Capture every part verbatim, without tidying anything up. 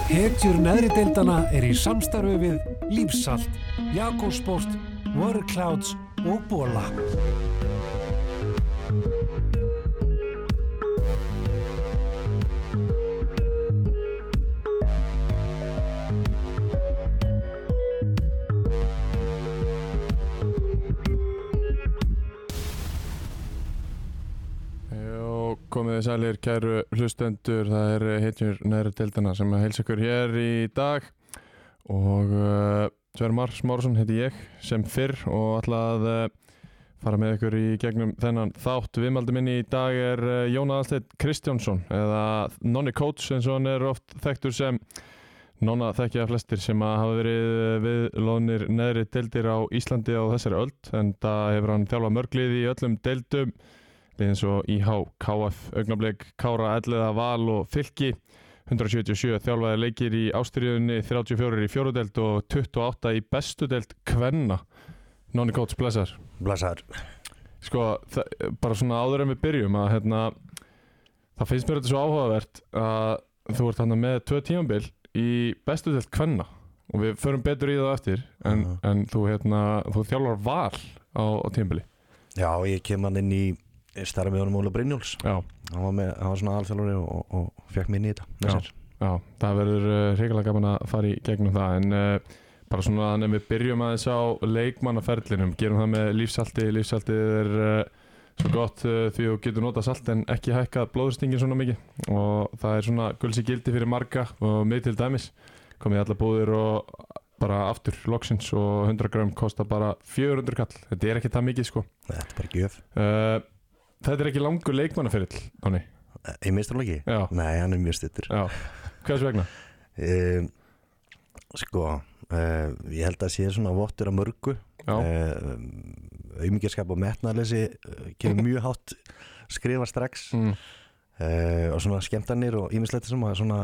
Hetjur neðri deildana er í samstarfi við Lífsalt, Jakobssport, Waterclouds og Bola. Komið þið sælir, kæru hlustendur, það er Hetjur neðri deildana sem að heilsa ykkur hér í dag og uh, Svermar Smárusson heiti ég sem fyrr og ætla að uh, fara með ykkur í gegnum þennan þátt. Viðmældi minni í dag er uh, Jón Aðalsteinn Kristjánsson eða Nonni Coach eins og hann er oft þekktur sem. Nonna þekkja flestir sem að hafa verið viðloðnir neðri deildir á Íslandi á þessari öld en það hefur hann þjálfað mörglið í öllum deildum eins og I H, K F, Augnablik, Kára, Elliða, Val og Fylki. hundrað sjötíu og sjö þjálfaði leikir í Ástríðunni, þrjátíu og fjögur í fjóru deild og tuttugu og átta í bestu deild kvenna. Nonni Coach, blessaður. Blessaður. Sko, það, bara svona áður en við byrjum að hérna, það finnst mér þetta svo áhugavert að þú ert þarna með tvö tímabil í bestu deild kvenna og við förum betur í það eftir en, uh-huh. en þú, hérna, þú þjálfar Val á, á tímabili. Já, ég kem hann inn í starfið með honum Óla Brynjóls. Já. Hann var, með, hann var svona alþjálfari og, og fekk mig inn í þetta með sér. Já, það verður uh, hrikalega gaman að fara í gegnum það en uh, bara svona en við byrjum aðeins á leikmannaferlinum, gerum það með lífsalti. Lífsaltið er uh, svo gott uh, því þú getur notað salt en ekki hækkað blóðstingin svona mikið og það er svona gulls í gildi fyrir marga og mig til dæmis. Komið allar búðir og bara aftur loksins og hundrað grömm kostar bara fjögur hundruð kall. Þetta er ekki það mikið sko. Þetta er bara gjöf. Uh, Þetta er ekki langur leikmannaferill, Nonni? Í meistaraflokki? Já. Nei, hann er mjög stuttur. Já. Hvers vegna? Um, sko, uh, ég held að sé svona vottur að mörgu. Já. Uh, Auðmýkjarskap og metnaðarleysi uh, kemur mjög hátt skrifa strax. Mm. Uh, og svona skemmtanir og ýmislegt sem að svona,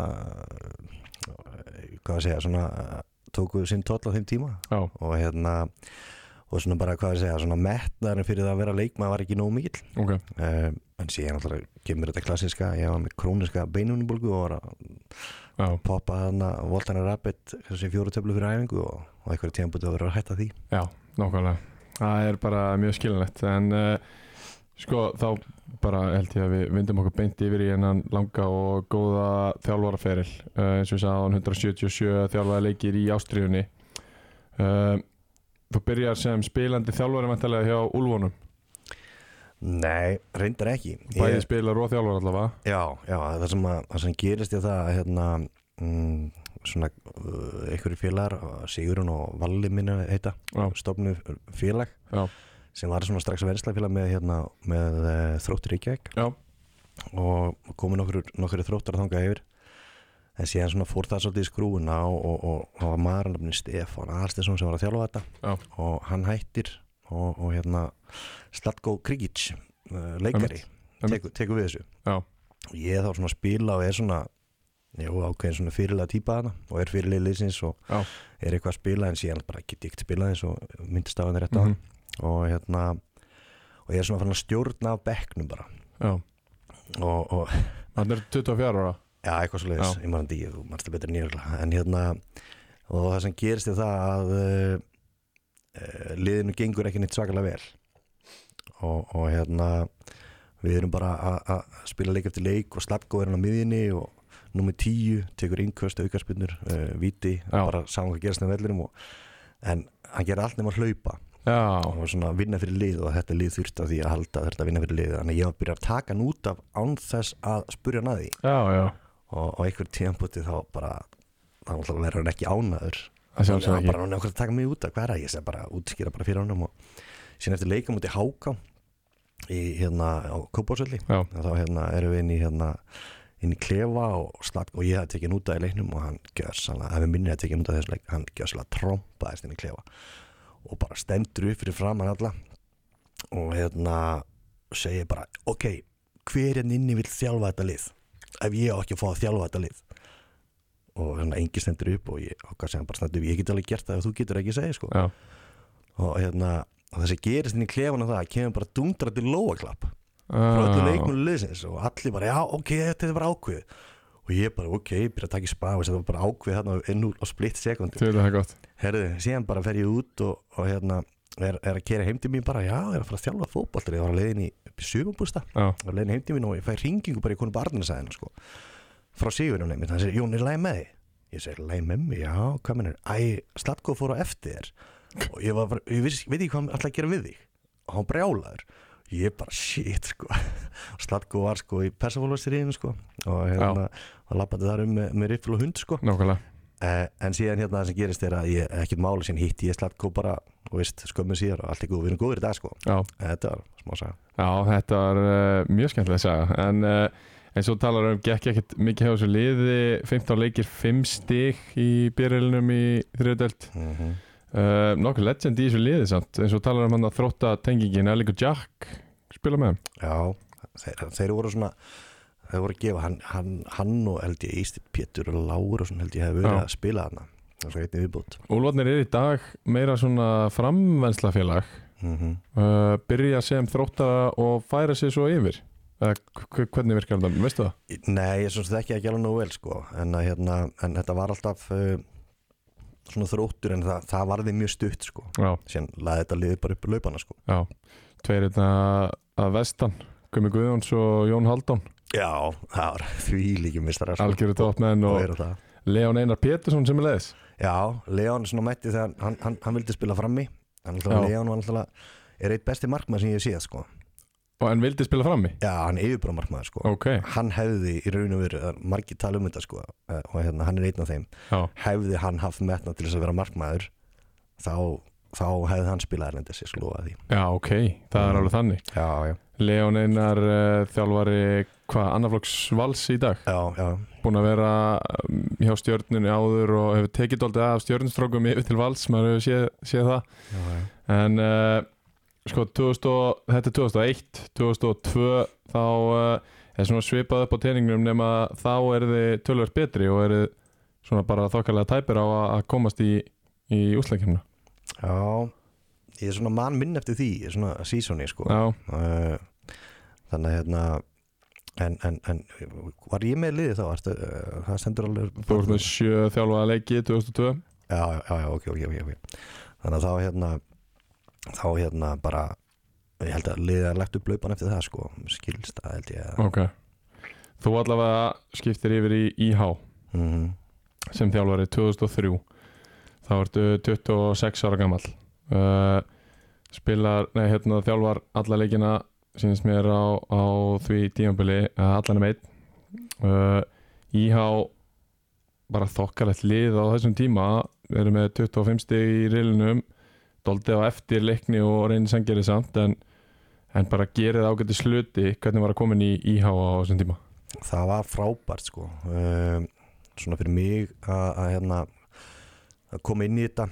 uh, hvað að segja, svona uh, tóku sinn toll á þeim tíma. Já. Og hérna... og svona bara hvað að segja, svona metnaðurinn fyrir það að vera leikmaður var ekki nógu mikill. Okay. Uh, en síðan alltaf kemur þetta klassiska, ég var með króniska beinunubólgu og var að poppa þarna Voltana Rapid þessi fjóru töflu fyrir æfingu og, og eitthvað tímabútið að vera að hætta því. Já, nákvæmlega. Það er bara mjög skiljanlegt en uh, sko þá bara held ég að við vindum okkur beint yfir í hennan langa og góða þjálfaraferil. Uh, eins og ég sagði á hundrað sjötíu og sjö þjálfaði leikir í Ástríðunni. Uh, Þú byrjar sem spilandi þjálfari væntanlega hjá Úlfunum? Nei, reyndar ekki. Bæði ég... spilar og þjálfari allavega? Já, já, það sem, að, það sem gerist ég það að hérna, mm, svona uh, einhverju félagar, Sigurinn og Valli minna heita, stofnu félag já. Sem var svona strax verslafélag með, hérna, með uh, Þróttur Reykjavík og komið nokkur, nokkur þróttar þangað yfir. En síðan svona fór það svolítið í skrúuna og, og, og það var maðurinn Stefán Aðalsteinsson sem var að þjálfa þetta Já. Og hann hættir og, og hérna Slatko Krikic, uh, leikari, tekur teku við þessu. Já. Og ég þá svona spila og er svona, jú, ákveðin svona fyrirlega típa þarna og er fyrirlega liðsins og Já. Er eitthvað að spila en síðan bara get ég ekki spila eins og myndist á hann rétt á mm-hmm. og hérna, og ég er svona fann að stjórna á bekknum bara. Já. Og, og Hann er tuttugu og fjögur ára? Já, eitthvað svo leiðis, ég maður ekki, þú mannst það betur nýjörgla en hérna, og það sem gerist er það að uh, liðinu gengur ekki neitt svakalega vel og, og hérna við erum bara að spila leik eftir leik og Slatko er hann á miðjunni og númer tíu tekur innköst, aukarspinnur, uh, víti, bara saman hvað gerast með vellinum og, en hann gerir allt nema að hlaupa Já. Og svona vinna fyrir lið og þetta lið þurfti að því að halda þetta að vinna fyrir lið, þannig að ég var að byrja að taka hann út af án þess að spurja hann að því Já, já og á einhver tímpúti þá bara þá verður hann ekki ánæður það sjálfsög ekki bara hann er okkur að taka mig út af hvað er það ég segi bara útskýra bara fyrir honum og síðan eftir leika múti Háká í hérna á Kópavogsvelli þá hérna erum við inn í hérna inn í klefa og slag og ég hafði tekið hann út af í leiknum og hann gjössalega ef við minnið að tekið hann út af þessu leik hann gjössalega trompaðist inn í klefa og bara stendur upp fyrir framan alla og hérna segir bara ok, hver hérna inni vill þjálfa þetta lið ef ég á ekki að fá að þjálfa þetta lið og hérna engi stendur upp og ég okkar sem bara stendur upp, ég get alveg gert það ef þú getur ekki segja sko Já. og hérna og það sem gerist inn í klefan og það kemur bara dundrandi lóaklapp frá öllu leikmölu liðsins og allir bara já ok, þetta er bara ákveðið og ég bara ok, byrja að taka í spa og það var bara ákveð þarna inn úr á splitt sekundi. Það er gott. Herðu, síðan bara fer ég út og, og hérna er, er að keyra heim til mín bara, já, er að fara að þjálfa fótbolta, ég var að leiðin í sumarbústa, var að leiðin heim til mín og ég fæ hringingu bara í konu barninsæðina sko, frá Sigurinn nefnir, hann segir, Jón, er læg með þig? Ég segi, læg með mig, já, hvað mennir, æ, Slatko fór á eftir þér og ég var bara, ég viss, veit ekki hvað hann ætlaði að gera við þig og hann brjálaður, ég bara, shit, sko Slatko var sko í persafólvastirinn sko og hérna, hann lappaði þar um með, með riffil og hund sko. Nákvæmlega. Uh, en síðan hérna það sem gerist er að ég ekkert máli sín hitti ég Slatko bara og veist skömmu síðar og allt er góð, við erum góður í dag sko. Já. Þetta var smá saga. Já, þetta var uh, mjög skemmtileg saga en uh, eins og talar um gekk ekkert mikið hjá þessu liði, fimmtán leikir, fimm stig í byrjunum í þriðju deild. Mm-hmm. uh, nokkuð legend í þessu liði samt, eins og talar um hann að þrótta tengingin, Erling og Jack spila með þeim. Já, þeir, þeir voru svona það voru að gefa, hann, hann, hann og held ég Ísti Pétur og Láur og svona held ég hef verið að spila þarna, það er svo einnig viðbútt. Úlfarnir er í dag meira svona framvenslafélag, mm-hmm. uh, byrja sem þróttara og færa sig svo yfir, eða hvernig virkar þetta, veistu það? Nei, ég syns það ekki að gera nógu vel sko, en, að, hérna, en þetta var alltaf uh, svona þróttur en það, það varði mjög stutt sko, síðan laði þetta liði bara upp í laupana sko. Já, tveir þetta að vestan, Gumi Guðjóns og Jón Haldón. Já, það var því líki mistarar sko. Algjöru toppmenn og, og Leon Einar Pétursson sem er leiðis. Já, Leon svona mætti þegar hann, hann, hann vildi spila frammi, Leon var alltaf er eitt besti markmaður sem ég hef séð sko. Og hann vildi spila frammi? Já, hann er yfirbúra markmaður sko. Okay. Hann hefði í raun og veru, margir tala um þetta sko og hérna, hann er einn af þeim. Já. Hefði hann haft metnað til þess að vera markmaður þá, þá hefði hann spilað erlendis, ég slúa því. Já, ok, það mm. er alveg þannig. Já, já. Leon Einar uh, þjálfari hvað, annarflokks Vals í dag. Já, já. Búinn að vera hjá Stjörnunni áður og hefur tekið dálítið af Stjörnustrákum yfir til Vals, maður hefur séð, séð það. Já, já. En uh, sko, tvö þúsund, þetta er tvö þúsund og eitt, tvö þúsund og tvö þá uh, er svona svipað upp á teningnum nema þá er þið tölvöld betri og er þið svona bara þokkalega tæpir á að komast í, í úrslagkeppnina. Já, ég er svona mann minn eftir því, svona seasoni sko. Já. Uh, þannig að hérna en, en, en var ég með liði þá? Ertu, uh, það stendur alveg Þú voru með sjö þjálfaða leiki tvö þúsund og tvö. Já, já, já, ok, ok, ok, ok. Þannig að þá hérna þá hérna bara ég held að liðið er lagt upp laupan eftir það sko, skilst það held ég. Ok. Þú allavega skiptir yfir í I H mm-hmm. sem þjálfari tvö þúsund og þrjú. Þá ertu tuttugu og sex ára gamall. Uh, spilar, nei hérna þjálfar alla leikina sýnist mér á, á því tímabili uh, allan um einn. Uh, I H bara þokkalegt lið á þessum tíma, eru með tuttugu og fimm stig í riðlinum, doldið á eftir leikni og reynir sangerið samt en, en bara gerið ágæti sluti. Hvernig var að koma inn í I H á þessum tíma? Það var frábært sko. Uh, svona fyrir mig að, að hérna að koma inn í þetta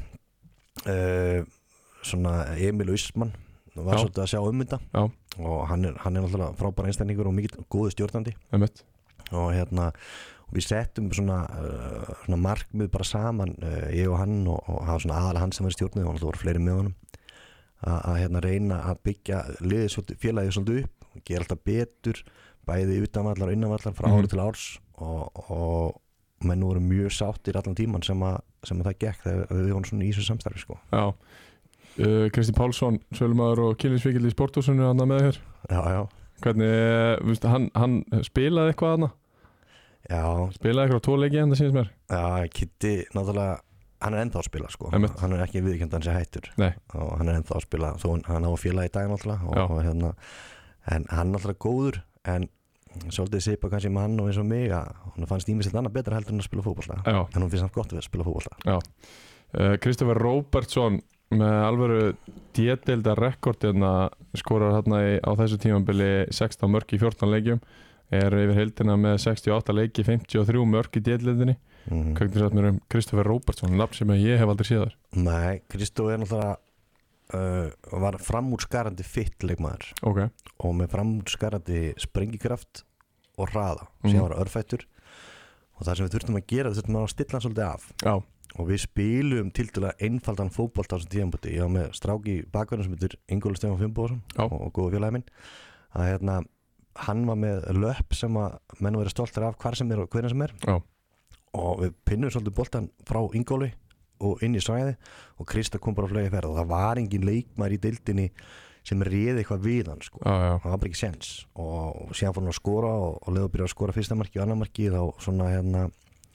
uh, svona Emil Usman var svolítið að sjá um þetta. Já. Og hann er, hann er náttúrulega frábær einstaklingur og mikið góður stjórnandi. Emmett. Og hérna og við settum svona, uh, svona markmið bara saman, uh, ég og hann og, og hafa svona aðalega hann sem var stjórnið og það voru fleiri með honum að, að hérna reyna að byggja liðið svolítið, félagið svolítið upp og gera alltaf betur bæði utanvallar og innanvallar frá mm. ári til árs og, og menn voru mjög sáttir allan tíman sem að, sem að það gekk þegar við vorum svona í þessu samstarfi sko. Já, uh, Kristi Pálsson sölumaður og kynlífsvíkill í sporthúsinu hann með þér. Já, já. Hvernig, viðst, hann, hann spilaði eitthvað hann? Já. Spilaði eitthvað á tvo leiki en það sýnist mér? Já, Kitty, náttúrulega, hann er ennþá að spila sko. Emmett. Hann er ekki viðurkennt hann sé hættur. Nei. Og hann er ennþá að spila, þó hann á að félagi í dag náttúrulega og, og hérna, en hann er náttúrulega góður en svolítið sipa kannski með hann og eins og mig að hún fannst ímislegt annað betra heldur en að spila fótbolta. Já. En hún finnst hann gott við að spila fótbolta. Já. Kristoffer uh, Róbertsson með alvöru D-deildar rekordina skorar hérna í, á þessu tímabili sextán mörk í fjórtán leikjum, er yfir heildina með sextíu og átta leiki, fimmtíu og þrjú mörk í D-deildinni. Mm. Hvernig satt mér um Kristoffer Róbertsson, nafn sem ég hef aldrei séð þar? Nei, Kristoffer er náttúrulega uh, var framúrskarandi fitt leikmaður. Okay. Og með framúrskarandi sprengikraft og hraða, sem mm. var örfættur og það sem við þurftum að gera, við þurftum að stilla hann svolítið af. Já. Og við spilum tildulega einfaldan fótbolta á þessum tíðanbúti. Ég var með strák í bakverðinu sem heitir Ingólfur Stefán Finnbogason og, og góða félagi minn að hérna hann var með löpp sem að menn verið stoltir af hvar sem er og hvernig sem er Já. og við pinnum svolítið boltan frá Ingólfi og inn í svæði og Krista kom bara á flegi ferð og það var engin leikmaður í deildinni sem réði eitthvað við hann sko. Já, já. Það var bara ekki sens og síðan fór hann að skora og, og leið að byrja að skora fyrsta marki og annar marki þá svona hérna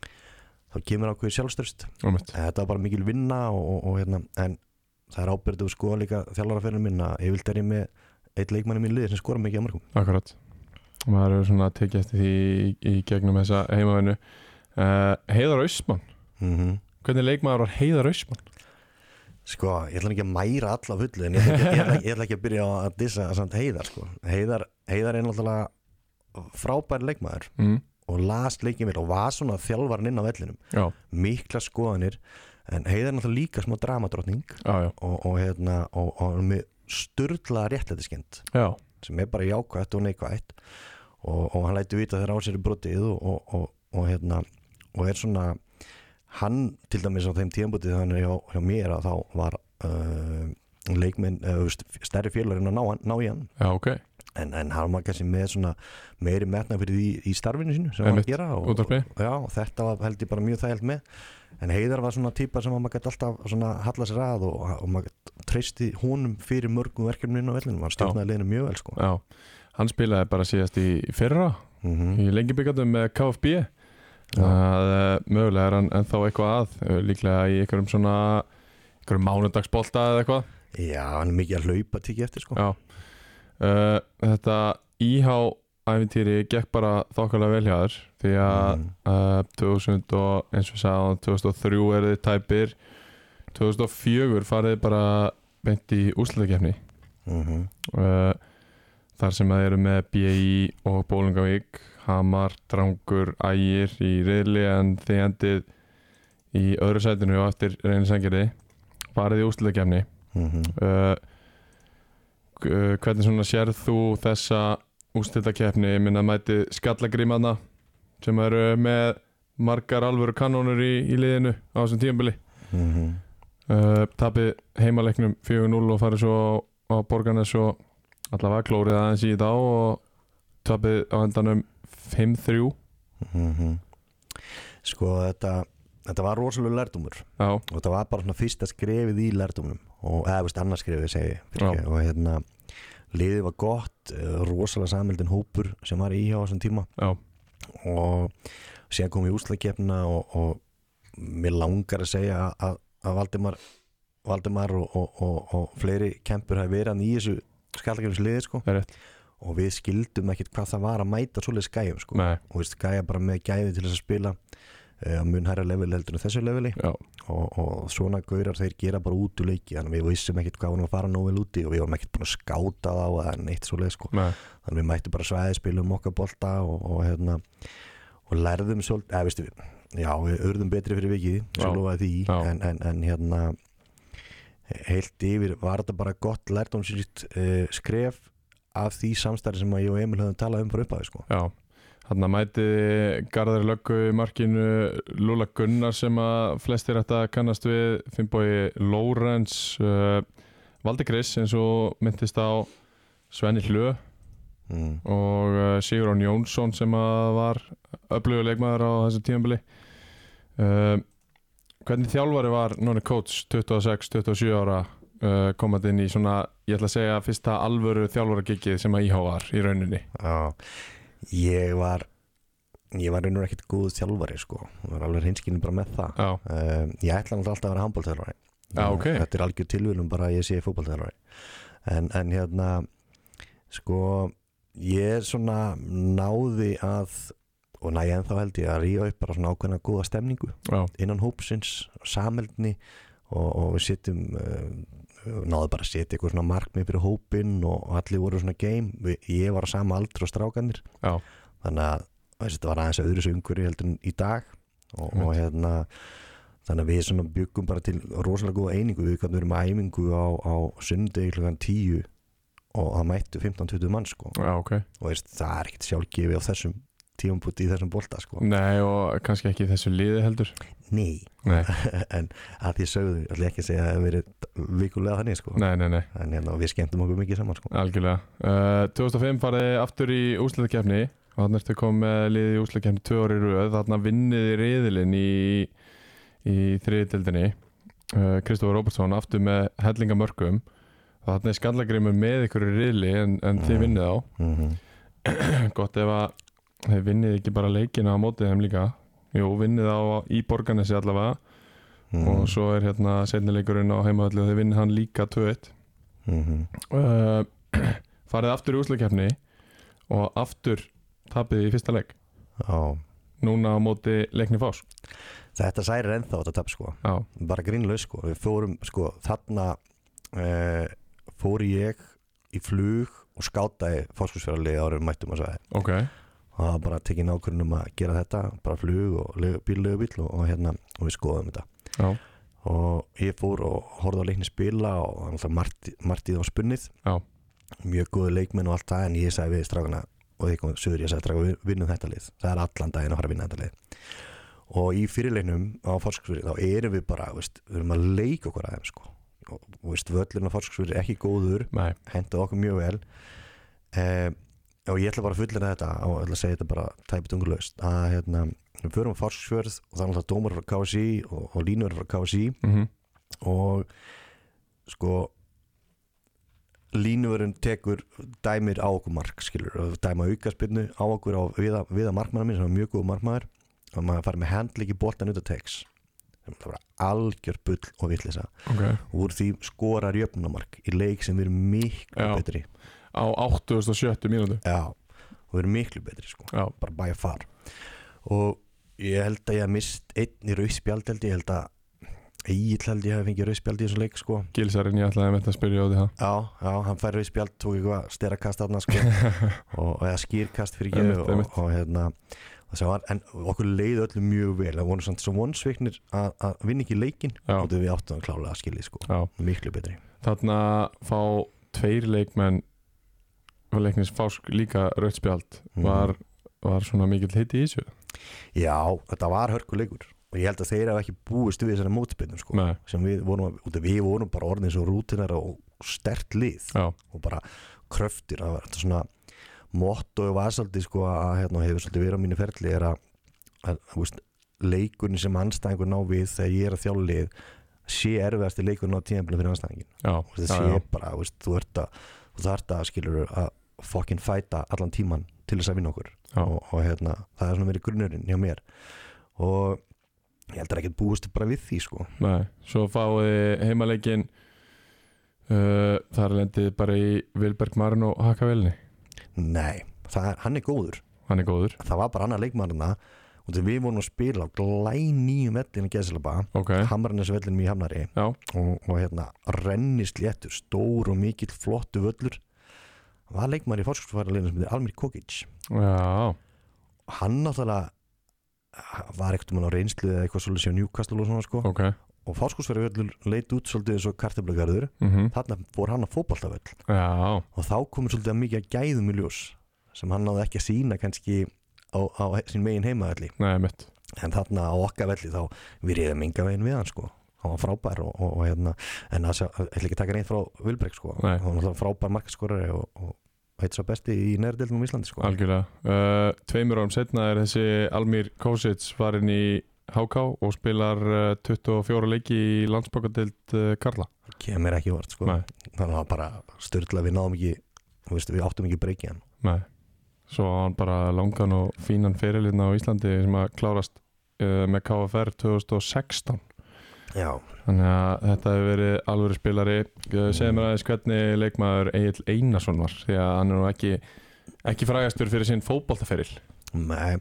þá kemur ákveðið sjálfstörst þetta var bara mikil vinna og, og, og hérna en það er ábyrgð að skoða líka þjálfaraferðin minn að ég vilt er ég með eitt leikmann í mín liði sem skora mikið á mörgum. Akkurat, maður er svona að tekja eftir því í, í gegnum þessa heimavinnu. uh, Heiðar Austmann mm-hmm. hvernig leikmaður var Heiðar Austmann? Sko, ég ætla ekki að mæra alla fullu en ég ætla ekki, ég ætla, ég ætla ekki að byrja að dissa samt Heiðar sko. Heiðar, Heiðar er náttúrulega frábær leikmaður mm. og las leikinn vel og var svona þjálfarinn inn á vellinum. Já. Mikla skoðanir en Heiðar er náttúrulega líka smá dramadrottning já, já. Og, og hérna og, og með sturla réttlætiskennd sem er bara jákvætt og neikvætt og, og hann lætur vita þegar á sér er brotið og, og, og, og hérna og er svona hann til dæmis á þeim tíðanbútið hann er hjá, hjá mér að þá var uh, leikminn, uh, stærri félagarinn að ná, ná í hann Já, ok en, en hann var kannski með svona meiri metnað fyrir því í starfinu sínu sem hann gera og, og, já, og þetta var held ég bara mjög þægilt með en Heiðar var svona típa sem maður gæti alltaf svona halla sér að og, og maður treysti honum fyrir mörgum verkefninu inn á vellinum, hann stjórnaði liðinu mjög vel sko. Já, hann spilaði bara síðast í fyrra mm-hmm. í Lengjubikandum með K F B að mögulega er hann ennþá eitthvað að líklega í einhverjum svona einhverjum mánudagsbolta eða eitthvað. Já, hann er mikið að hlaupa tikið eftir sko. Já, uh, þetta I H-ævintýri gekk bara þokkalega vel hjá þér því að mm. uh, tvö þúsund og eins og við sagðum tvö þúsund og þrjú er þið tæpir tvö þúsund og fjögur farið bara beint í úrslitakeppni mm-hmm. uh, þar sem að eru með B I og Bólingavík Hamar, Drangur, Ægir í riðli en þið endið í öðru sætinu og eftir Reynissangerði farið í úrslitakefni mm-hmm. uh, hvernig svona sérð þú þessa úrslitakefni minna mæti skallagrímanna sem eru með margar alvöru kanónur í, í liðinu á þessum tímabili mm-hmm. uh, tapið heimaleiknum fjögur núll og farið svo á Borgarnes og allavega klórið aðeins í þá og tapið á endanum fimm þrjú mm-hmm. Sko þetta þetta var rosalega lærdómur Já. og þetta var bara svona fyrsta skrefið í lærdómum og eða veist annars skrefið segi ég og hérna liðið var gott, rosalega samheldin hópur sem var í hjá þessum tíma Já. og síðan kom ég úrslitakeppnina og, og mér langar að segja að, að Valdimar Valdimar og, og, og, og fleiri kempur hafi verið hann í þessu skallagrímsliði sko og við skildum ekkert hvað það var að mæta svoleiðis gæjum sko. og veist, gæja bara með gæði til þess að spila uh, mun hærra level heldur en þessu leveli og, og svona gaurar þeir gera bara út úr leiki þannig við vissum ekkert hvað hann var að fara nóg vel úti og við vorum ekkert búin að skáta þá eða neitt svoleiðis sko. þannig við mættum bara svæði spilum okkar bolta og, og, hérna, og lærðum svolítið, eða veistu við já, við urðum betri fyrir vikið svo lofaði því en, en, en hérna heilt yfir var þetta bara gott lærdómsríkt uh, skref af því samstarfi sem að ég og Emil höfum talað um frá upphafi sko. Já, þarna mæti Garðar Löggu í markinu Lúla Gunnar sem að flestir ætti að kannast við Finnbogi Lórens uh, Valdi Chris eins og myndist á Svenni Hljö mm. og uh, Sigurjón Jónsson sem að var öflugur leikmaður á þessu tímabili uh, Hvernig þjálfari var Nonni Coates tuttugu og sex til tuttugu og sjö ára Uh, komandi inn í svona, ég ætla að segja fyrsta alvöru þjálfaragigið sem að I H var í rauninni. Já, ég var ég var raunur ekkert góð þjálfari sko, ég var alveg hreinskilinn bara með það Já. Uh, ég ætla alltaf að vera handboltþjálfari. Já, ok. Þetta er algjör tilvíðum bara að ég sé fótboltþjálfari en, en hérna sko, ég svona náði að og næ en þá held ég að ríða upp bara svona ákveðna góða stemningu Já. innan hópsins, samheldni og, og við sittum uh, náðu bara að setja eitthvað svona markmið fyrir hópinn og allir voru svona game ég var á sama aldri og strákanir Já. þannig að þetta var aðeins að öðru umhverfi heldur en í dag og, og hérna þannig að við svona byggum bara til rosalega góða einingu við kannum verið með æfingu á, á sunnudegi klukkan tíu og það mættu fimmtán til tuttugu mann sko Já, okay. og veist, það er ekkert sjálfgefið á þessum tímapunkt í þessum bolta sko. Nei, og kannski ekki þessu liði heldur. Nei, nei. En að því sögðu, ég ætla ekki að segja að það hefur verið vikulega þannig sko. Nei, nei, nei. En hérna, við skemmtum okkur mikið saman sko. Algjörlega. Uh, tvö þúsund og fimm farið aftur í úrslitakeppni og þannig ertu komið með liðið í úrslitakeppni tvö ári í röð. Þarna vinniði riðilinn í, í þriðju deildinni. Uh, Kristoffer Róbertsson aftur með hellinga mörkum. Þarna er Skallagrímur með ykkur í riðli en, en mm. þið vinnið á. Mm-hmm. Gott ef að þið vinnið ekki bara leikina á mótið þeim líka. Jú, vinnið á í Borgarnesi allavega mm. og svo er hérna seinnileikurinn á heimavalli og þið vinnið hann líka tvö eitt. Mm-hmm. uh, Farið aftur í úrslitakeppni og aftur tapið í fyrsta leik. Já. Núna á móti Leikni Foss. Þetta særir ennþá þetta tap sko. Já. Bara grínlaus sko. Við fórum sko þarna uh, fór ég í flug og skátaði Fáskursfjarðarliðið áður en mættum að segja. Ok. Og það var bara tekið nákvæmlega um að gera þetta, bara flug og bíl-leigubíl og, og hérna og við skoðum þetta. Já. Og ég fór og horfði á Leikni spila og alltaf Marti, Martið á spunnið. Já. Mjög góði leikmenn og allt það en ég sagði við strákana og þeir komið söður ég sagði strákana við vinnum þetta lið. Það er allan daginn að fara að vinna þetta lið. Og í fyrirleiknum á Fáskursfirði þá erum við bara, veist, við erum að leika okkur aðeins sko. Og veist, völlurinn á Fáskursfirði er ekki góður, hendur okkur mjög vel. Eh, og ég ætla bara að fullera þetta og ætla að segja þetta bara tæpið ungurlaust að hérna, við förum á Fáskursfjörð og það er alltaf dómar frá K S I og, og línur frá K S I mm-hmm. og sko línuvörun tekur dæmir á okkur mark skilur og dæma aukaspyrnu á okkur á viða, viða markmanna minn sem er mjög góð markmaður og maður farið með handleiki boltan út af teks það var algjör bull og vitleysa okay. og úr því skorar jöfnumark í leik sem við erum miklu Já. betri á áttugasta og sjöttu mínútu. Já, og við erum miklu betri sko. Já. Bara by far og ég held að ég hef mist einn í rauðspjald held ég held að Egill held ég hef fengið rauðspjald í þessu leik sko. Gilsarinn ég ætlaði með að spyrja á því það. Já, já, hann fær rauðspjald tók eitthvað sterakast þarna sko. og, og eða skýrkast fyrir ekki og, og, og hérna var, en okkur leiði öllu mjög vel það voru svona svo vonsviknir að, að vinna ekki leikin og þetta við áttum að klálega að skilja sko. Miklu betri. Þarna fá tveir leikmenn var Leiknis Fásk líka rauðspjald var, var svona mikill hiti í þessu. Já, þetta var hörkuleikur og ég held að þeir hafa ekki búist við þessari mótspyrnu sko, sem við vorum, við vorum bara orðin svo rútinar og stert lið Já. Og bara kröftir það var þetta svona motto og vasaldi sko að hérna hefur svolítið verið á mínu ferli er að, að, að veist, leikurinn sem anstæðingur ná við þegar ég er að þjálfa lið sé erfiðasti leikurinn á tímabilinu fyrir anstæðingin og þetta sé já. Bara veist, þú ert að þú þarft að skilur að fucking fæta allan tíman til þess að vinna okkur og, og hérna það er svona verið grunnurinn hjá mér og ég heldur ekki að búist bara við því sko. Nei, svo fáið heimaleikin uh, þar lendið bara í Vilberg Marin og Hakavelni. Nei, það er, hann er góður. Hann er góður. Það var bara annar leikmannarna og þegar við vorum að spila á glænýjum vellinu Gæsalaba, okay. Hamranes vellinum í Hamnari og, og hérna rennist léttur, stór og mikill flottu völlur. Það var leikmaður í Fáskursfjarðarliðinu sem heitir Almir Kokic. Já. Hann náttúrulega var ekkert um hann á reynslu eða eitthvað svolítið sér Newcastle og svona sko okay. og Fáskursfjarðarvöllur leit út svolítið eins og kartöflugarður mm-hmm. þarna fór hann að fótboltavöll Já. Og þá komur svolítið að mikið að gæðum í ljós sem hann náði ekki að sína kannski á, á sín megin heimavelli Nei, mitt. En þarna á okkar velli þá við reyðum enga veginn við hann sko hann var frábær og, og, og hérna en það ætla ekki að taka neitt frá Vilberg sko Nei. hann var frábær markaskorari og, og eitt svo besti í neðri deildinum í Íslandi sko. Algjörlega. Uh, tveimur árum setna er þessi Almir Košić farin í H K og spilar uh, tuttugu og fjóra leiki í Landsbankadeild uh, Karla. Það kemur ekki vart sko. Þannig að það bara styrla við náðum ekki veist, við áttum ekki breyki hann. Nei. Svo hann bara langan og fínan ferilinn á Íslandi sem að klárast uh, með K F R tvö þúsund og sextán. Já. Þannig að þetta hefur verið alvöru spilari. Segðu mér aðeins hvernig leikmaður Egill Einarsson var því að hann er nú ekki, ekki frægastur fyrir sinn fótboltaferil. Nei.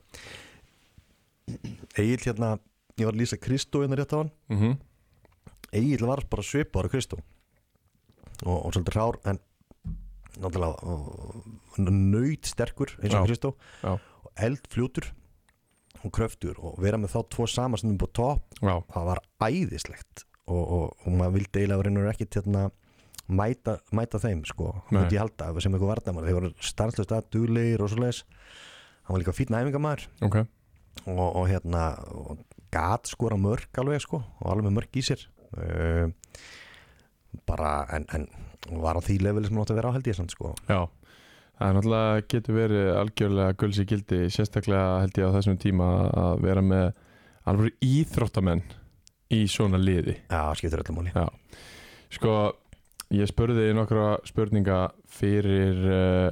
Egill hérna, ég var að lýsa Kristó hérna rétt á hann. Mm-hmm. Egill var bara svipaður Kristó og, og svolítið rár en náttúrulega nöyt sterkur eins og Kristó og eldfljótur og kröftur og vera með þá tvo samanstundum på topp það var æðislegt og, og, og maður vildi eiginlega reynur ekkit hérna mæta, mæta þeim sko myndi ég halda sem eitthvað varnamar þeir voru stanslust að duglegir og svoleiðis hann var líka fínn æfingamæður okay. og, og hérna og gat skora mörk alveg sko og alveg með mörk í sér uh, bara en, en var á því leveli sem hann átti að vera á held ég samt sko. Já, það er náttúrulega getur verið algjörlega gulls í gildi sérstaklega held ég á þessum tíma að vera með alveg íþróttamenn í svona liði. Já, skiptir öllum máli. Já, sko ég spurði nokkra spurninga fyrir uh,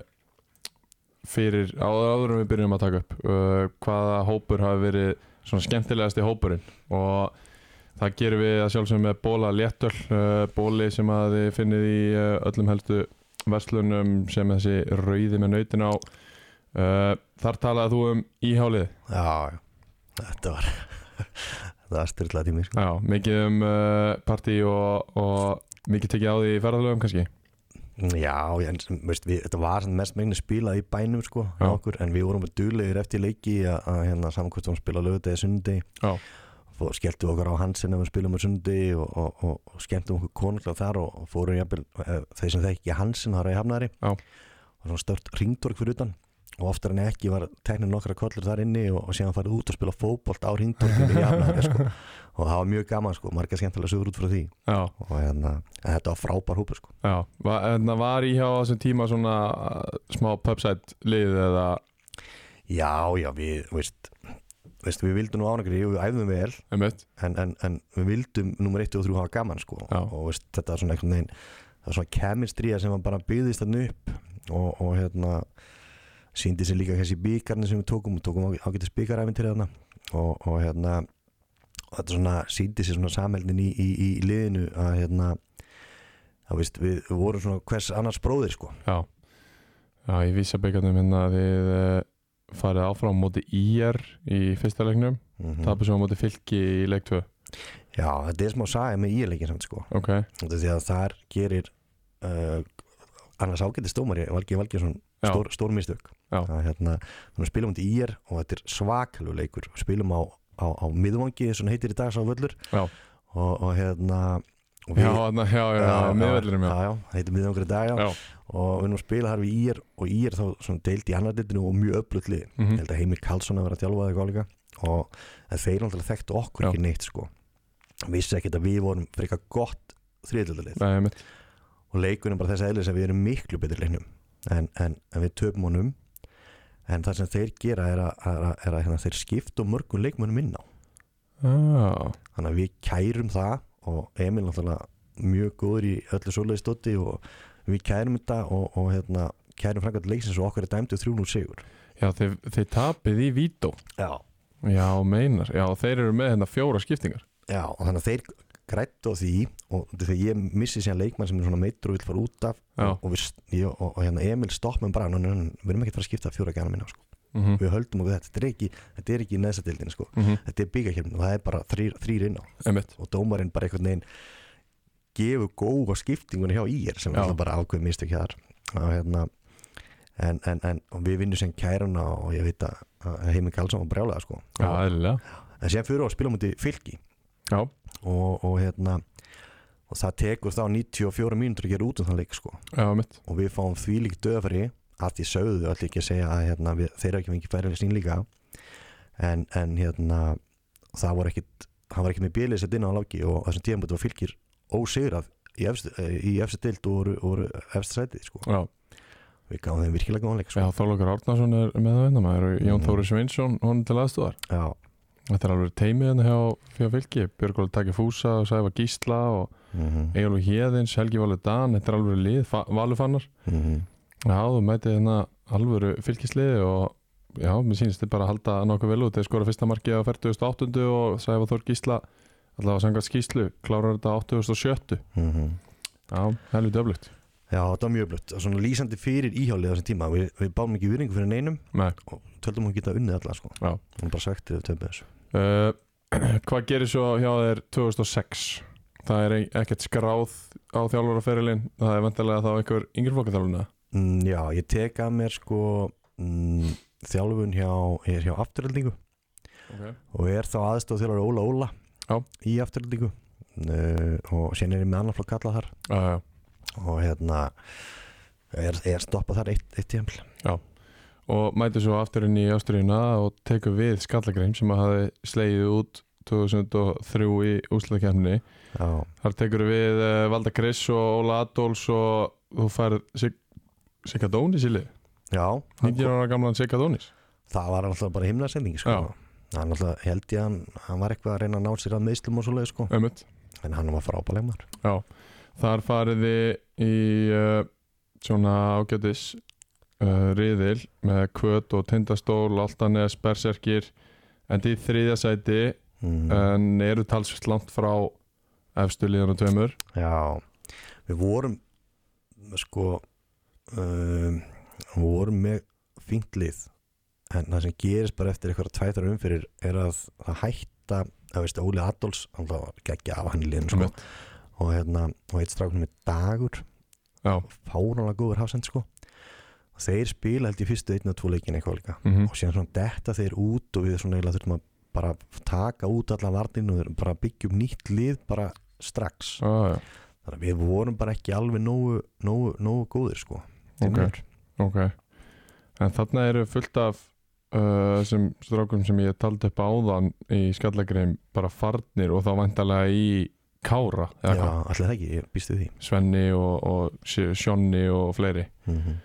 fyrir áður en við byrjum að taka upp uh, hvaða hópur hafi verið svona skemmtilegasti hópurinn og það gerum við að sjálfsögum með Bóla Léttöl uh, bóli sem að þið finnið í uh, öllum helstu verslunum sem þessi rauði með nautin á uh, þar talaði þú um íhálið. Já, þetta var þetta var styrlað tími sko. Já, mikið um uh, partí og, og mikið tekið á því í ferðalögum kannski. Já, en veist, við, þetta var mest megni spilað í bænum sko, okkur, en við vorum duglegir eftir leiki að, að hérna, samankvæmt við spila lögudegi, sunnudegi og skelltum okkur á Hansen ef við spilum á sunnudegi og, og, og, og skemmtum okkur konunglega þar og, og fórum jafnvel, þeir sem þekki ekki Hansen þar í Hafnari og svona stórt hringtorg fyrir utan og oftar en ekki var teknir nokkra kollur þar inni og, og síðan farið út og spila fótbolt á hringtorginu í Hafnari sko. Og það var mjög gaman sko, margar skemmtilega sögur út frá því. Já. Og hérna, þetta var frábær hópur sko. Já, en það var í hjá þessum tíma svona smá pubside lið eða? Já, já, við, veist, veist við vildum nú ánægri, við æfðum vel, en, en, en við vildum nummer eitt og þrjú hafa gaman sko. Já. Og veist, þetta var svona einhvern veginn, það var svona kemistría sem bara byggðist þarna upp og, og hérna, sýndi sér líka þessi bíkarnir sem við tókum, og tókum ágætis bíkaræfintýri þarna og, og hérna, og þetta svona sýndi sér svona samheldin í, í, í liðinu að hérna að veist, við, við vorum svona hvers annars bróðir sko. Já, já ég vísa byggarnum hérna að þið uh, farið áfram móti í er í fyrsta leiknum, mm-hmm. tapir svo móti Fylki í leik tvö. Já, þetta er smá saga með í er-leikin samt sko. Okay. Þetta er því að þar gerir uh, annars ágætis dómari Valgeir Valgeirsson stór, stór mistök. Það hérna, við spilum móti í er og þetta er svakalegu leikur, við spilum á á, á miðvangi, svona heitir í dag sá völlur og, og hérna og við, já, na, já, já, já, miðvöllurum já, já, heitir miðvangur í dag já. Já. Og við erum að spila þar við í er og í er þá svona deilt í annar deildinu og mjög öflugt lið, mm-hmm. ég held að Heimir Karlsson að vera að þjálfa það líka og þeir náttúrulega þekktu okkur já. Ekki neitt sko, vissi ekkert að við vorum frekar gott þriðdeildarlið og leikunum bara þess eðlis að við erum miklu betur leiknum en, en, en við töpum honum. En það sem þeir gera er að, er að, er að hérna, þeir skipta mörgum leikmönnum inn á. Ah. Þannig að við kærum það og Emil náttúrulega mjög góður í öllu svoleiðis dóti og við kærum þetta og, og hérna, kærum framkvæmt leiksins og okkur er dæmdu þrjú núll sigur. Já, þeir, þeir tapið í vító. Já. Já, meinar. Já, þeir eru með hérna fjóra skiptingar. Já, og þannig að þeir grættu á því og þegar ég missi síðan leikmann sem er svona meittur og vil fara út af og, og, við, ég, og, og hérna Emil stopp með bara, við erum ekki að fara að skipta fjóra gæna minna sko. Mm-hmm. Við höldum okkur þetta, þetta er ekki, þetta er ekki í neðsta deildinni sko. Mm-hmm. Þetta er byggarkjörn og það er bara þrýr, þrýr inn á Einmitt. Og dómarinn bara einhvern veginn gefur góða skiptingunni hjá í er sem er bara ákveð mistök hér og hérna en, en, en og við vinnum sem kæruna og ég veit að Heimir Karlsson var brjálega sko. Já, eðlilega. En síðan fyrir á að spila múti Fylki Já. Og, og hérna og það tekur þá níutíu og fjórar mínútur að gera út um þann leik sko. Já, mitt. Og við fáum því líkt döðafæri að því sögðu allir ekki að segja að hérna, við, þeir eru ekki mikið færilega sín líka en, en hérna það var ekkit, hann var ekki með bílið sett inn á lági og þessum tíðanbúti var Fylkir ósigrað í efstu, í efstu deild og voru efstu sætið sko. Já. Við gáðum þeim virkilega góðan leik sko. Já, Þorlákur Árnason er með það einna maður Jón mm. Þóri Sveinsson, honum til aðstúðar. Já. Þetta er alveg teimið hérna hjá, hjá Fylki Björgóli Taki Fúsa og Sævar Gísla og mm-hmm. Egilur Héðins, Helgi Valur Dan þetta er alveg lið, Valufannar mm-hmm. Já, þú mætið hérna alvöru Fylkisliði og já, mér sýnist þið bara að halda nokkuð vel út þeir skora fyrsta markið á fertugasta og áttundu og Sævar Þór Gísla allavega samkvæmt skýrslu, klárar þetta áttugasta og sjöttu mm-hmm. Já, helvið öflugt Já, þetta var mjög öflugt, svona lýsandi fyrir íhjálið á þessum tíma, við, við báum ekki virðingu fyrir neinum Nei. Og töldum hún geta unnið alla sko. Já. Hún bara svektið að töfum þessu Uh, hvað gerir svo hjá þér tvö þúsund og sex? Það er ekkert skráð á þjálfaraferilinn, það er vantarlega þá einhver yngri flokkaþjálfuna? Mm, já, ég tek að mér sko mm, þjálfun hjá, er hjá afturhaldingu okay. Og er þá aðstoð þjálfari Óla Óla já. Í afturhaldingu uh, og sen er ég með annar flokk kallað þar já, já. Og hérna er, er stoppað þar eitt, eitt tímpl Já, og mæti svo aftur inn í Ástríuna og tekur við Skallagrim sem að hafi slegið út tvö þúsund og þrjú í úrslitakeppninni. Þar tekur við uh, Valda Chris og Óla Adolfs og þú færð Sig- Siggadónis í lið. Já. nítján ára gamlan Siggadónis. Það var alltaf bara himnasending sko. Hann alltaf held ég hann, hann var eitthvað að reyna að ná sér að meðslum og svoleið sko. Ömmut. En hann var frábælega maður. Já, þar fariði í uh, svona ágætis uh, riðil með Kvöt og Tindastól, Altanes, Berserkir, endi í þriðja sæti mm. en eru talsvist langt frá efstu liðan og tveimur. Já, við vorum sko um, við vorum með fínt lið. En það sem gerist bara eftir eitthvað tvæþar umfyrir er að það hætta að veist Óli Adolfs, hann var geggja af hann í liðinu sko. og hérna og eitt stráknum með Dagur fáránlega góður hafsend sko. og þeir spila held í fyrstu einn og tvo leikin eitthvað líka mm-hmm. og síðan svona detta þeir út og við svona eiginlega þurfum að bara taka út alla varninu og bara byggja upp nýtt lið bara strax ah, þannig að við vorum bara ekki alveg nógu, nógu, nógu góðir sko. ok, ok en þarna eru fullt af Uh, sem strákum sem ég taldi upp áðan í Skallagrim bara farnir og þá væntanlega í Kára Já, allir það ekki, ég býstu því Svenni og, og Sjónni og fleiri mm-hmm.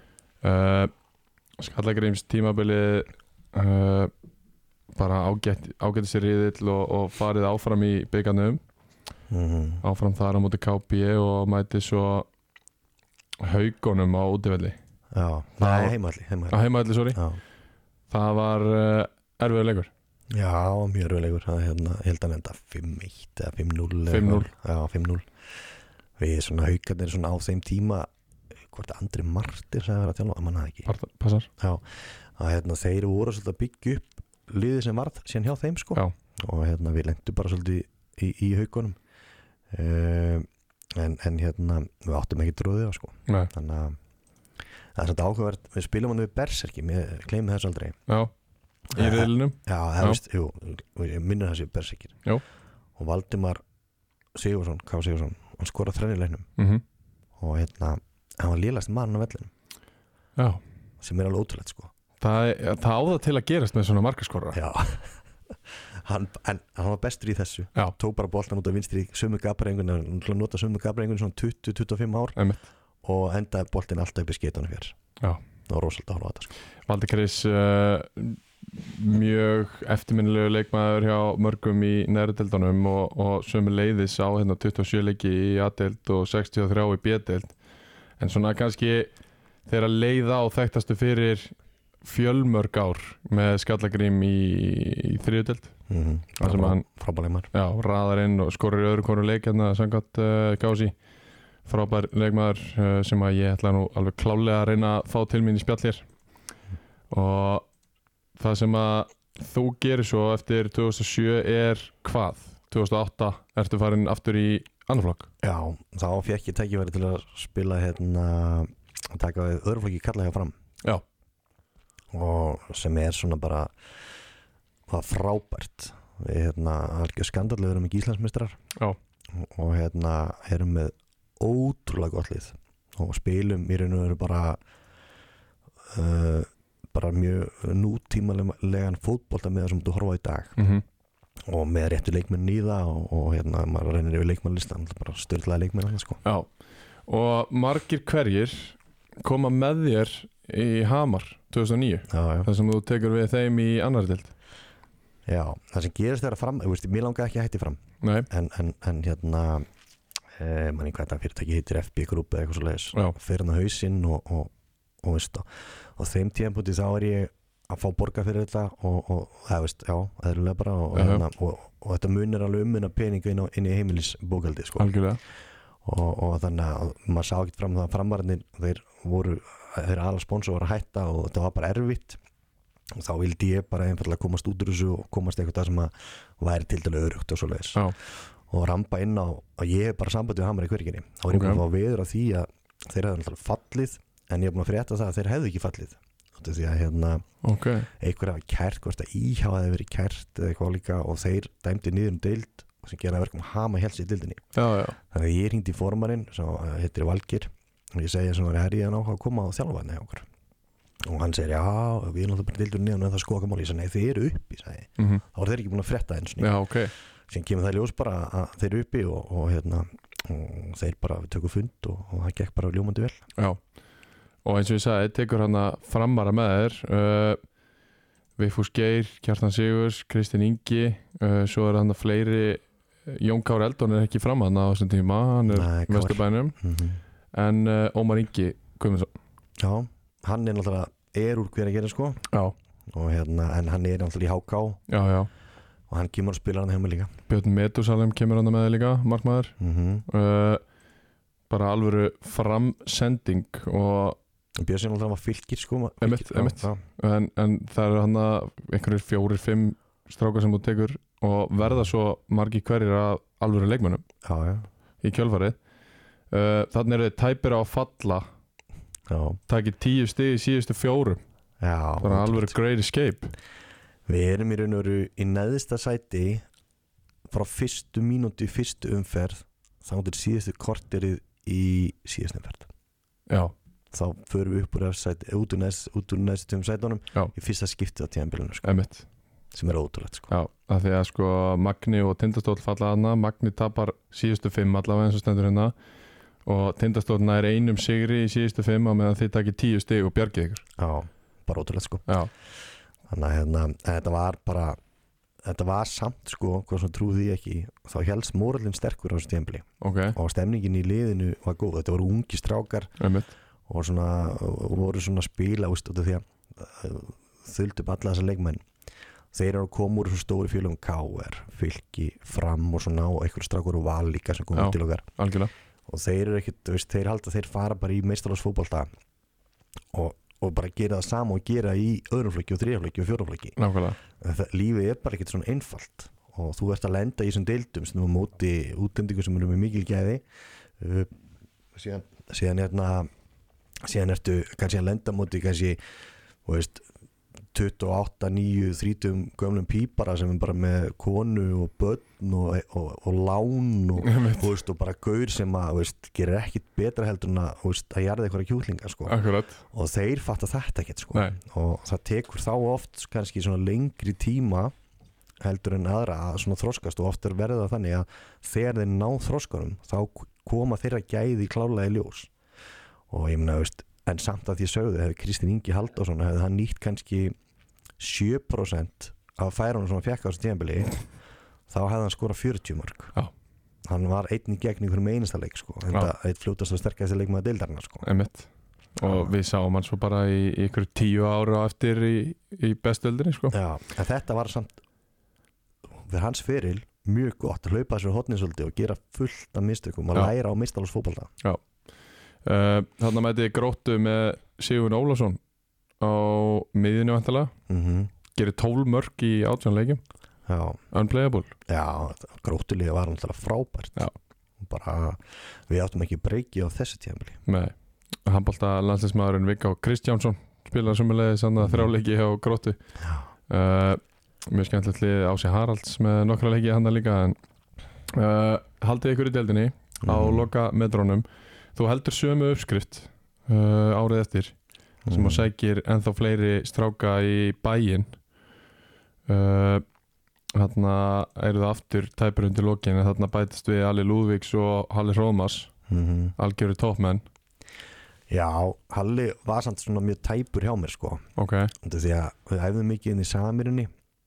uh, Skallagrims tímabilið uh, bara ágætt ágætt sér riðill og, og farið áfram í byggarnum mm-hmm. áfram þar á móti K B og mæti svo Haugunum á útivelli Já, það er heimaðli Á heimaðli, sorry Já Það var uh, erfiður leikur. Já, mjög erfiður leikur. Það er hérna, ég held að nefnda fimm eitt eða fimm núll. fimm núll. Já, fimm núll. Við svona Haukarnir svona á þeim tíma, hvort Andri Martir sagði verið að tjála, að manna það ekki. Passar. Já, að hérna þeir voru svolítið að byggja upp liðið sem varð síðan hjá þeim sko. Já. Og hérna við lentum bara svolítið í, í Haukunum. Uh, en, en hérna, við áttum ekki dróðið á sko. Nei. Þannig að það er svolítið áhugavert, við spilum hann við Berserki, ég gleymi þess aldrei. Já, í riðlinum. Já, það veist, jú, ég minnir það sér Berserkir. Já. Og Valdimar Sigursson, K. Sigursson, hann skoraði þrenni í leiknum. Mm-hmm. Og hérna, hann var lélegasti maðurinn á vellinum. Já. Sem er alveg ótrúlegt, sko. Það, það á það til að gerast með svona markaskorra. Já. hann, en hann var bestur í þessu. Já. Tók bara boltan út af vinstri, sömu gabrengun, hann nota sömu gabrengun svona tuttugu til tuttugu og fimm ár. Einmitt. Og endaði boltinn alltaf upp í skeitunum fjör. Já. Það var rosalega að horfa á þetta sko. Valdi Chris uh, mjög eftirminnilegu leikmaður hjá mörgum í neðri deildunum og, og sömuleiðis á hérna tuttugu og sjö leiki í A-deild og sextíu og þrjú í B-deild en svona kannski þeirra leiða og þekktastu fyrir fjölmörg ár með Skallagrim í, í þriðju deild mm-hmm. þar sem hann frábær leikmaður. Já, raðar inn og skorir í öðru hvoru leik hérna samkvæmt uh, Gási frábær leikmaður uh, sem að ég ætla nú alveg klálega að reyna að fá til mín í spjall hér og það sem að þú gerir svo eftir tvö þúsund og sjö er hvað? tvö þúsund og átta ertu farin aftur í annar flokk? Já, þá fékk ég tækifæri til að spila hérna að taka við öðru flokki kalla hjá Fram. Já. Og sem er svona bara það frábært við hérna algjör skandall við erum ekki Íslandsmeistarar. Já. Og hérna erum með ótrúlega gott lið og spilum í raun og veru bara uh, bara mjög nútímalegan fótbolta með það sem þú horfa á í dag mm-hmm. og með réttu leikmenn í það og, og hérna maður reynir yfir leikmennlistan bara styrlaði leikmenn sko. Já, og margir hverjir koma með þér í Hamar tvö þúsund og níu já, já. þar sem þú tekur við þeim í annarri deild. Já, það sem gerist þeirra Fram, ég veist, mér langaði ekki að hætti Fram en, en, en hérna Eh, manni hvað þetta fyrirtæki heitir F B Group eða eitthvað svo leiðis fyrir hann á hausinn og, og, og, veist, og þeim tímpúti þá er ég að fá borga fyrir þetta og, og það veist, já, eðlulega bara og, uh-huh. hérna, og, og þetta munir alveg um minna peninga inn, inn í heimilisbókaldi sko. og, og þannig að maður sá ekkert fram það að framvarnir þeir voru, þeir aðal sponsor voru að hætta og þetta var bara erfitt og þá vildi ég bara einfallega komast út úr þessu og komast eitthvað sem að væri til dælu örugt og svo leiðis og rampa inn á að ég hef bara samband við Hamar í Hverginni. Þá var ég búin að fá veður á því að þeir hefði náttúrulega fallið en ég hef búin að frétta það að þeir hefði ekki fallið. Þetta því að hérna okay. einhver hafi kært, hvort að Í H hefði verið kært eða eitthvað líka og þeir dæmdi niður um deild sem gera verkum að Hamar helst í deildinni. Já, já. Þannig að ég hringdi í formaninn sem heitir Valgeir og ég segi svona að herri ég á að koma á þjálfarni hjá okkur. og hann segir, já, við erum alltaf bara deildur neðan en það skoða mál, ég sagði, nei, þeir eru uppi sagði. Mm-hmm. Þá var þeir ekki búin að frétta eins og Já, ok. Síðan kemur það ljós bara að þeir eru uppi og, og, hérna, og þeir bara við tökum fund og, og það gekk bara ljómandi vel. Já, og eins og ég sagði, tekur hann að framara með þér uh, Vigfús Geir, Kjartan Sigurs, Kristinn Ingi uh, svo er hann að fleiri Jón Kári Eldon er ekki fram hann á þessum tíma, hann er Nei, Kár. Vesturbænum Mm-hmm. en uh, Ómar Ingi Guðmundsson. Já, hann er náttúrulega er úr hver að gera sko Já, og hérna, en hann er náttúrulega í H K já, já. og hann kemur að spila hann heima líka. Björn Metusalem kemur hann með þér líka, markmaður. Mm-hmm. Uh, bara alvöru framsending og Björn sem náttúrulega var fylgir sko. Einmitt, Fylkir, einmitt. já, en, en það eru hann að einhverjir fjórir, fimm strákar sem þú tekur og verða svo margir hverjir að alvöru leikmönnum já, já, í kjölfarið. Uh, þannig eru þið tæpir á að falla, já, takið tíu stig í síðustu fjórum, já bara alvöru great escape. Við erum í raun og veru í neðsta sæti frá fyrstu mínútu í fyrstu umferð þá til síðustu korterið í síðustu umferð. Já, Þá förum við upp úr sæti, út úr neðst, út úr næstum sætunum Já. í fyrsta skiptið á tímabilinu sko, emitt. sem er ótrúlegt sko. Já, af því að sko Magni og Tindastóll falla hana, Magni tapar síðustu fimm allavega eins og stendur hérna og Tindastóll nær einum sigri í síðustu fimm á meðan þið takir tíu stig og bjargið ykkur. Já, bara ótrúlegt sko. Já, Þannig að hérna, þetta var bara þetta var samt sko, hvað sem trúði ég ekki þá helst moralinn sterkur á þessu tímabili ok, og stemningin í liðinu var góð, þetta voru ungi strákar emitt. og svona og voru svona að spila úst, því að þuldu upp alla þessa leikmenn. Þeir eru að koma úr þessu stóri félögum K R, Fylki, Fram og svona og einhver strákur og Val líka sem komið til okkar Algjörlega. og þeir eru ekkit, veist, þeir halda þeir fara bara í meistaraflokksfótbolta og, og bara gera það sama og gera í öðrum flokki og þriðja flokki og fjórða flokki. Nákvæmlega. Lífið er bara ekkit svona einfalt og þú ert að lenda í þessum deildum sem þú móti útlendingum sem eru með mikil gæði uh, síðan, síðan hérna síðan ertu kannski að lenda móti kannski, þú veist tuttugu og átta, níu, þrítugum gömlum pípara sem er bara með konu og börn og, og, og lán og, veist, og bara gaur sem að veist, gerir ekkit betra heldur en að, veist, að jarða eitthvað kjúklinga sko. Akkurat. Og þeir fatta þetta ekkit sko. Og það tekur þá oft kannski svona lengri tíma heldur en aðra að svona þroskast og oft er verið það þannig að þegar þeir ná þroskanum þá koma þeirra gæði klárlega í ljós og ég meina, veist, en samt að því sögðu hefði Kristinn Ingi Halldórsson hefði hann nýtt kannski sjö prósent af færunum sem hann fekk á þessu tímabili þá hefði hann skorað fjörutíu mörk. Já. Hann var einn í gegn í hverjum einasta leik sko, en það eitt fljótast og sterkast leikmaður deildarinnar sko. Emitt. Og Já. Við sáum hann svo bara í, í ykkur tíu ára eftir í, í bestöldinni sko. Já, en þetta var samt fyrir hans feril mjög gott að hlaupa þessu hotninsöldi og gera fullt af mistökum og læra á meistaraflokksfótbolta. Já. Uh, Þannig mæti Gróttu með Sigurinn Ólafsson á miðjunni vantilega mm-hmm. gerir tólf mörk í átján leikjum. Já. Unplayable. Já, Gróttuliga var náttúrulega frábært. Já. Bara, við áttum ekki breyki á þessu tímabili. Nei, handbolta landsliðsmaðurinn Viggo Kristjánsson spilar sömulegis mm. þrjáleiki hjá Gróttu. uh, Mjög skemmtilegt lið Ási Haralds með nokkra leiki hann líka en uh, haldið ykkur í deildinni mm. á loka metrónum. Þú heldur sömu uppskrift uh, árið eftir mm. sem að sækir ennþá fleiri stráka í bæinn. Uh, þarna eru það aftur tæpur undir lokin en þarna bætist við Alli Lúðvíks og Halli Hróðmars mm-hmm. algjöru toppmenn. Já, Halli var samt svona mjög tæpur hjá mér sko. Ok. Því að við æfðum mikið inn í Samirinni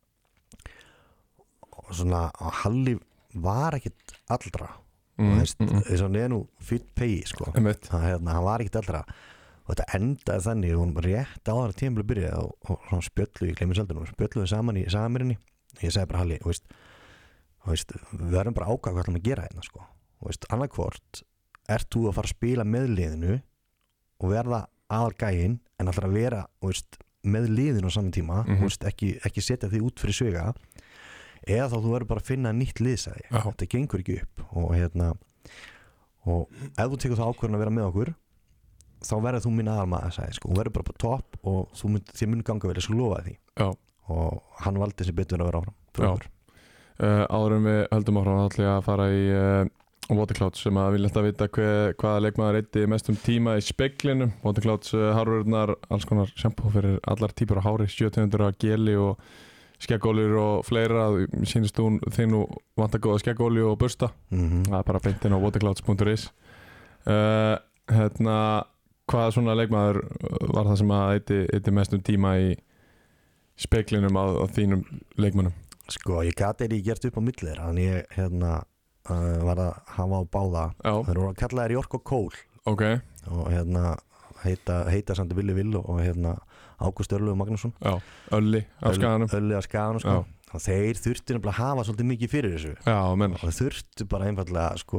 og svona Halli var ekkit allra Mm, og þess mm, að hann er nú fýtt pegi sko. mm. það, hérna, hann var ekkert allra og þetta endaði þannig og hún rétt áður að tímabili byrjaði og, og, og spjöllu í glemisaldunum spjölluðu saman í Samirinni ég segi bara Halli, veist, veist, við verðum bara ákvæða hvað ætlum að gera hérna sko. Annarkvort ert þú að fara að spila með liðinu og verða aðal gæinn en alltaf að vera veist, með liðinu á saman tíma mm-hmm. veist, ekki, ekki setja því út fyrir sviga eða þá þú verður bara að finna nýtt liðsæði þetta gengur ekki upp og hérna og ef þú tekur það ákvörðun að vera með okkur þá verður þú minn aðalmaður sagði, sko. Hún verður bara på topp og þú mynd, þið mun ganga vel að lofa því Já. Og hann valdi þessi betur að vera áfram uh, Áður en við höldum áfram allir að fara í uh, Waterclouds sem að vilja alltaf vita hver, hvaða leikmaður eyddi mestum tíma í speglinum. Waterclouds hárvörðnar, alls konar shampoo fyrir allar típur á hári, sjö tegundir af geli og skeggólur og fleira. Sýnist þú þig nú vantar góða skeggólu og bursta. Mm-hmm. Það er bara beint inn á waterclouds punktur is. Uh, hérna, hvaða svona leikmaður var það sem að eyddi, eyddi mestum tíma í speglinum á, á þínum leikmönnum? Sko, ég gati ekki gert upp á milli þeirra, en ég hérna Uh, var að hafa á báða. Já. Þeir voru að kalla þær York og Cole. Ok. Og hérna heita, heita samt Willi Vill og hérna Ágúst Örlygur Magnússon. Já, Ölli af Skaganum. Ölli af Skaganum, sko. Já. Og þeir þurftu nefnilega að hafa svolítið mikið fyrir þessu. Já, menn. Og þeir þurftu bara einfallega, sko,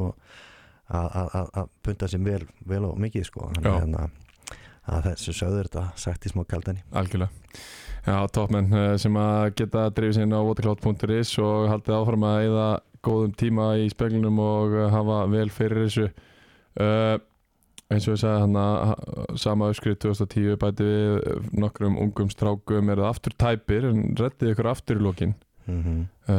að punta sér vel, vel og mikið, sko. Þannig að hérna, að þessu sögður þetta sagt í smá kaldan. Algjörlega. Já, toppmenn sem að geta drifið sér inn á watercloud punktur is og haldið áfram að eyða góðum tíma í speglinum og hafa vel fyrir þessu. Uh, eins og ég sagði hann að sama uppskrið tvö þúsund og tíu bæti við nokkrum ungum strákum, eru það aftur tæpir en reddið ykkur aftur í lokin. Mm-hmm.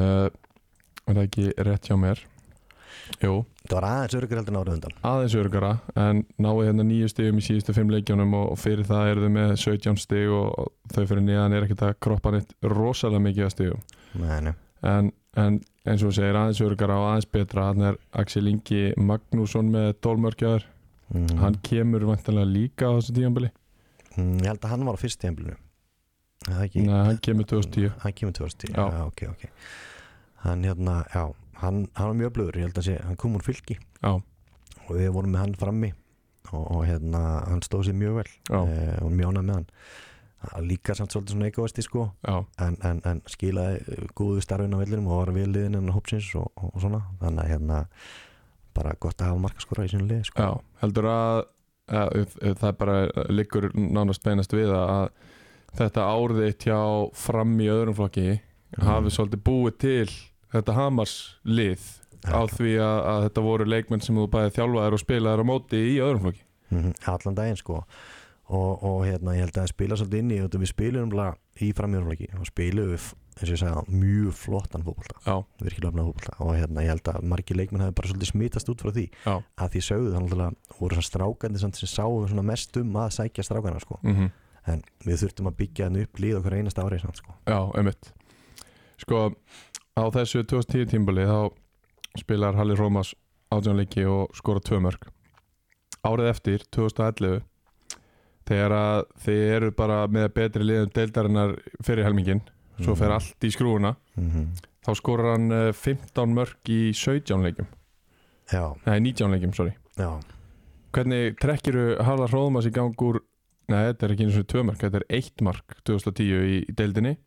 Uh, er það ekki rétt hjá mér? Jú. Það var aðeins örugara heldur en árið undan. Aðeins örugara, en náðu hérna níu stigum í síðustu fimm leikjunum og fyrir það eru þau með sautján stig og þau fyrir nýjan er ekkert að kroppa neitt rosalega mikið að stigum. Nei, nei. En, en eins og segir aðeins örugara og aðeins betra, hann er Axel Ingi Magnússon með tólf mörk hjá þér. Mm-hmm. Hann kemur væntanlega líka á þessu tímabili. Mm, ég held að hann var á fyrst tímabilinu. Nei, hann kemur tvö þúsund og tíu. Hann kemur tvö þúsund og tíu, já, já ok, ok. Hann hérna, já, hann, hann var mjög blöður, ég held að sé, hann kom úr Fylki. Já. Og við vorum með hann frammi og, og hérna, hann stóð sér mjög vel. Já. Eh, og mjög ánægður með hann. Líka samt svolítið svona egoisti, sko. Já. En, en, en skilaði góðu starfinn á vellinum og var vel liðinn innan hópsins og, og, og svona. Þannig að hérna, bara gott að hafa markaskora í sínu liði, sko. Já, heldur að, að, að það bara liggur nánast beinast við að þetta árið eitt hjá fram í öðrum flokki mm. hafi svolítið búið til þetta hamarslið á því að, að þetta voru leikmenn sem þú bæði þjálfaðir og spilaðir á móti í öðrum flokki. Mm-hmm. Allan daginn, sko. Og, og hérna, ég held að það spila svolítið inn í og við spilum í fram í öðrum flokki og spilum við, eins og ég sagði, mjög flottan fótbolta. Já. Virkilega öfna fótbolta. Og hérna, ég held að margir leikmenn hafi bara svolítið smitast út frá því. Já. Að því sögðu þannig að voru svona strákandi sem sáum svona mest um að sækja strákana, sko. Mm-hmm. En við þurftum að byggja hann upp líð okkur einasta ári samt, sko. Já, einmitt. Sko, á þessu tvö þúsund og tíu tímabili þá spilar Halli Rómas átján leiki og skora tvö mörk. Árið eftir, tvö þúsund og ellefu, þegar að þið eru bara með betri liðum deildarinnar fyrir helmingin, svo fer allt í skrúuna, mm-hmm. þá skorar hann fimmtán mörk í sautján leikjum. Já. Nei, nítján leikjum, sorry. Já. Hvernig trekkiru Halli Rómas í gang úr, nei, þetta er ekki eins og tvö mörk, þetta er eitt mark tvö þúsund og tíu í, í deildinni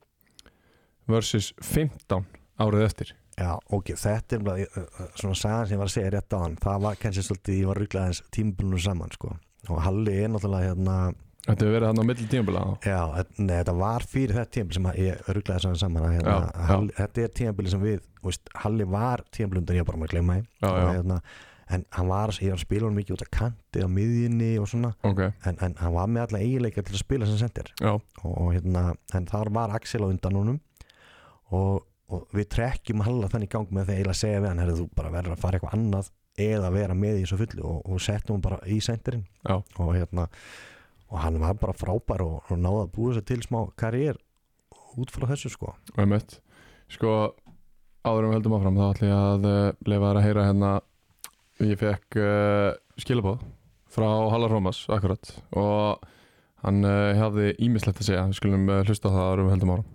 versus fimmtán árið eftir. Já, ok, þetta er bara svona sagan sem ég var að segja rétt á hann, það var kannski svolítið, ég var ruglað eins tímabilinu saman, sko. Og Halli er náttúrulega hérna. Þetta hefur verið hann á milli tímabila? Já, nei, þetta var fyrir þetta tímabil sem ég rugglaði svona saman að hérna, já, Halli, já. Þetta er tímabili sem við, veist, Halli var tímabilundan, ég bara maður gleyma því. Já, já. Hérna, en hann var, ég var að spila hann mikið út af kanti á miðjunni og svona. Okay. En, en hann var með alla eiginleika til að spila sem sendir. Já. Og hérna, en þar var Axel á undan honum og, og við trekkjum Halla þannig í gang með þegar ég að segja við hann, herri, þú bara verður að fara eitthvað annað eða vera með í þessu fullu og, og settum hann bara í sendirinn og hérna og hann var bara frábær og, og náði að búa sér til smá karriér út frá þessu, sko. Og einmitt, sko, áður um höldum áfram þá ætlum ég að uh, leyfa þær að heyra hérna, ég fekk uh, skilaboð frá Halli Rómas akkurat og hann uh, hafði ýmislegt að segja, við skulum uh, hlusta á það áður um höldum áfram.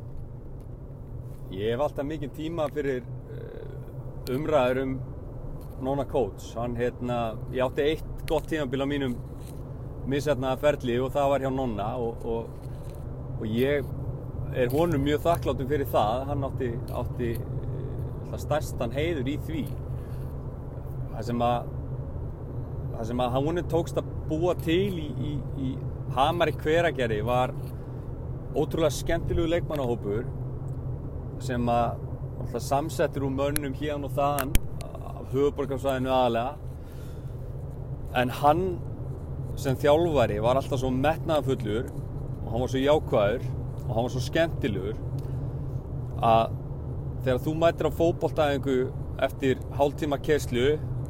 Ég hef alltaf mikið tíma fyrir uh, umræður um Nonna Coates, hann hérna, ég átti eitt gott tímabil á mínum misheppnaða ferli og það var hjá Nonna og, og, og ég er honum mjög þakklátur fyrir það, hann átti, átti uh, stærstan heiður í því. Það sem að, það sem að honum tókst að búa til í, í, í Hamari Hveragerði var ótrúlega skemmtilegu leikmannahópur sem að alltaf samsettur úr mönnum hérna og þaðan höfuðborgarsvæðinu aðalega en hann sem þjálfari var alltaf svo metnaðarfullur og hann var svo jákvæður og hann var svo skemmtilegur að þegar þú mætir á fótboltaæfingu eftir hálftíma keyrslu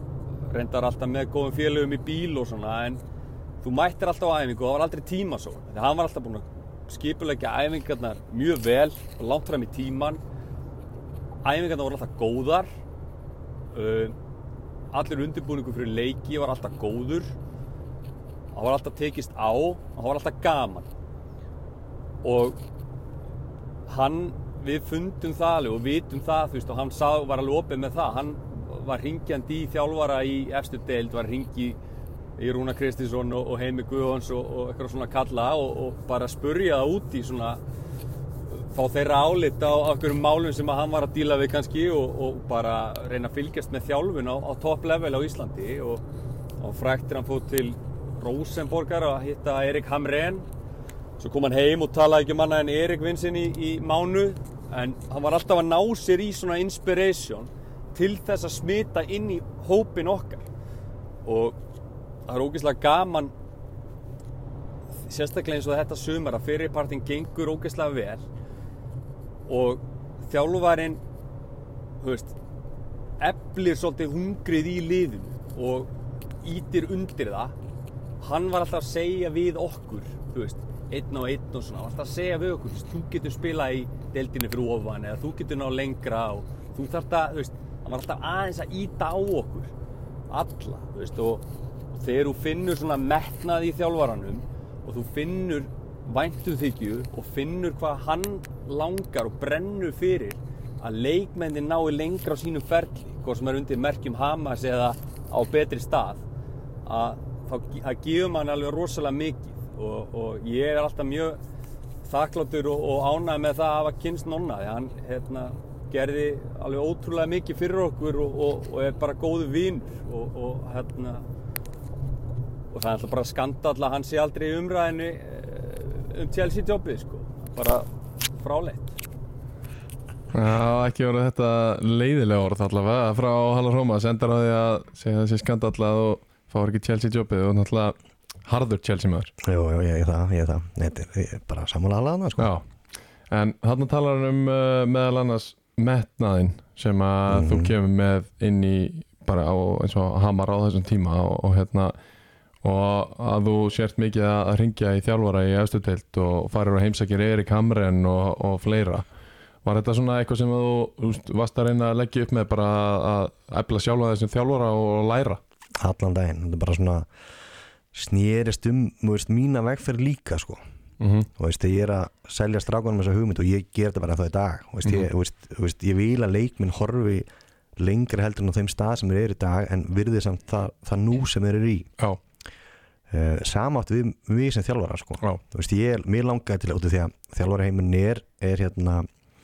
reyndar alltaf með góðum félögum í bíl og svona, en þú mættir alltaf á æfingu og það var aldrei tíma svo. Þegar hann var alltaf búinn að skipuleggja æfingarnar mjög vel og langt fram í tíman. Æfingarnar voru alltaf góðar. Uh, allir undirbúningur fyrir leiki var alltaf góður. Það var alltaf tekist á og það var alltaf gaman. Og hann, við fundum það alveg og vitum það, þú veist, og hann sá, var alveg opið með það. Hann var hringjandi í þjálfara í efstu deild, var hringi í Rúnar Kristinsson og, og Heimi Guðjóns og, og eitthvað svona kalla og, og bara spurja það út í svona, fá þeirra álit á einhverjum málum sem að hann var að díla við kannski og, og bara reyna að fylgjast með þjálfun á, á topp level á Íslandi og, og fræktir hann fór til Rosenborgar að hitta Erik Hamrén. Svo kom hann heim og talaði ekki um annað en Erik Vinsinn í, í mánuð, en hann var alltaf að ná sér í svona inspiration til þess að smita inn í hópin okkar. Og það er ógeðslega gaman, sérstaklega eins og þetta sumar, að fyrirpartinn gengur ógeðslega vel og þjálfarinn, þú veist, eflir svolítið hungrið í liðinu og ýtir undir það. Hann var alltaf að segja við okkur, þú veist, einn og einn og svona, alltaf að segja við okkur, þú getur spilað í deildinni fyrir ofan eða þú getur ná lengra og þú þarft að, þú veist, hann var alltaf aðeins að ýta á okkur, alla, þú veist, og, og þegar þú finnur svona metnað í þjálfaranum og þú finnur væntumþykju og finnur hvað hann langar og brennur fyrir að leikmennin nái lengra á sínum ferli, hvort sem er undir merkjum Hamas eða á betri stað, að þá að gefur mann alveg rosalega mikið og, og ég er alltaf mjög þakkláttur og, og ánægður með það að hafa kynnst Nonna, því hann hérna, gerði alveg ótrúlega mikið fyrir okkur og, og, og er bara góður vinur og, og hérna og það er alltaf bara skandall að hann sé aldrei í umræðinu um Chelsea jobbið, sko, bara fráleitt. Já, ekki voru þetta leiðilega orð allavega frá Hallar Róma, sendar á því að segja þessi skandall að þú fáir ekki Chelsea jobbið og náttúrulega harður Chelsea maður. Jú, jú, ég er það, ég er það. Þetta er bara sammála alveg, sko. Já, en þarna talar hann um uh, meðal annars metnaðinn sem að mm. þú kemur með inn í bara á eins og Hamar á þessum tíma og, og hérna og að þú sért mikið að hringja í þjálfara í efstu deild og farir og heimsækir Erik Hamrén og, og fleira. Var þetta svona eitthvað sem þú, þú varst að reyna að leggja upp með bara að efla sjálfa þessum þjálfara og læra? Allan daginn, þetta er bara svona snerist um, þú veist, mína vegferð líka, sko. Mm-hmm. Og veist, ég er að selja strákunum þessa hugmynd og ég ger þetta bara þá í dag. Og veist, mm-hmm. ég, veist, veist, ég vil að leikminn horfi lengra heldur en á þeim stað sem þeir eru í dag en virði samt það, það nú sem þeir eru í. Já. Uh, samátt við, við sem þjálfara, sko. Já. Veist, ég, mér langaði til út af því að þjálfaraheiminn er, er hérna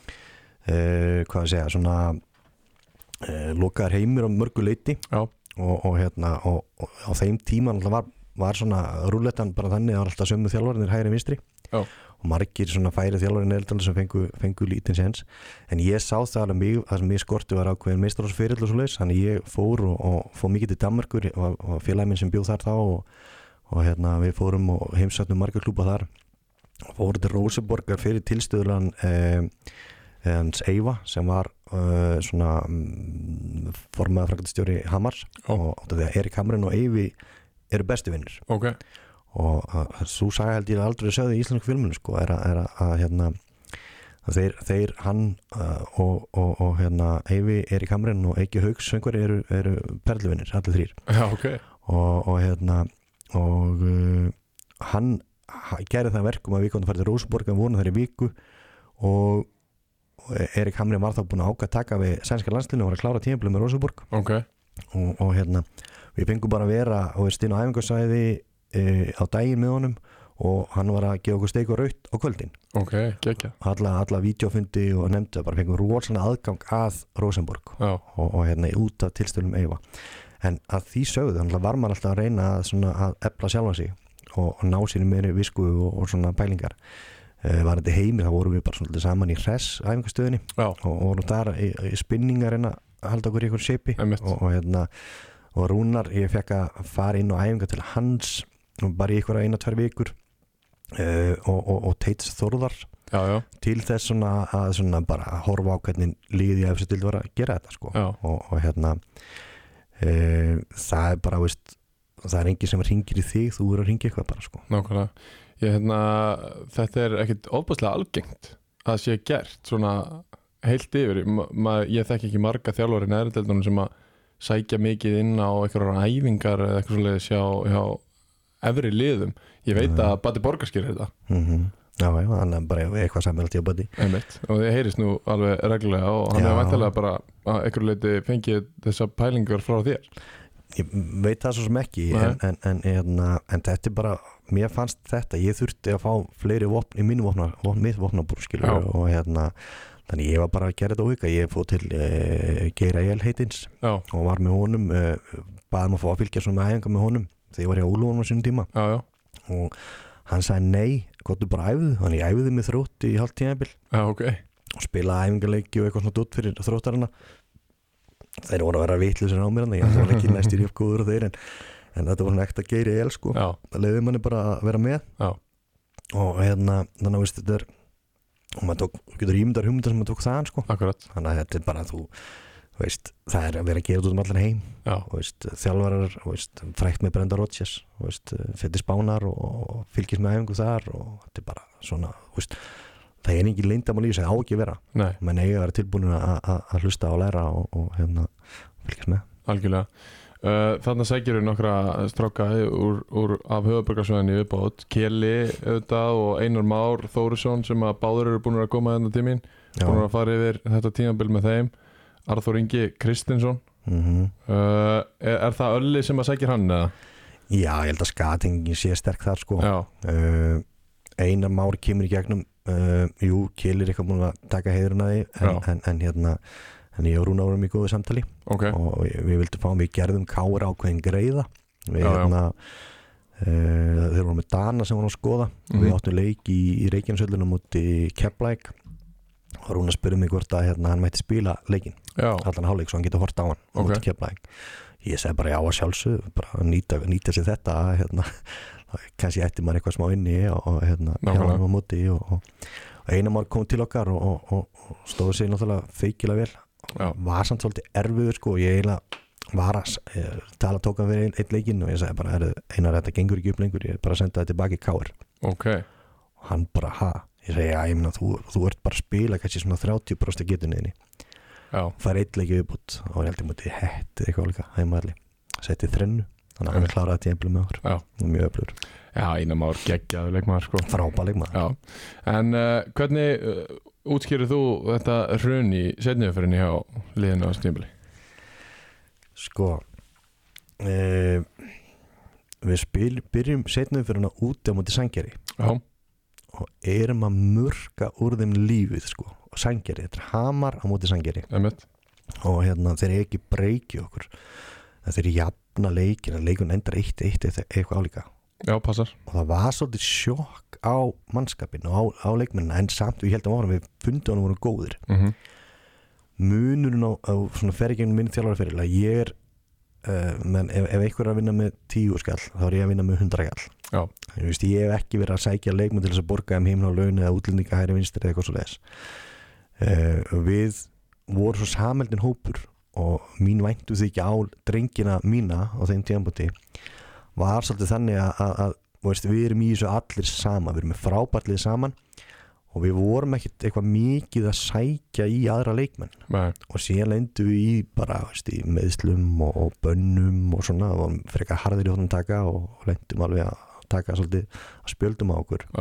uh, hvað að segja, svona uh, lokaðar heimir á mörgu leyti. Já. Og, og hérna og, og á þeim tíma var, var svona rúllettan bara þannig að það var alltaf sömu þjálfarnir hægri vinstri. Já. Og margir svona færi þjálfarnir eldalur sem fengu, fengu lítinn séns, en ég sá það alveg mig, það sem ég skorti var ákveðin meistarafsferill og svo leiðis, þannig ég fór og, og fór mikið til Danmerkur og, og félagi minn sem bjóð þar þá og, og hérna við fórum og heimsættum marga klúba þar og fórum til Rosenborgar fyrir tilstöðulegan eh, hans Eyva sem var uh, svona um, formaður framkvæmdastjóri Hamars oh. og því að Erik Hamrén og Eyvi eru bestu vinnir. Okay. Og uh, svo sagði held ég aldrei sögðu í íslensku filminu, sko, er að, er að hérna að þeir, þeir hann uh, og, og, og hérna Eyvi, Erik Hamrén og Eiki Hauks söngvari eru, eru perluvinnir, allir þrír. Já, okay. og, og hérna og uh, hann gerði það verkum að við komum að fara til Rosenborg að vona þær í viku og Erik Hamrén var þá búinn að ákveða að taka við sænska landslinu og var að klára tímabilið með Rosenborg. Okay. Og, og hérna við fengum bara að vera og við stinn á æfingarsvæði e, á daginn með honum og hann var að gefa okkur steik og raut á kvöldin. Ok, gekkja. Alla, alla vídeofundi og nefndi bara fengum rosalega aðgang að Rosenborg og, og hérna út af tilstöðum Eyva. En að því sögðu, þannig að var maður alltaf að reyna að, svona, að efla sjálfa sig og, og ná sínu meiri visku og, og svona pælingar. Uh, var þetta heimir, þá vorum við bara svolítið saman í hress æfingastöðinni og, og vorum þar í, í spinningar en að halda okkur í einhver shape og, og hérna og Rúnar, ég fekk að fara inn á æfinga til hans bara í einhverja eina, tvær vikur uh, og, og, og Teits Þórðar já, já. til þess svona að svona bara horfa á hvernig liðið í efstu dild var að gera þetta, sko. og, og hérna uh, það er bara, veist það er enginn sem ringir í þig, þú er að ringja eitthvað bara sko. Nákvæmlega, ég, hérna, þetta er ekkit ofbúðslega algengt að það sé gert svona heilt yfir, Ma, ég þekki ekki marga þjálfari í neðri deildunum sem að sækja mikið inn á einhverjar æfingar eða eitthvað svoleiðis hjá, hjá efri liðum, ég veit að Batti Borgarskir er þetta mm-hmm. Já, já, hann er bara eitthvað sammeðalt í að Batti Einmitt, og þið heyrist nú alveg reglulega og hann Já. er væntanlega bara að einhverju leiti fengið þessa pælingar frá þér. Ég veit það svo sem ekki en, en, en, en, en þetta er bara mér fannst þetta, ég þurfti að fá fleiri vopn í mínu vopna, vopn, mitt vopnabúr skilur og hérna þannig ég var bara að gera þetta auka, ég fóð til uh, Geir Egil heitins Já. og var með honum, uh, baðum að fá að fylgja svona með æfingar með honum þegar ég var hjá Úlfónum á sínum tíma Já, já. og hann sagði nei, gott þú bara æfðu þannig ég æfði mig þrótt í hálft tímabil Já, ok. og spilaði æfingarleiki og eitthvað svona dótt fyrir þróttarana þeir voru að vera vitlausir á mér en ég var ekki næstir í uppgóður og þeir en, en þetta var svona ekta Geir Egil sko Já. það leiði manni bara að vera með Já. og hérna þannig að veist, þetta er og maður tók, getur ímyndar hugmyndar sem maður tók það sko. Akkurat. Þannig að þetta er bara þú veist, það er að vera að gera út um allan heim veist, þjálfarar, veist, frækt með Brenda Rodgers fyrir Spánar og, og fylgist með æfingu þar og þetta er bara svona veist, það er engin leyndamál í þess að á ekki vera menn eiga að vera tilbúin að hlusta og læra og, og hérna, fylgist með Algjörlega. Uh, Þannig sækir við nokkra stráka úr, úr af höfuðborgarsvæðinni í viðbót Keli auðvitað og Einar Már Þórisson sem að báður eru búin að koma þennan tíminn, búin að fara yfir þetta tímabil með þeim Arþór Ingi Kristinsson mm-hmm. uh, er, er það Ölli sem að sækir hann eða? Já, ég held að skatengin sé sterk þar sko uh, Einar Már kemur í gegnum uh, jú, Keli er eitthvað búin að taka heiðurinn að því en, en, en hérna en ég og Rúna vorum í góðu samtali okay. og við vildum fá, við gerðum kára ákveðin greiða við já, hérna uh, þeir voru með Dana sem voru að skoða mm-hmm. við áttum leik í, í Reykjanesvöllunum út í Keflavík og Rúna spurði mig hvort að hérna, hann mætti spila leikinn allan hálfleik svo hann getur hort á hann okay. út í Keflavík ég segi bara já að sjálfsög bara nýta, nýta sér þetta hérna, kannski ætti maður eitthvað smá inni og hérna hjá hann á móti og, og, og Einar Már kom til okkar og, og, og, og stóði sig náttúrulega feikilega vel Já. var samt svolítið erfiður sko og ég eiginlega var að eh, tala tóka við einn ein leikinn og ég sagði bara Einar þetta gengur ekki upp lengur, ég er bara að senda þetta tilbaki í K R okay. og hann bara ha, ég segi já ég meina þú, þú ert bara að spila kannski svona þrjátíu prósent getunniðinni fær eitt leiki viðbútt og ég held ég mútið hættið eitthvað líka heimaðli, settið þrennu þannig að hann kláraði þetta jæmlega með okkur og mjög öflugur Já, Einar Már geggjaður leikmaður sko. Frábær leikmaður En uh, hvernig uh, útskýrir þú þetta hrun í seinniumferðinni hjá liðinu á Stímbli? Sko e, við spil, byrjum seinniumferðina úti á móti Sandgerði og erum að murka úr þeim lífið sko og Sandgerði, þetta er Hamar á móti Sandgerði og hérna þeir eru ekki breykið okkur þeir eru jafna leikin að leikun endar eitt eitt eitthvað álíka Já, passar. Og það var svolítið sjokk á mannskapin og á, á leikmennina en samt við heldum áfram við fundum hann voru góðir mm-hmm. munurinn á, á svona ferðgegnum minn þjálfarferil að ég er uh, menn, ef, ef einhver er að vinna með tíu skall þá er ég að vinna með hundra skall Já. Ég, veist, ég hef ekki verið að sækja leikmenn til þess að borga um heiminn á laun eða útlendinga hægri vinstri eða eitthvað svo þess uh, við vorum svo sameldin hópur og mín væntu því ekki á drengina mína á þeim tíðanbúti var svolítið þannig að, að, að veist, við erum í þessu allir saman, við erum með frábærtlið saman og við vorum ekkert eitthvað mikið að sækja í aðra leikmenn Nei. og síðan lendum við í bara veist, í meðslum og, og bönnum og svona og frekar harðir í honum taka og lendum alveg að taka svolítið að spjöldum á okkur Já.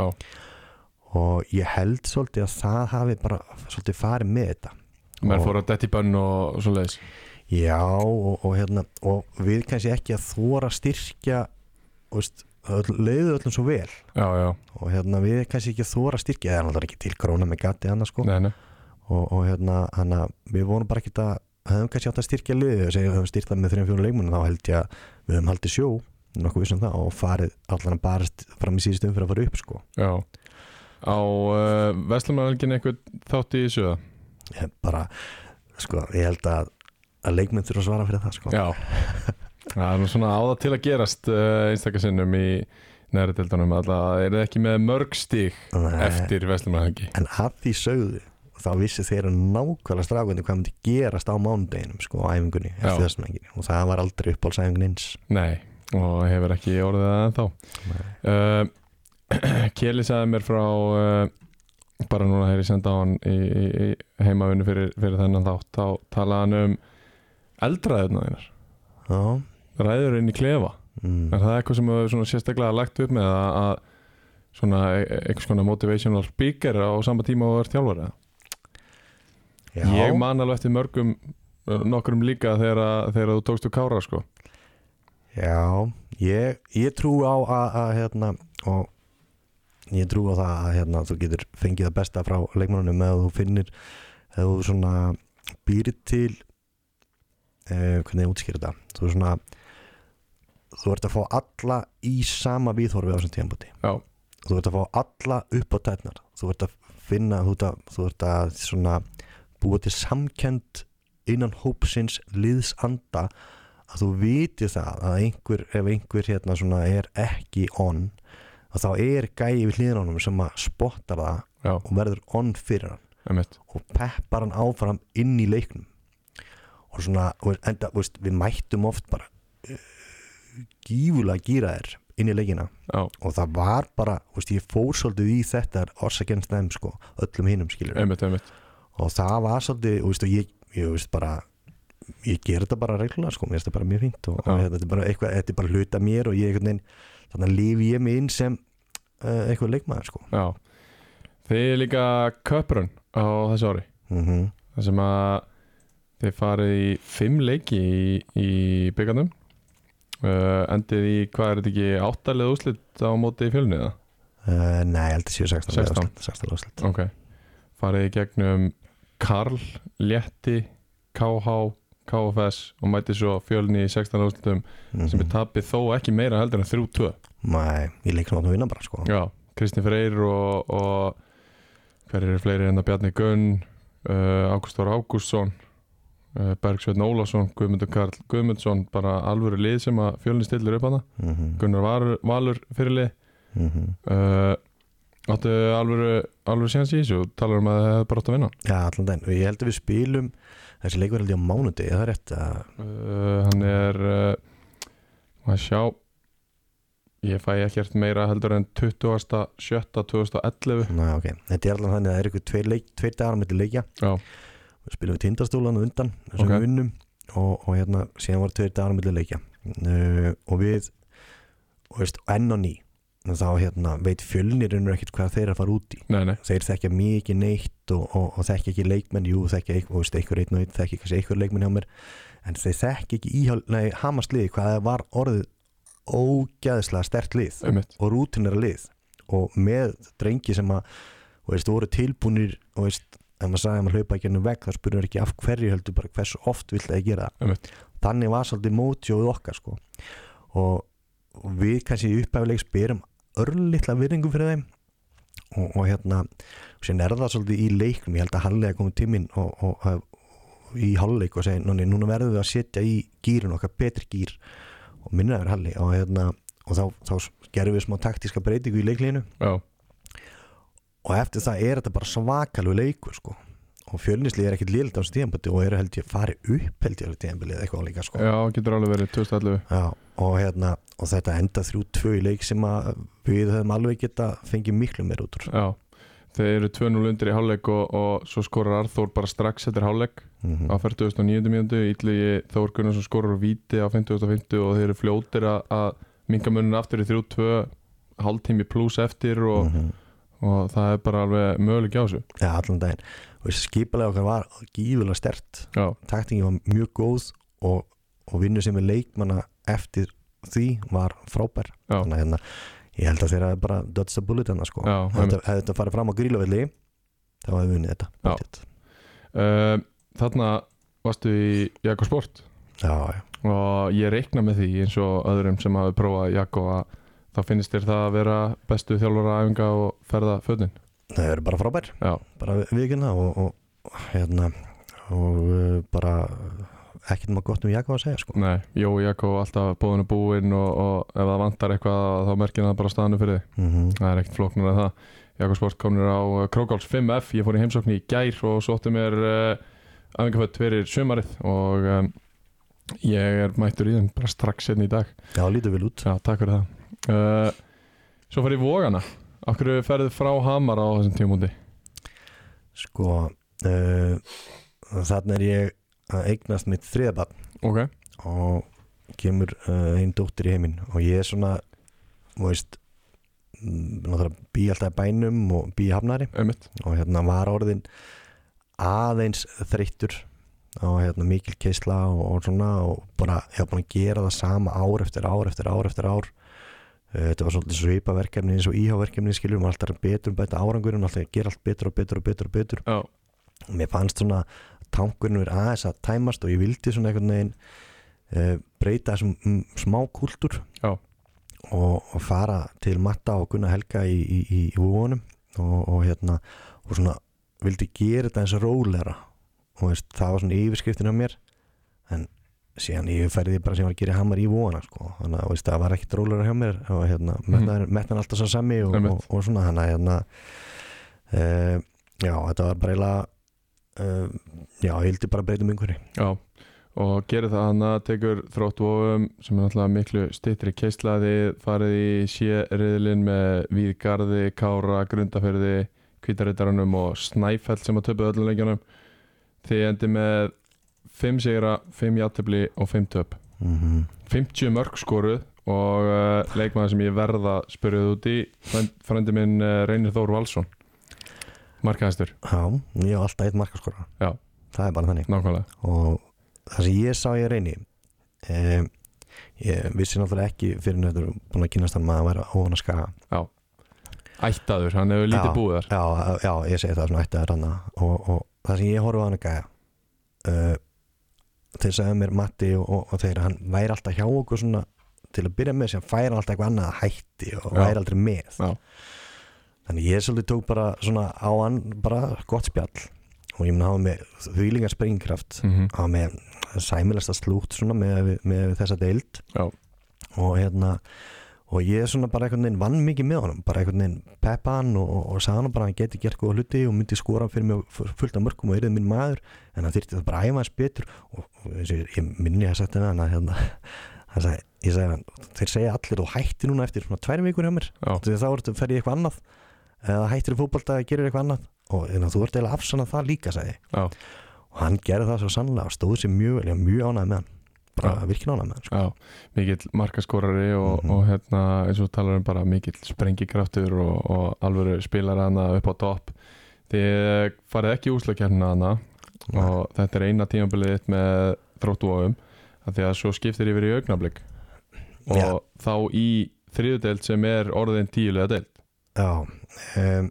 og ég held svolítið að það hafi bara svolítið farið með þetta Menn fóru að detti bönn og svo leiðis Já og, og, hérna, og við kannski ekki að þóra styrkja veist, leiðu öllum svo vel já, já. og hérna, við kannski ekki að þóra styrkja það er náttúrulega ekki til króna með gati annars sko. nei, nei. og, og hérna, hana, við vorum bara ekki að höfum kannski átt að styrkja liðið og segja að höfum styrkt það með þrjum fjórum leikmunum þá held ég að við höfum haldið sjó nokkuð vissum það og farið allan að barast fram í síðustum fyrir að fara upp sko. Já, á uh, Vestlumannhelgin eitthvað þátt í sjöða? Ég bara, sko, ég held að að leikmenn þurfa að svara fyrir það sko. Já, það er nú svona á það til að gerast uh, einstakasinnum í neðri deildunum alltaf, er það ekki með mörg stíg eftir Vestlumannhelgi? En að því sögðu þá vissi þeir nákvæmlega strákundi hvað myndi gerast á mánudeginum sko á æfingunni eftir þessum æfingunni og það var aldrei uppáhaldsæfingun eins. Nei, og hefur ekki orðið það ennþá. uh, Keli sagði mér frá uh, bara núna þegar ég senda á hann í, í, í heimavinnu fyrir, fyrir þennan þátt, þá talaði hann um eldræðurna þínar. Já. Ræður inn í klefa. Mm. Er það eitthvað sem þú svona sérstaklega lagt upp með að, að svona einhvers konar motivational speaker á sama tíma og er þjálfari? Já. Ég man alveg eftir mörgum nokkrum líka þegar, þegar þú tókstu Kára sko. Já, ég, ég trú á að, að hérna, og ég trú á það að hérna, þú getur fengið það besta frá leikmannunum eða þú finnir, eða þú svona býr til eh, hvernig ég útskýra þetta, þú svona þú ert að fá alla í sama viðhorfi á þessum tímabúti. Já. Þú ert að fá alla upp á tætnar. Þú ert að finna, þú ert að, þú ert að svona búa til samkennd innan hópsins liðsanda að þú viti það að einhver, ef einhver hérna svona er ekki on, að þá er gæi við hliðina á honum sem að spottar það. Já. Og verður on fyrir hann. Emmett. Og peppar hann áfram inn í leiknum. Og svona, enda, veist, við mættum oft bara gífulega gýra þér inn í leikina. Já. Og það var bara, veist, ég fór svolítið í þetta orsakennst þeim sko, öllum hinum skilur. Einmitt, einmitt. Og það var svolítið, veist, og ég, ég veist bara ég ger þetta bara reglulega sko, mér finnst þetta bara mjög fínt og, og þetta er bara eitthvað, þetta er bara hluta mér og ég einhvern veginn, þannig að lifi ég mig inn sem uh, eitthvað leikmaður sko. Já. Þið er líka köprun á þessu ári. Mhm. Það sem að þið farið í fimm leiki í, í byggarnum. Uh, endið í, hvað er þetta ekki, áttalega úrslit á móti í Fjölni eða? Uh, nei, heldur séu sextán úrslit. Ok. Farið í gegnum Karl, Létti, K H, K F S og mæti svo Fjölni í sextán úrslitum mm-hmm. sem er tapið þó ekki meira heldur en þrjú tvö. Nei, ég leik náttúrulega vinna bara sko. Já, Kristinn Freyr og, og hver eru fleiri en að Bjarni Gunn, uh, Ágúst Þór Ágústsson, Bergsveinn Ólafsson, Guðmundur Karl Guðmundsson, bara alvöru lið sem að Fjölni stillir upp hana. Mm-hmm. Gunnar Valur, Valur fyrir lið. Mm-hmm. uh, Áttu alvöru alvöru séns í þessu og talar um að það hefði bara átt að vinna. Já, allan daginn, og ég held að við spilum þessi leikur held ég á mánudegi, það er rétt að uh, hann er uh, að sjá ég fæ ekkert meira heldur en tuttugasta sjötta tvö þúsund og ellefu. Ná, ok, þetta er allan þannig að það er ykkur tveir, leik, tveir dagar á milli leikja. Já. Við spilum við Tindastólan og undan þessum okay. vinnum og, og hérna síðan var tveir dagar á milli leikja uh, og við og veist, enn og ný þá hérna veit Fjölnir ekkert hvað þeir að fara út í. Nei, nei. Þeir þekkja mikið neitt og, og, og þekkja ekki leikmenn, jú þekkja eitthvað, veist, eitthvað einn og einn þekkja kannski eitthvað leikmenn hjá mér en þeir þekkja ekki íhál, nei, Hamarsliði hvað það var orðið ógeðslega sterkt lið Einmitt. Og rútinera lið og með drengi sem að veist, voru tilbúnir og veist ef maður sagði að maður hlaupa ekki ennum veg þá spurður ekki af hverju heldur bara hversu oft vill það gera það. Þannig var svolítið mótjóð okkar sko. og, og við kannski í upphæfilegs berum örlitla virðingu fyrir þeim og, og hérna og síðan er það svolítið í leiknum ég held að Halli komið til mín og, og, og í hálfleik og segi núna verðum við að setja í gýrun okkar betri gýr og minna yfir Halli og, hérna, og þá, þá gerum við smá taktíska breytingu í leiklínu. Já. Og eftir það er þetta bara svakalegu leikur sko. Og Fjölnislið er ekkert liðilegt á þessu tímabili og eru held ég farið upp held ég á tímabili eða eitthvað líka sko. Já, getur alveg verið tvö þúsund og ellefu. Já, og hérna og þetta enda þrjú tvö í leik sem að við höfum alveg geta fengið miklu meir út úr. Já, þeir eru tvö núll undir í hálfleik og, og svo skorar Arþór bara strax eftir hálfleik mm-hmm. á fertugasta og níundu mínútu. Illugi Þór Gunnarsson skorar víti á fimmtugasta og fimmta og þeir eru fljótir að, að minnka muninn aftur í þrjú tvö hálftími pluss eftir og mm-hmm. og það er bara alveg möguleik á þessu. Já, allan daginn og þessi skipalega okkar var gífulega stert taktingin var mjög góð og, og vinnu sem er leikmanna eftir því var frábær Já. Þannig að hérna, ég held að þeirra bara dodge the bullet hana sko. Hefði þetta farið fram á Grílavelli þá hefði við unnið þetta uh, Þarna varstu í Jakobsport Já, já. Og ég reikna með því eins og öðrum sem hafi prófað Jakob að þá finnst þér það að vera bestu þjálfara æfinga og ferða fötin? Það er bara frábær, Já. Bara vikina og, og hérna og uh, bara ekkert maður gott um Jakob að segja sko. Nei, Jó Jakob alltaf bóðinu búinn og, og ef það vantar eitthvað þá merkir það bara staðinu fyrir þig. Mm-hmm. Það er ekkert flóknar en það. Jakobsport komnir á Krókáls fimm F. Ég fór í heimsókn í gær og sótti mér uh, æfingaföt fyrir sumarið og um, ég er mættur í þeim bara strax hérna í dag. Já, lítur vel út. Já, takk fyrir það. Uh, svo fer ég Vogana. Af hverju ferðu frá Hamar á þessum tímúti? Sko, uh, þarna er ég að eignast mitt þriðja barn. Ok. Og kemur uh, einn dóttir í heiminn og ég er svona, þú veist, náttúrulega bý alltaf í bænum og bý í Hafnari. Einmitt. Og hérna var orðin aðeins þreyttur og hérna mikil keisla og, og svona og bara ég var búin að gera það sama ár eftir ár eftir ár eftir ár. Uh, þetta var svolítið svipaverkefni eins og I H-verkefni, skiljum, alltaf betur um bæta árangurinn, alltaf gera allt betur og betur og betur og betur. Já. Og mér fannst svona tankurinn verið aðeins að tæmast og ég vildi svona einhvern veginn uh, breyta þessum um, smá kúltúr. Já. Og, og fara til Matta og Gunnar Helga í, í, í, í Vógunum og, og hérna og svona vildi gera þetta eins og rólegra og veist, það var svona yfirskriftin á mér en síðan yfirferði ég bara sem var að gera í Hamar í Vógana sko. Þannig að veist, það var ekkert rólegra hjá mér og hérna, mm. metnaði alltaf svo sami og, og, og svona þannig að hérna, uh, já, þetta var bara eiginlega uh, já, ég vildi bara breyta um einhverju. Já, og gerir það hana, tekur Þróttvogum sem er náttúrulega miklu styttri keislaði, farið í sé-riðlinn með Víðgarði, Kára, Grundarfirði, Hvítariddaranum og Snæfell sem að töpuðu öllum leikjunum. Þið endi með fimm sigra, fimm jafntefli og fimm töp. Mm-hmm. fimmtíu mörk skoruð og uh, leikmaður sem ég verða spyrjuð út í, frendi minn uh, Reynir Þór Valsson, markahæstur. Já, ég hef alltaf eitt markaskora. Já. Það er bara þannig. Nákvæmlega. Og það sem ég sá ég Reyni, eh, ég vissi náttúrulega ekki fyrir nöður búin að kynast hann maður að vera ofan að Skaga. Já. Ættaður, hann hefur lítið búið þar. Já, já, ég segi það svona ættaður hann og, og það sem ég horfði á hann að gæja uh, þeir sagði mér Matti og, og, og þeir hann væri alltaf hjá okkur svona til að byrja með sem færi alltaf eitthvað annað að hætti og já. Væri aldrei með. Já. Þannig ég svolítið tók bara svona á hann bara gott spjall og ég mun hafa með þvílingar springkraft mm-hmm. hafa með sæmilegsta slútt svona með, með þessa deild. Já. Og hérna og ég svona bara einhvern veginn vann mikið með honum bara einhvern veginn peppa hann og, og, og sagði hann bara að hann geti gert góða hluti og myndi skora fyrir mig fullt af mörkum og yrði minn maður en hann þyrfti það bara að æfa hans betur og, og ég, ég minni að sagt henni hérna, hann sagði, ég sagði hann þeir segja allir þú hættir núna eftir svona tvær vikur hjá mér þegar þá ertu að ferja í eitthvað annað eða hættir í fótbolta eða gerir eitthvað annað og hérna, þú ert eiginlega afsannað það líka sagði Já. Og hann gerði það svo sannlega og stóð sér mjög vel, ég var mjög ánægð með hann bara virkin ánægð með hann sko. Já, mikill markaskorari og, mm-hmm. og hérna eins og talar um bara mikill sprengikraftur og, og alvöru spilar hana upp á topp. Þið farið ekki í úrslitakeppnina hana Nei. Og þetta er eina tímabilið þitt með Þróttvogum af því að svo skiptir yfir í Augnablik og Já. Þá í þriðju deild sem er orðin tíulega deild. Já, um,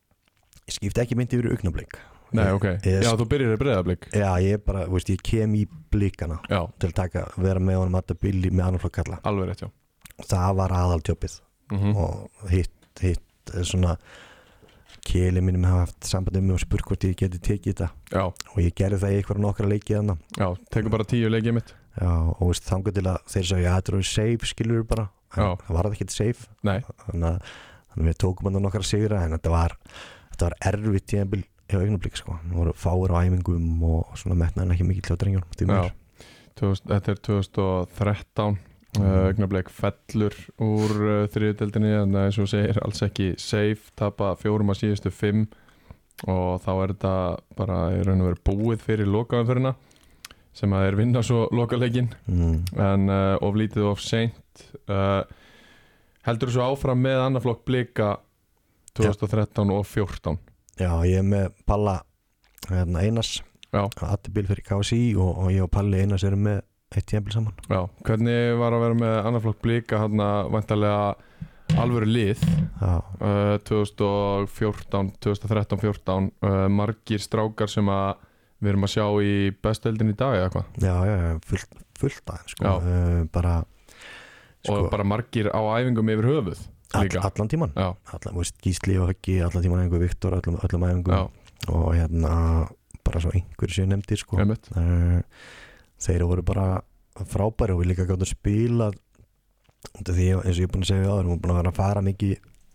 ég skipti ekki myndi yfir í Augnablik. Nei, ok. Ég, Já, þú byrjar í Breiðablik. Já, ég bara, veist, ég kem í Blikana Já. Til að taka, vera með honum að billi með annan flokk kalla. Alveg rétt, já. Það var aðaltjópið mm-hmm. og hitt, hitt svona Keli mínum hafa haft samband um mig og spurt hvort ég geti tekið þetta. Já. Og ég gerði það í eitthvað nokkra leikið hana. Já, tekur bara tíu leikið mitt. Já, og veist, þangur til að þeir sagði, já, þetta eru safe, skilur bara. Já. Það var það ekki safe. Nei. Þannig að, þannig að við tókum hann nokkra sigra en þetta var, þetta var erfitt tímabil hjá Augnablik sko. Það voru fáir á æfingum og svona metnaðin ekki mikið hjá drengjum. Já, þetta er tvö þúsund og þrettán. Mm. Augnablik fellur úr uh, þriðjudeildinni en eins og segir alls ekki safe, tapa fjórum að síðustu fimm og þá er þetta bara í raun og veru búið fyrir lokaumferðina sem að er vinna svo lokaleikinn mm. en uh, of lítið of seint uh, heldur þú svo áfram með annar flokk Blika tvö þúsund og þrettán og fjórtán? Já, ég er með Palla hérna, Einars Attibil fyrir K S I og, og ég og Palli Einars erum með eitt tímabil saman. Já, hvernig var að vera með annar flokk Blika hérna væntanlega alvöru lið uh, tvö þúsund og fjórtán, tvö þúsund og þrettán fjórtán uh, margir strákar sem að við erum að sjá í bestudeildinni í dag eða eitthvað? Já, já, fullt, fullt aðeins sko. uh, bara sko, og bara margir á æfingum yfir höfuð líka. All, allan tíman allan, veist, Gísli og Höggi, allan tíman einhver Viktor, öllum, öllum æfingum já. Og hérna bara svo einhverju sem nefndir sko. uh, þeir voru bara frábæri og við líka gáttum að spila því eins og ég er búin að segja á þeir, við erum búin að vera að fara mikið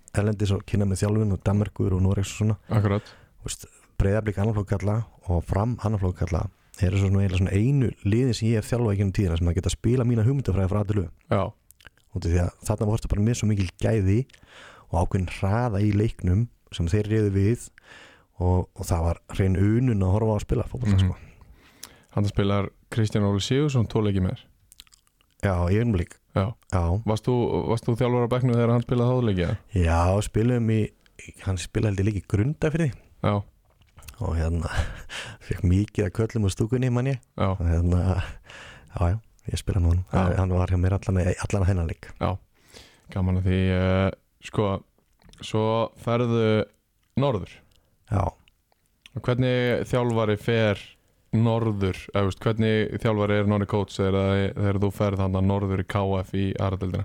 erlendis og kynna með þjálfun og Danmerkur og Noregs og svona. Akkurat. Breiðablik annar flokk kalla og Fram annar flokk kalla eru svona, svona einu liðin sem ég hef þjálfað í gennum tíðina sem að geta spila mína hugmyndafræði frá aðtölu. Já. Og því að þarna vorstu bara með svo mikil gæði og ákveðin hraða í leiknum sem þeir réðu við og, og það var hrein unun að horfa á að spila fótbolta mm-hmm. sko. Hann spilar Kristján Óli Sigurðsson tóleiki með þér. Já, í einum leik. Já. Já. Varst þú, varst þú þjálfur á bekknum þegar hann spilaði þáleiki? Ja? Já, spilum í, hann spilaði held ég leik í Grundarfirði. Já. Og hérna fekk mikið að köllum á stúkunni mann ég. Já. Og hérna, já, já, ég spilaði með hann. Hann var hjá mér allan, allan að hennar leik. Já, gaman að því, uh, sko, svo ferðu norður. Já. Og hvernig þjálfari fer norður, eða veist, hvernig þjálfari er Nonni Coates þegar, þegar þú ferð hann að norður í K F í aðradeildina?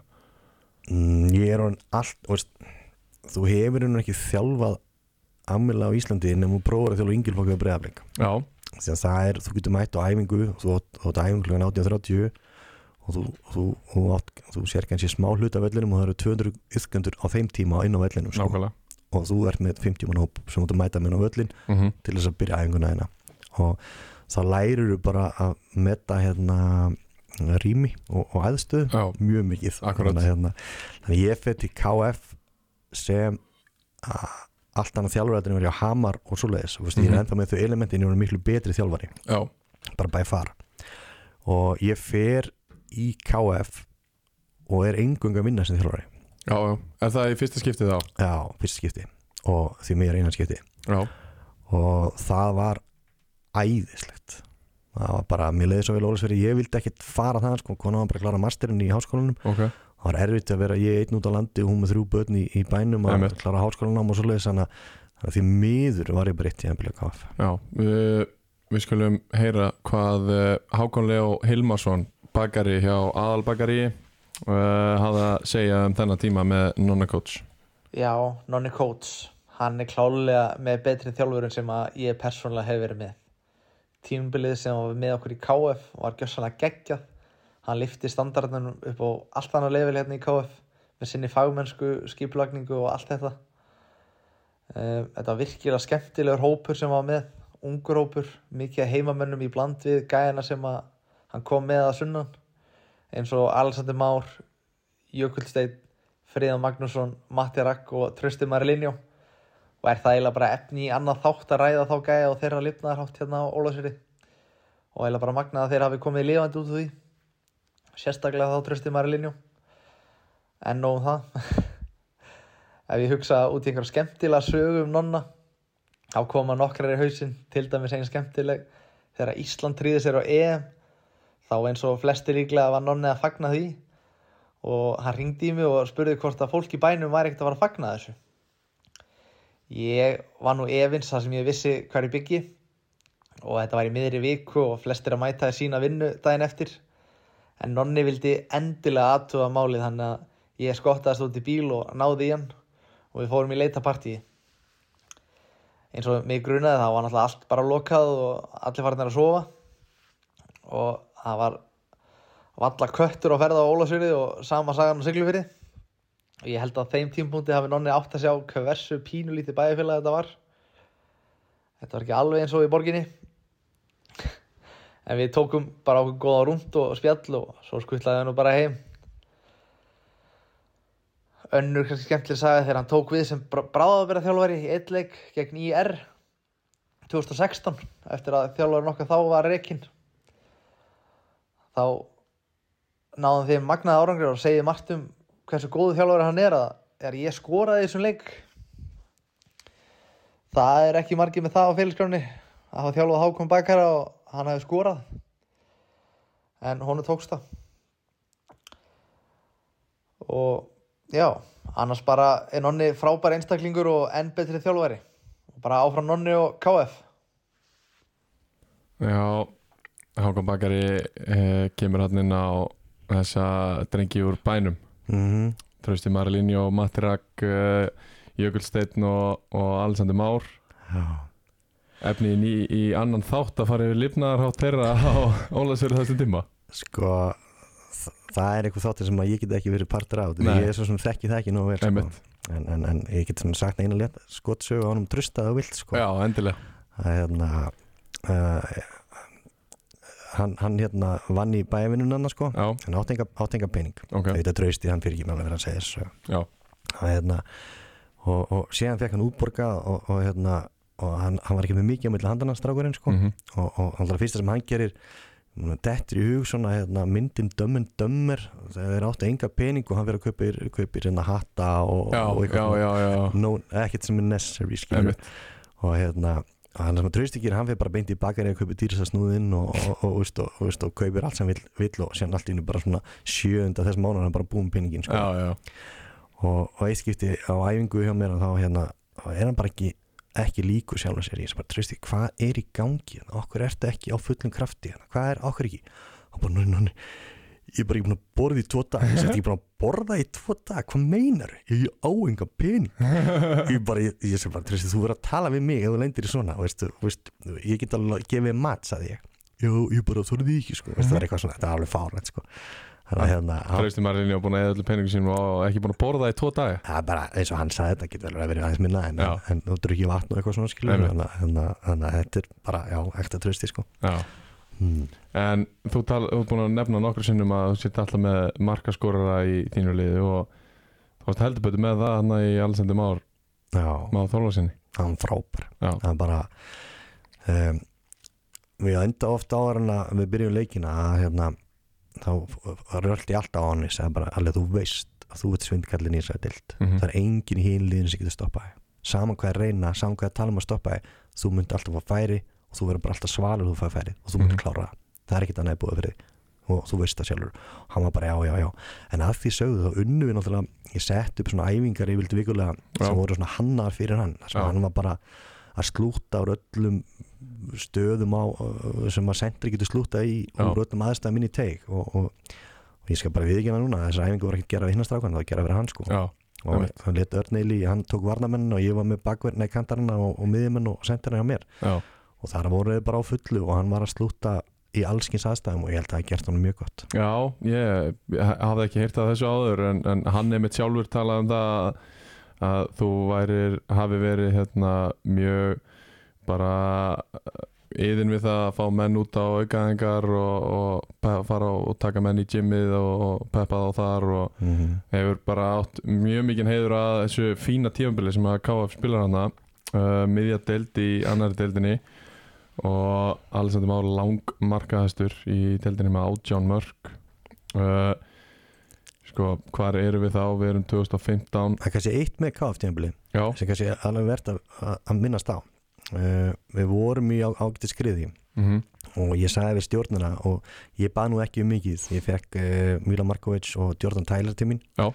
Mm, ég er hann allt, veist, þú hefur hann ekki þjálfað ammila á Íslandi nema þú prófur að þjálfa Ingilflokk og Breiðablik. Já. Þannig að það er, þú getur mætt á æfingu, þú átt æfingu klukkan átján þrjátíu og þú, þú, þú, átt, þú sér kannski smá hluta af vellinum og það eru tvö hundruð iðkendur á þeim tíma inn á vellinum. Sko. Nákvæmlega. Og þú ert með fimmtíu manna hóp sem þú ert að mæta með á völlin mm-hmm. til þess að byrja æfinguna hérna. Og þá lærir þú bara að meta hérna rými og, og aðstöðu Já. Mjög mikið. Akkurat. Þannig, hérna, þannig ég fer til K F sem að allt annað þjálfari verið á Hamar og svoleiðis og mm-hmm. ég er ennþá með þau elementin ég er miklu betri þjálfari. Já. Bara by far. Og ég fer í K F og er eingöngu að vinna sem þjálfari. Já, já. Er það í fyrsta skipti þá? Já, fyrsta skipti og því mér eina skipti. Já. Og það var æðislegt. Það var bara, mér leiði svo vel Ólafsfirði, ég vildi ekkert fara það, sko, konan var bara að klára masterinn í háskólanum. Okay. Það var erfitt að vera ég einn út á landi og hún með þrjú börn í, í bænum að Emme. klára háskólanám og svoleiðis, þannig að því miður var ég bara eitt í ennbílega K F. Já, við, við skulum heyra hvað Hákon Leó Hilmarsson, bakari hjá Aðalbakari, uh, hafði að segja um þennan tíma með Nonni Coates. Já, Nonni Coates, hann er klálega með betri þjálfurinn sem að ég persónulega hef verið með. Tímabilið sem var með okkur í K F var gjörsamlega geggjað. Hann lyfti standardinum upp á allt annað level hérna í K F með sinni fagmennsku, skipulagningu og allt þetta. Um, þetta var virkilega skemmtilegur hópur sem var með, ungur hópur, mikið heimamönnum í bland við gæjana sem að hann kom með að sunnan. Eins og Alexander Már, Jökulsteinn, Friðan Magnússon, Matti Rakk og Trausti Marilinjó. Og er það eiginlega bara efni í annað þátt að ræða þá gæja og þeirra lifnaðarhátt hérna á Ólafsfirði. Og eiginlega bara magnað að þeir hafi komið lifandi út úr því. Sérstaklega þá Trausti Marilinjó. En nóg um það. Ef ég hugsa út í einhverja skemmtilega sögu um Nonna, þá koma nokkrar í hausinn, til dæmis einn skemmtileg. Þegar Ísland tryggði sér á E M, þá eins og flestir líklega var Nonni að fagna því. Og hann hringdi í mig og spurði hvort að fólk í bænum væri ekkert að fara að fagna þessu. Ég var nú efins þar sem ég vissi hvar ég byggi og þetta var í miðri viku og flestir að mæta í sína vinnu daginn eftir. En Nonni vildi endilega athuga málið þannig að ég skottaðist út í bíl og náði í hann og við fórum í leitapartíi. Eins og mig grunaði það var náttúrulega allt bara lokað og allir farin að sofa og það var valla köttur á ferð á Ólafsfirði og sama sagan á Siglufirði. Og ég held að þeim tímapunkti hafi Nonni átt að sjá hversu pínulítið bæjarfélag þetta var. Þetta var ekki alveg eins og í borginni. En við tókum bara okkur góða rúnt og spjall og svo skutlaði hann nú bara heim. Önnur kannski skemmtileg saga þegar hann tók við sem bráðabirgðaþjálfari í einn leik gegn I R tvö þúsund og sextán eftir að þjálfarinn okkar þá var rekinn. Þá náðum þeim magnaði árangri og segið margt um hversu góðu þjálfari hann er að er ég skoraði í þessum leik. Það er ekki margir með það á félagsskráni að hafa þjálfað Hákon Bakara og hann hefði skorað. En honum tókst það. Og já, annars bara er Nonni frábær einstaklingur og enn betri þjálfari. Og bara áfram Nonni og K F. Já, Hákon Bakari eh, kemur hann inn á þessa drengi úr bænum. Mm-hmm. Trausti Marilinjó, Matti Rakk, uh, Jökulsteinn og, og Alexander Már. Já. Efnin í, í annan þátt að fara yfir lifnaðarhátt þeirra á Ólafsfirði þessum tíma. Sko, það er eitthvað þáttur sem að ég get ekki verið partur á, því ég er svo sem þekki það ekki nógu vel sko. en, en, en ég get svona sagt eina létt skotsögu á honum Trustað og vilt sko. Já, endilega það er hérna uh, hann, hann hérna vann í bæjavinnunanna sko, hann átti enga, átti enga pening okay. þetta Trausti, hann fyrir ekki með að vera að segja þessu það er hérna og, og síðan fekk hann útborgað og, og hérna og hann, hann var ekki með mikið á milli handana strákurinn sko. mm -hmm. og, og allra fyrsta sem hann gerir dettur í hug svona hérna, myndin Dumb and Dumber þegar þeir áttu enga pening og hann verið að kaupa kaupir hérna hatta og, já, og já, já, já. No, ekkert sem er necessary skilur. og hérna hann sem að tröst ekki hann fyrir bara beint í bakari að kaupa dýrsasnúðinn og, og, og, og, og, og, og kaupir allt sem vill, vill og síðan allt í bara svona sjöunda þess mánuð hann bara búin peningin sko. já, já. og, og eitt skipti á æfingu hjá mér og þá hérna er hann bara ekki ekki líku sjálf að sér, ég sem bara trösti hvað er í gangi, okkur ertu ekki á fullum krafti, hvað er okkur ekki og bara, nú, nú, ég er bara ekki búin að borða í tvo dag, ég seti ekki búin að borða í tvo dag, hvað meinar ég á enga pening ég bara, ég, ég sem bara trösti, þú verður að tala við mig ef þú lendir í svona, veistu, veistu ég get alveg gefið mat, sagði ég já, ég bara þorði ekki, sko, veistu, það er eitthvað svona þetta er alveg fárængt, sko hérna, Trausti Marinni á búin að eða öllu peningum sínum og ekki búin að borða í tvo daga það er bara eins og hann sagði þetta getur vel verið aðeins minna en, en þú drukkið vatn og eitthvað svona skilur þannig að þetta er bara, já, ekta Trausti sko. hmm. En þú er búin að nefna nokkru sinnum að þú sitt alltaf með markaskorara í þínu liði og þú varst heldur betur með það hann í Alexander Már Már Þorláksinni það var frábær það er bara um, við enda ofta áður en að við byrjum leikina að hérna þá röldi ég alltaf á hann og sagði bara alveg þú veist að þú ert svindkallin í þessari deild mm -hmm. það er engin í hinn liðin sem getur stoppað þig saman hvað er reyna, saman hvað er tala um að stoppa þig þú myndi alltaf fá færi og þú verður bara alltaf svalur þú fær færi og þú myndi klára það það er ekkert annað búið fyrir þig og þú veist það sjálfur og hann var bara já, já, já en að því sögðu þá unnu við náttúrulega ég sett upp svona æfingar ég vildi vikulega já. sem voru svona hannar fyrir hann þess að hann var bara að slúta á öllum stöðum á sem að sentri getur slúta í og öllum aðstæðum inn í teig og, og, og ég skal bara viðkynna núna þessar æfingu var ekki að gera við hinnastrákan það var að gera fyrir hann sko já, og hann let Örneili, hann tók varnamenn og ég var með bakverð, nei kantarinn og, og miðjumenn og sentirinn hjá mér já. og þar voru bara á fullu og hann var að slúta í allskins aðstæðum og ég held að það hef gert hann mjög gott Já, ég, ég hafði ekki heyrt af þessu áður en, en hann er mitt sjálfur talað um það að þú værir, hafi verið hérna mjög bara yðin við það að fá menn út á aukaðingar og, og fara og taka menn í gymmið og, og peppa þá þar og mm -hmm. hefur bara átt mjög mikinn heiður að þessu fína tímabili sem að K F spilar hana uh, miðja deild í annari deildinni og Alexander Már langmarkaðastur í deildinni með átján mörk uh, sko, hvar eru við þá? Við erum tvö þúsund og fimmtán Það er kannski eitt með K F tímabili sem kannski alveg verðt að, að minnast á Uh, við vorum í á, ágæti skriði mm-hmm. og ég sagði við stjórnuna og ég bað nú ekki um mikið ég fekk uh, Mila Markovic og Jordan Tyler til mín uh,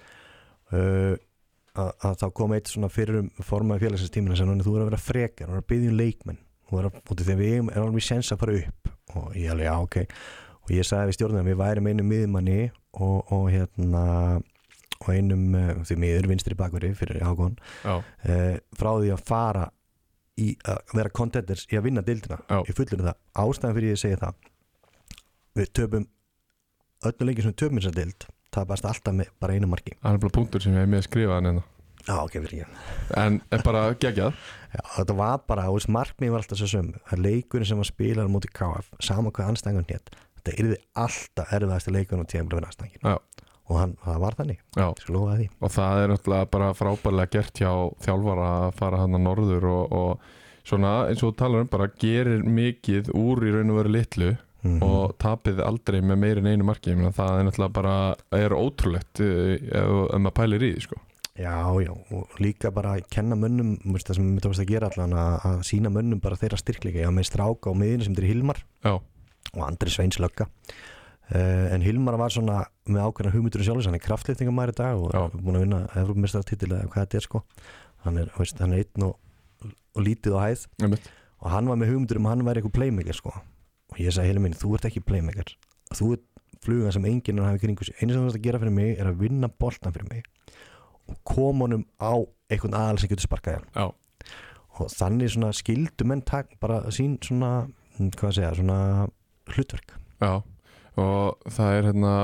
að, að þá kom eitt svona fyrir formaði félagsins tímina sem þú verður að vera frekar, þú verður að byggja um leikmenn þú verður að, út af því að við erum alveg sens að fara upp og ég alveg, já ok og ég sagði við stjórnuna að við værum einum miðmanni og, og hérna og einum, uh, því miður vinstri bakverði fyrir Hákon uh, frá því að fara í að vera contenders í að vinna deildina ég fullir það, ástæðan fyrir ég að segja það við töpum öllum leikir sem við töpum þessa deild tapast alltaf með bara einu marki það er bara punktur sem ég hef með skrifað en já ok, fyrir ekki en er bara geggjað já, þetta var bara, og þess markmið var alltaf svo söm að leikurinn sem var spilar á móti K F saman hvað anstæðan hétt þetta yrði alltaf erfiðasti leikurinn á tímabili fyrir anstæðan já og hann, það var þannig og það er náttúrulega bara frábærlega gert hjá þjálfara að fara hann að norður og, og svona eins og þú talar um bara gerir mikið úr í raun og veru litlu mm-hmm. og tapið aldrei með meira en einu marki það er náttúrulega bara, er ótrúlegt ef maður pælir í því sko. Já, já, og líka bara að kenna mönnum, það sem við tókast að gera allan að, að sína mönnum bara þeirra styrkleika ég á með stráka á miðinu sem þeir Hilmar já. og Andri Sveins Lögga Uh, en Hilmar var svona með ákveðna hugmyndur sjálfs, hann er kraftlýftingamæður í dag og er búin að vinna Evrópumeistaratitil eða hvað þetta er sko hann er, veist, hann er einn og, og lítið á hæð Einmitt. og hann var með hugmyndur um að hann væri eitthvað playmaker sko og ég sagði Hilmar, þú ert ekki playmaker þú ert flugan sem enginn hafi kringu sig einu sem þú ert að gera fyrir mig er að vinna boltan fyrir mig og koma honum á einhvern aðal sem getur sparkað hann og þannig svona skildu menn takk bara sín svona, hvað að segja, svona hlutverk Já og það er hérna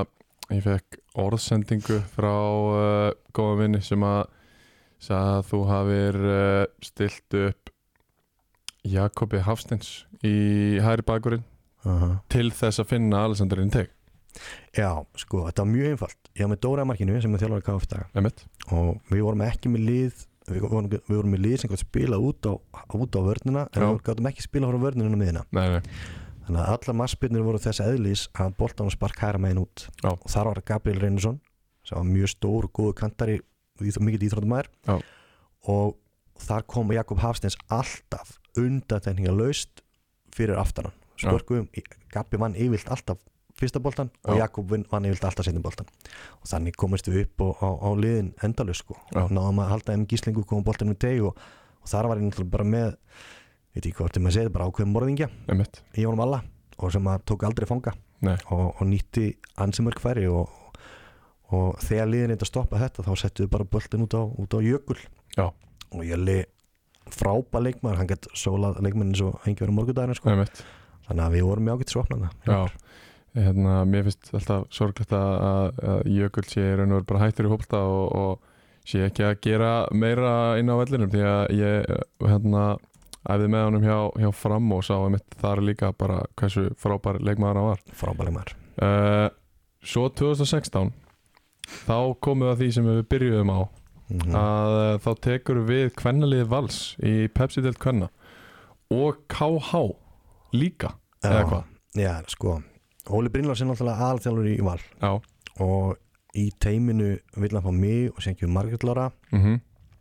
ég fekk orðsendingu frá uh, góða vinni sem að sagði að þú hafir uh, stilt upp Jakobi Hafsteins í hægri bakurinn uh-huh. til þess að finna Alexander Integ. Já, sko, þetta var mjög einfalt. Ég var með Dóra í markinu sem er þjálfari K F í dag Emmett. og við vorum ekki með lið við vorum, við vorum með lið sem gott spila út á, út á vörnina en Já. við gáttum ekki spila frá vörnina á miðina. Nei, nei. Þannig að allar markspyrnur voru þess eðlis að boltan og spark hægra megin út. Já. Og þar var Gabriel Reynisson sem var mjög stór og góður kantari mikið íþróttumæður Já. og þar kom Jakob Hafsteins alltaf undantekninga laust fyrir aftanan. Spörkum, Gabi vann yfirlt alltaf fyrsta boltan Já. og Jakob vann yfirlt alltaf seinni boltan og þannig komist við upp og, á, á liðin endalaust sko. Já. Náðum að halda þeim gíslingu og koma boltan með teg og, og þar var ég náttúrulega bara með veit ekki hvort ég maður segið, bara ákveðum morðingja Emmett. í honum alla og sem að tók aldrei fanga og, og nýtti ansimörk færi og, og þegar liðin eitthvað stoppa þetta þá settuðu bara boltin út á, út á jökul Já. og ég li frábær leikmaður, hann gett sólað leikmennin svo hengi verið morgundaginn sko. Þannig að við vorum mjög ágætt svopnana. Já, hérna, mér finnst alltaf sorglegt að, að Jökull sé raun og veru bara hættur í fótbolta og, og sé ekki að gera meira inn á vellinum því að ég hérna, æfði með honum hjá, hjá Fram og sá einmitt þar líka bara hversu frábær leikmaður hann var. Frábær leikmaður. Uh, svo tvö þúsund og sextán þá komum við að því sem við byrjuðum á mm-hmm. að uh, þá tekur við kvennaliðið Vals í Pepsi-deild kvenna og K H líka, já, eða hvað? Já, sko, Óli Brynlars er náttúrulega aðalþjálfur í Val já. og í teiminu vill hann fá mig og sem ekki Margrét Lára mm-hmm.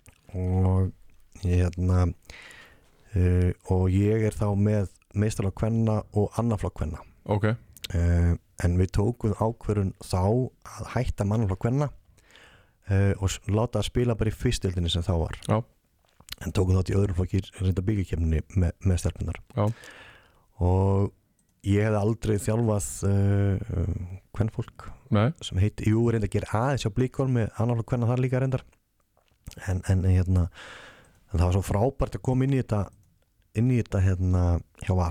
og ég hérna uh, og ég er þá með meistaraflokk kvenna og annarflokk kvenna okay. uh, en við tókum ákvörðun þá að hætta mannaflokk kvenna uh, og láta að spila bara í fyrstdeildinni sem þá var já. En tókum þátt í öðrum flokki reynda byggjarkeppninni með, með stelpunar Já. og ég hefði aldrei þjálfað uh, um, kvennfólk Nei. sem heiti, jú reynda að gera aðeins á Blíkól með annarflokk kvenna þar líka reyndar en, en hérna en það var svo frábært að koma inn í þetta inn í þetta hérna hjá Val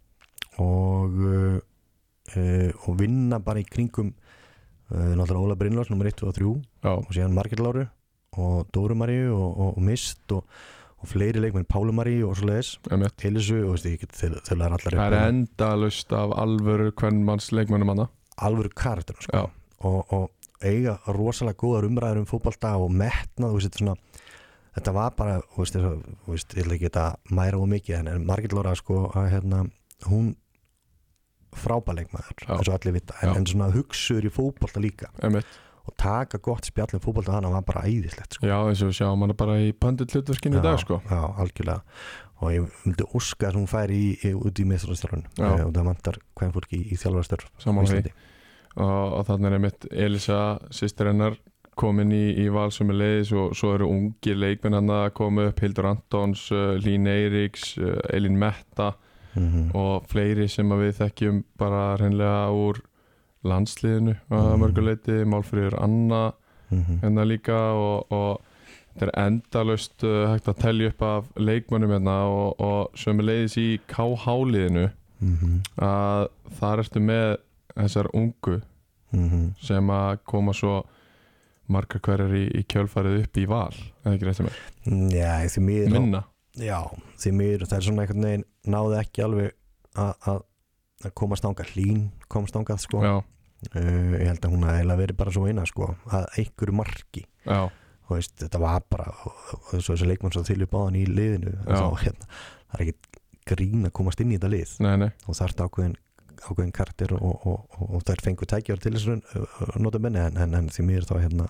og uh, uh, og vinna bara í kringum uh, náttúrulega Óla Brynlars nummer eitt, tvö og þrjú Já. og síðan Margrét Láru og Dóru Maríu og, og, og Mist og, og fleiri leikmenn, Pálu Maríu og svo leiðis Elisu og veist ég þeir, þeir er allar það er endalaust af alvöru kvennmanns leikmennum hana alvöru karakter sko. og, og eiga rosalega góðar umræður um fótbolta og metnað og veist, svona, þetta var bara veist, veist, ég ætla ekki að mæra og mikið en, en Margrét Lára sko, að, hérna, hún frábær leikmaður eins og allir vita en, en svona hugsuður í fótbolta líka Emmett. og taka gott spjall um fótbolta hana var bara æðislegt sko. Já, eins og við sjáum hana bara í pandit hlutverkinu í dag sko. Já, algjörlega og ég myndi óska að hún færi í, í, út í meistarastjálfun og það vantar hvern fólki í, í þjálfarastörf Samanlega og, og þannig er einmitt Elisa systir hennar komin í, í Val sem er leiðis og svo eru ungir leikmenn hann að koma upp Hildur Antons, uh, Lín Eiríks uh, Elín Metta mm-hmm. og fleiri sem að við þekkjum bara hreinlega úr landsliðinu að mm-hmm. mörguleiti, Málfríður Anna mm-hmm. hérna líka og, og þetta er endalaust uh, hægt að telja upp af leikmönnum hérna og, og sem er leiðis í K H-liðinu mm-hmm. að þar ertu með þessar ungu mm-hmm. sem að koma svo margar hverjar í, í kjölfarið upp í Val eða ekki rétt sem er Já, því miður minna Já, því miður það er svona einhvern veginn náði ekki alveg að að komast ángað Hlín komast ángað sko uh, ég held að hún að eiginlega verið bara svo eina sko að einhverju marki Já. og veist, þetta var bara og þessi leikmann svo til upp á hann í liðinu þá, hérna, það er ekki grín að komast inn í þetta lið nei, nei. og það er ákveðin, ákveðin karakter og, og, og, og það er fengur tækjar til þessu nota benni en, en, en því mér þá hérna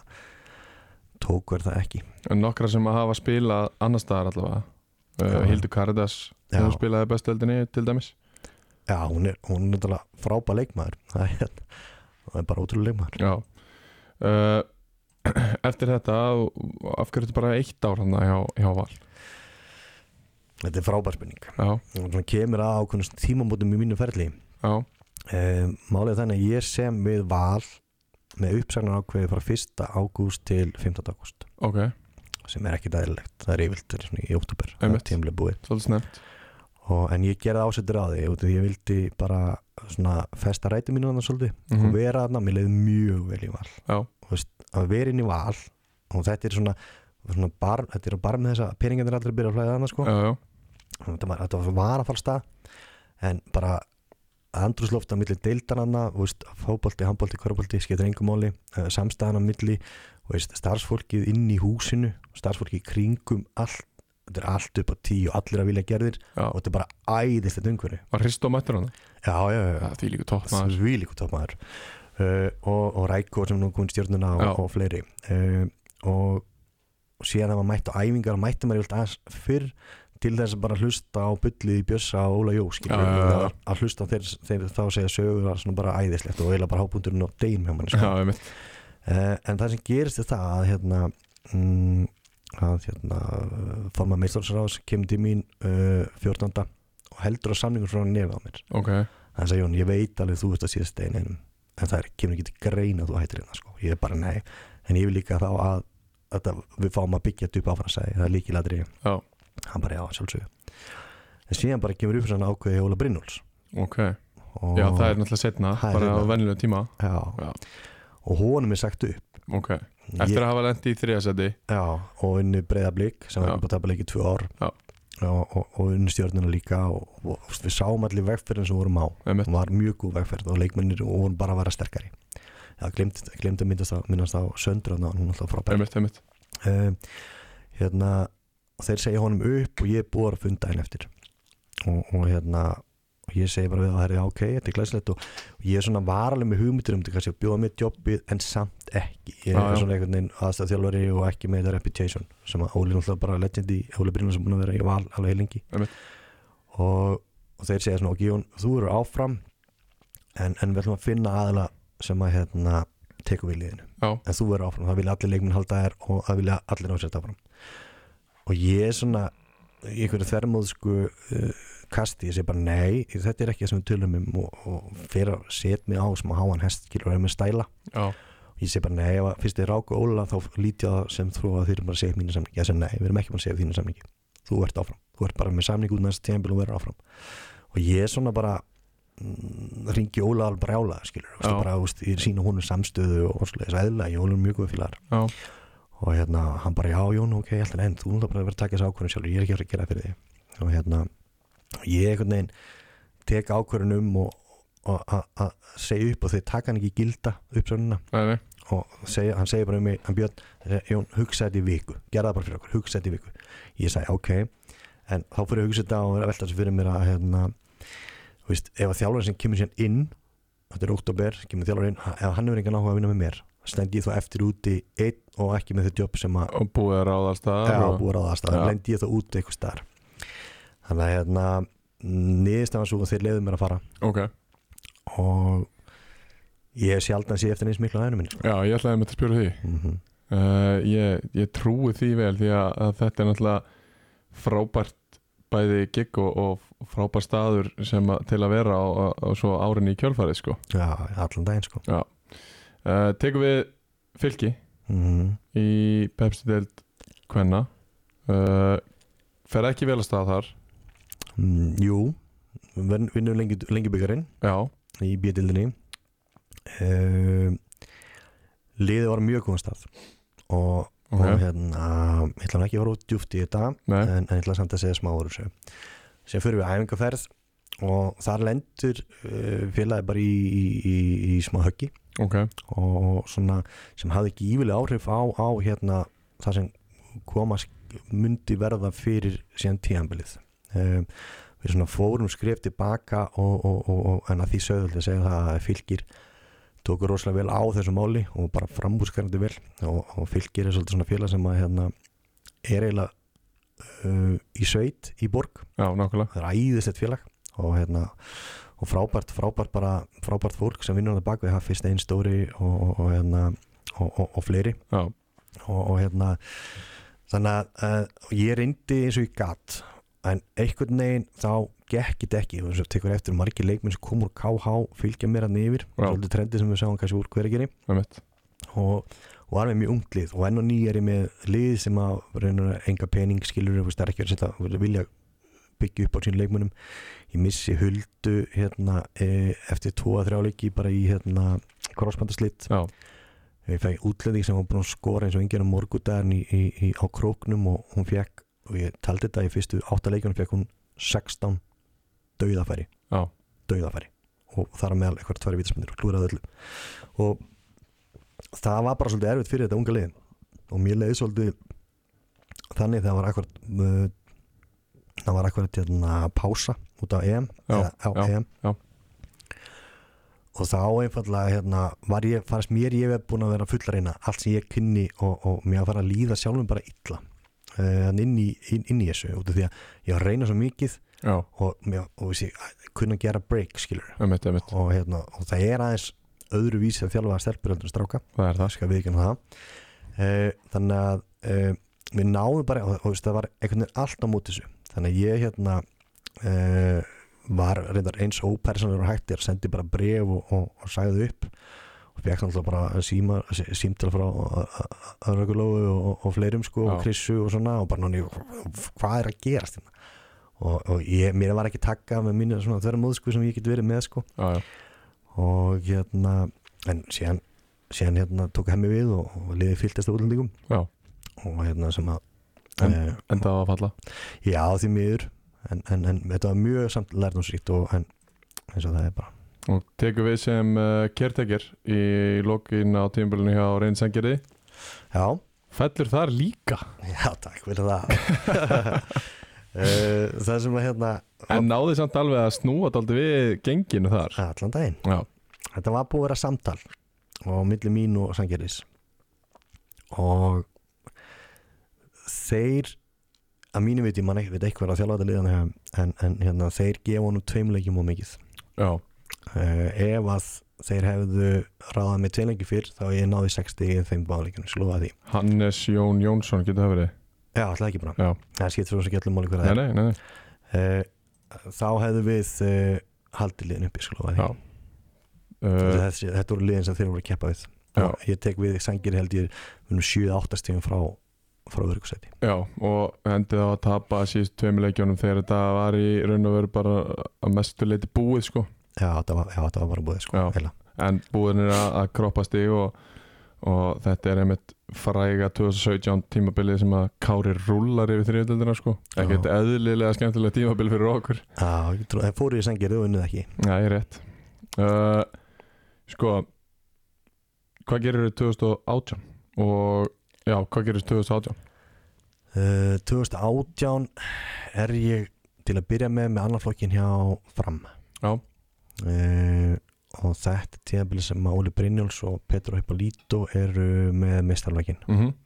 tók verð það ekki en nokkra sem að hafa spilað annar staðar allavega uh, Hildur Karidas sem spilaði bestöldinni til dæmis Já, hún er, hún er náttúrulega frábær leikmaður það er, það er bara ótrúlega leikmaður Já uh, Eftir þetta afhverju þetta bara eitt ár hann hjá, hjá Val Þetta er frábær spurning Já. og svona kemur að ákveðnum tímamótum í mínu ferli Já um, Málið er þannig að ég sem við Val með uppsagnar ákveði frá fyrsta ágúst til fimmtánda ágúst Ok sem er ekki dæðilegt, það er yfirlt í óttúber Einmitt. tímlega búið Svolítið snemt og, en ég gerði ásettur á því og ég vildi bara svona festa ræti mínu þarna svolítið Mhm. og vera þarna, mér leiði mjög vel í Val Já. Þú veist, að vera inn í Val og þetta er svona, svona bar, þetta er bara með þess að peningarnir allir byrja að flæða þarna sko Já, já, þetta var, þetta var var að fara stað en bara andrúslofta milli deildananna, fótbolti, handbolti, körbolti skiptir engu máli, samstæðan á milli veist, starfsfólkið inn í húsinu starfsfólkið í kringum allt, þetta er allt upp á tíu allir að vilja gerðir já. og þetta er bara æðislegt umhverfi Var Hrist og mættur hann? já, já, já, Já, því líka topp maður því líka topp maður uh, og, og Rækko sem nú komið stjórnuna Já. og, og fleiri uh, og, og síðan að maður mætti á æfingar og mætti maður aðeins fyrr til þess að bara hlusta á bullið í Bjössa og Óla Jó skilur, Já, já, já. að, að hlusta þeir, þeir þá segja sögur var svona bara æðislegt og eiginlega bara hábúndurinn á deginum hjá manni sko. Já, ég mitt uh, en það sem gerist er það að hérna mm, að hérna formaður meistaraflokksráðs kemur til mín uh, fjórtánda og heldur á samningur frá nefið á mér Ok, hann sagði Jón, ég veit alveg þú veist að síðast degin einum en það er, kemur ekki til greina að þú hættir hérna sko. ég er bara nei, en ég vil líka þá að, að, að við fáum að byggja þetta upp áfram að segja, það er líkilatri já, hann bara já, sjálfsögðu en síðan bara kemur upp fyrir hann ákveði Óla Brynjólfs ok og, Já, það er náttúrulega setna, Það er bara á seinna. venjulega tíma já, Já. og honum er sagt upp Ok, eftir ég, að hafa lent í þriðasæti já, og unni Breiðablik sem Já. var búin að tapa leik í tvö ár Já. og, og, og unni stjórnuna líka og, og, og við sáum allir vegferðin sem vorum á Einmitt. og var mjög góð vegferð og leikmennir og vorum bara að vera sterkari já, glemt, glemt að minnast á, minnast á Söndröðna hún er alltaf frábær Einmitt, einmitt uh, hérna og þeir segja honum upp og ég er búið að funda henn eftir og, og hérna og ég segi bara við að það er ok, þetta er glæslegt og, og ég er svona varaleg með hugmyndir um þetta kannski að bjóða mér jobbið en samt ekki ég Já, er já. svona einhvern veginn aðstæðþjálfari og ekki með þetta reputation sem að Óli náttúrulega bara legend í Óli Brynjólfs sem búin að vera í Val alveg heil lengi Einmitt. og, og þeir segja svona ok Jón, þú eru áfram en, en við ætlum að finna aðila sem að hérna tekur við liðinu Já, en þú verður áfram, það vilja allir leikmenn halda þér og það vilja allir ásett áfram og ég er svona í einhverju þvermóðsku uh, kasti, ég segi bara nei þetta er ekki það sem við tölum um og, og fyrir að setja mig á sem að háan hest og er með stæla já, og ég segi bara nei, ef að fyrst þið Rák og Óla þá lít ég það sem þú að þið erum bara að segja mínu samningi ég segi nei, við erum ekki bara að segja þínu samningi þú ert áfram, þú ert bara með samning út næst tímabil og verður áfram og ég er svona bara mm, ringi Óla alveg brjála skilur, Já. bara úst, ég sína honum samstöðu og þess aðeins, ég honum mjög góð félagar já, og hérna, hann bara, já Jón, ok, alltaf enn þú náttúrulega bara verður að taka þessu ákvörðun sjálfur, ég er ekki að fara að gera fyrir þig og hérna, ég einhvern veginn tek ákvörðun um og, og að segja upp og þeir taka hann ekki gilda uppsögnuna nei, nei og segja, hann segir bara um mig, hann Björn Jón, hugsa þetta í viku, gera það bara fyrir okkur hugsa þetta í viku, ég sagði, ok en þá fyrir að hugsa þetta og vera að velta þessu fyrir mér að hérna, þú veist, ef að þjálfarinn sem kemur sér inn þetta er október, kemur þjálfarinn inn ef hann hefur engan áhuga að vinna með mér stend ég þá eftir úti einn og ekki með þetta jobb sem að Og búið að ráða staðar Já, og... búið að ráða staðar, Já. lendi ég þá út eitthvað staðar þannig að hérna niðurstaðan svo og þeir leiðu mér að fara Ok, og ég hef sjaldan sé eftir eins miklu á aðeinu minni sko. já, ég ætlaði með að spjóra því mm -hmm. uh, ég, ég trúi því vel því að, að þetta er náttúrulega frábært bæði gig og, og frábært staður sem að, til að vera á, á, á svo árinni í kjölfarið sko. Já, allan daginn sko. Já. Uh, tekum við Fylki mm -hmm. í Pepsi-deild kvenna uh, fer ekki vel að stað þar mm, Jú við vinnum lengi, lengi byggarinn Já, í B-deildinni uh, liðið var mjög góðan stað og, ok, og hérna ég ætla nú ekki að fara út djúpt í þetta nei, en, en ég ætla samt að segja smá úr þessu sem fyrir við æfingarferð og þar lendur uh, félagi bara í, í, í, í smá höggi ok, og svona sem hafði ekki ívileg áhrif á, á hérna það sem komast myndi verða fyrir síðan tíðanbilið um, við svona fórum skref tilbaka og, og, og, og en að því sögðulegt að segja það að Fylkir tóku rosalega vel á þessu máli og bara frambúskarandi vel og, og Fylkir er svolítið svona félag sem að hérna er eiginlega uh, í sveit í borg, já, nákvæmlega það er æðislegt félag og hérna og frábært, frábært bara frábært fólk sem vinnur á það bak við Haffi Stein Stóri og, og, og hérna og, og, og fleiri Já, og, og hérna þannig að uh, ég reyndi eins og ég gat en einhvern veginn þá gekk þetta ekki og þess að tekur eftir margir leikmenn sem komur K H fylgja mér að nýfir og svolítið trendi sem við sáum kannski úr Hveragerði einmitt. og, og var með mjög ungt lið og enn og ný er ég með lið sem að reynur enga pening skilur það er ekki að setja vilja byggja upp á sín leikmunum. Ég missi Huldu hérna e, eftir tvo að þrjá leiki bara í hérna krossbandaslitt. Já. Ég fæ útlending sem var búin að skora eins og enginn á morgudaginn í, í, í, á króknum og hún fekk, og ég taldi þetta í fyrstu átta leikjunum, fekk hún sextán dauðafæri. Já. Dauðafæri. Og þar að meðal eitthvað tvær vítaspennir og klúraði öllu. Og það var bara svolítið erfitt fyrir þetta unga liðin. Og mér leiði svolítið þannig það var akkurat uh, það var akkurat hérna pása út af E M já, eða, á já, E M já. og þá einfallega hérna, var ég, fannst mér ég hef búin að vera fullreina allt sem ég kynni og, og mér að fara að líða sjálfum bara illa uh, inn, í, inn, inn í þessu út af því að ég var að reyna svo mikið já. og, mér, og vissi, kunna gera break skilur Emitt, emitt. Og, hérna, og það er aðeins öðru vísi að þjálfa stelpur heldur en stráka það er það skal við ekki það uh, þannig að uh, við náðum bara og, og það var einhvern veginn allt á móti þessu þannig að ég hérna uh, var reyndar eins ópersonlegur og hættir sendi bara bref og, og, og sagði upp og fekk náttúrulega bara síma, símtal frá Rögulóu og, og fleirum sko Já. og Krissu og svona og bara náni hvað er að gerast hérna og, og ég, mér var ekki takkað með mínu svona þverja móðsku sem ég get verið með sko já, já. og hérna en síðan, síðan hérna tók hemmi við og, og liði fylgtast á útlendingum Já. og hérna sem að En, eh, enda að falla já því miður en, en, en þetta var mjög samt lærdomsríkt og en eins og það er bara og tekur við sem uh, caretaker í lokin á tímabilinu hjá Reynsengjari já, fellur þar líka já takk fyrir það uh, það sem að hérna en náði samt alveg að snúa dálítið við genginu þar allan daginn já, þetta var búið að vera samtal og milli mín og Sangeris og þeir að mínu viti, mann veit eitthvað að þjálfa þetta liðan en, en hérna, þeir gefa honum tveimleikjum og mikið já, uh, ef að þeir hefðu ráðað með tveimleiki fyrr þá ég náði sextíu í þeim báleikjum slúða því Hannes Jón Jónsson getur það verið já, alltaf ekki bara, já, það skiptir svo sem ekki allir máli hver nei, það nei, nei, nei. er uh, þá hefðu við uh, haldið liðin uppi slúða því Já. Uh, Þessi, þetta voru liðin sem þeir voru að keppa við Já. og ég tek við Sangir held ég um sjö átta stíðum frá frá öryggsæti. já, og endið á að tapa síðust tveimur leikjónum þegar þetta var í raun og veru bara að mestu leiti búið sko Já, þetta var, já, þetta var bara búið sko, Já. heila. en búin er að, að kroppa stig og, og þetta er einmitt fræga tvö þúsund og sautján tímabilið sem að Kári rúllar yfir þriðjöldina sko ekkert eðlilega skemmtilega tímabil fyrir okkur Já, ég trú, það fóru í Sangir og unnið ekki. Já, ég er rétt uh, Sko hvað gerir þau tvö þúsund og átján og já, hvað gerir þau tvö þúsund og átján? Uh, tvö þúsund og átján er ég til að byrja með með annan flokkin hjá Fram. Já. Uh, og þetta er tímabilið sem Óli Brynjóls og Petro Hippolito eru með meistarflokkin Mm -hmm.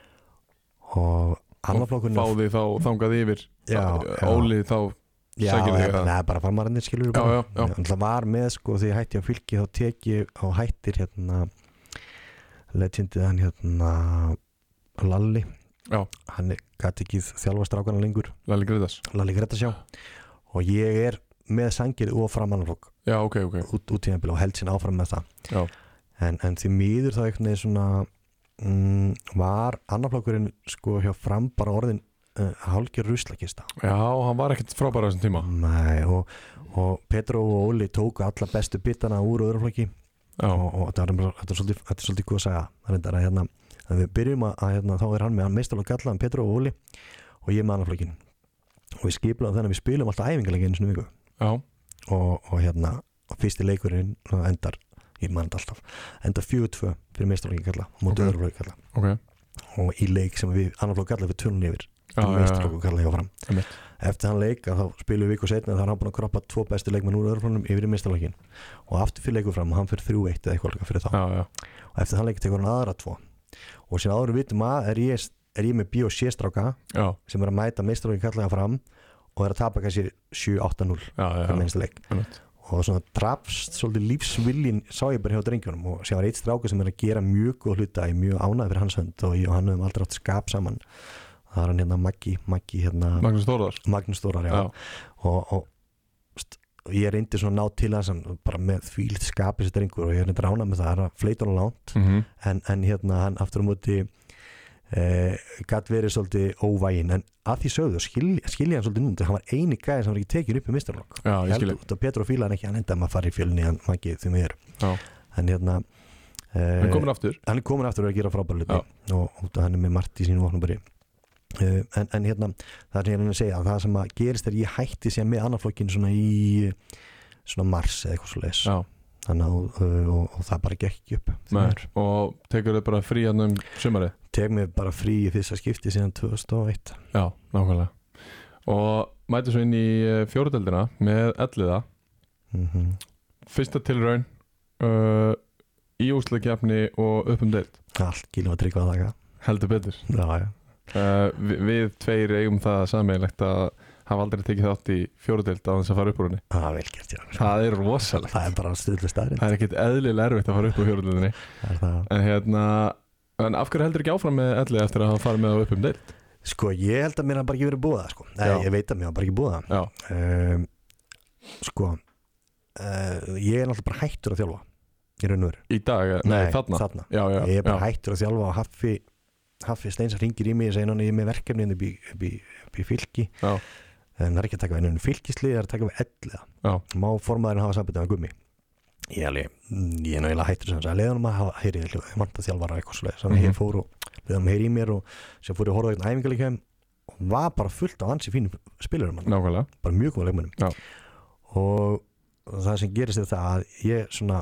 og annan flokkurinn Fá því þá þangað yfir Já, já. Óli þá Já, sækir þig eða, það. neða, bara farmarinn skilur Já, já, já. Það var með sko því ég hætti á fylki þá tek ég á hættir hérna legendið hann hérna Lalli Já. hann gæti ekki þjálfa strákana lengur Lalli Gretas Lalli Gretasjá og ég er með Sangir og Fram annarflokk Já, ok, ok út, út tímabil og held sín áfram með það Já. en, en því miður þá einhvern veginn svona mm, var annarflokkurinn sko hjá Fram bara orðin uh, hálfgerð ruslakista Já, hann var ekkert frábæra þessum tíma Nei, og, og Petro og Óli tóku alla bestu bitana úr öðruflokki Já, og, og þetta, er, þetta, er svolítið, þetta er svolítið góð að segja það er að hérna, að við byrjum að, að hérna, þá er hann með hann meistarlokk gallaðan Petro og Óli og ég með annarflokkin og við skiplaðum þennan við spilum alltaf æfingarleiki einu sinni í viku já, og, og hérna og fyrsti leikurinn endar ég mann alltaf, endar fjögur tvö fyrir meistarlokki galla og móti Ok. öðruflokki galla ok og í leik sem við annarflokk galla við tölun yfir Já, já, meistarlokk galla hjá Fram Einmitt. eftir hann leik að þá spilum við viku setna þá er hann búin að kroppa tvo bestu leikmenn úr öðrufloknum yfir í meistarlokkin og aftur fyrir leikur Fram og hann fyrir þrjú eitt eða eitthvað fyrir þá Já, já, og eftir hann leik tekur hann aðra tvo og síðan áður við vitum að er ég, er ég með B og C stráka já, sem er að mæta meistarlokki kallega Fram og er að tapa kannski sjö átta núll já, já, hver minnsta leik Einmitt. og svona drafst svolítið lífsviljin sá ég bara hjá drengjunum og sem var eitt stráka sem er að gera mjög góð hluta ég mjög ánægð fyrir hans hönd og ég og hann höfum aldrei átt skap saman það er hann hérna Maggi, Maggi hérna Magnús Þórðar Magnús Þórar, já, Já, og, og st, ég reyndi svona að ná til hans bara með fílt skapi sér drengur og ég er reyndi rána með það að fleita hann langt mhm, en, en hérna hann aftur á móti Uh, gætt verið svolítið óvægin en að því sögðu skilja, skilja hann svolítið nú þegar hann var eini gæði sem var ekki tekin upp í mistarlokk og Petro fíla hann ekki, hann enda maður farið í fjölni hann var ekki því mér en hérna uh, hann er komin aftur hann er komin aftur að gera frábæra hluti og, og hann er með margt í sínu vopnabæri uh, en, en hérna það er hérna að segja að það sem að gerist er ég hætti sér með annarflokkin svona í svona mars eða eitthvað svo leis þannig að og, og, og það bara gekk upp Nei, og tekur þau bara frí hann um sumarið? Tek mér bara frí í fyrsta skipti síðan tvö þúsund og eitt Já, nákvæmlega og mæti svo inn í fjóruðdeildina með elliða mm-hmm. fyrsta tilraun uh, í úrslitakeppni og upp um deild allt gílum að tryggva þakka heldur betur já, já. Uh, við, við tveir eigum það sameiginlegt að hafa aldrei tekið þátt í fjóruðdeild á þess að fara upp úr henni það er vel gert, já það er rosalegt það er bara stöðlega staðrind það er ekkert eðlilega erfitt að fara upp úr fjóruðdeildinni en hérna en af hverju heldur ekki áfram með elli eftir að hafa farið með á upp um deild? Sko ég held að mér hafa bara ekki verið búið það sko. Nei, ég veit að mér hafa bara ekki búið það um, Sko uh, ég er náttúrulega bara hættur að þjálfa í raun og veru Í dag? Nei, Nei þarna, þarna. Já, já, Ég er bara já. hættur að þjálfa og Haffi Haffi Steinsar hringir í mig og segir hann ég er með verkefni upp í, upp í, upp í fylki já. en það er ekki að taka við einu fylkislið það er að taka við elliða má formaðurinn hafa sambandið með Gummi Ég, alveg, ég er náttúrulega hættur sem að leiðanum að hafa heyri ég vant að þjálfara eitthvað svo leið þannig að mm-hmm. ég fór og leiðanum heyri í mér og sem fór ég að horfa eitthvað æfingarleikjum og var bara fullt af ansi fínum spilurum Nákvæmlega bara mjög góða leikmönnum og það sem gerist er það að ég svona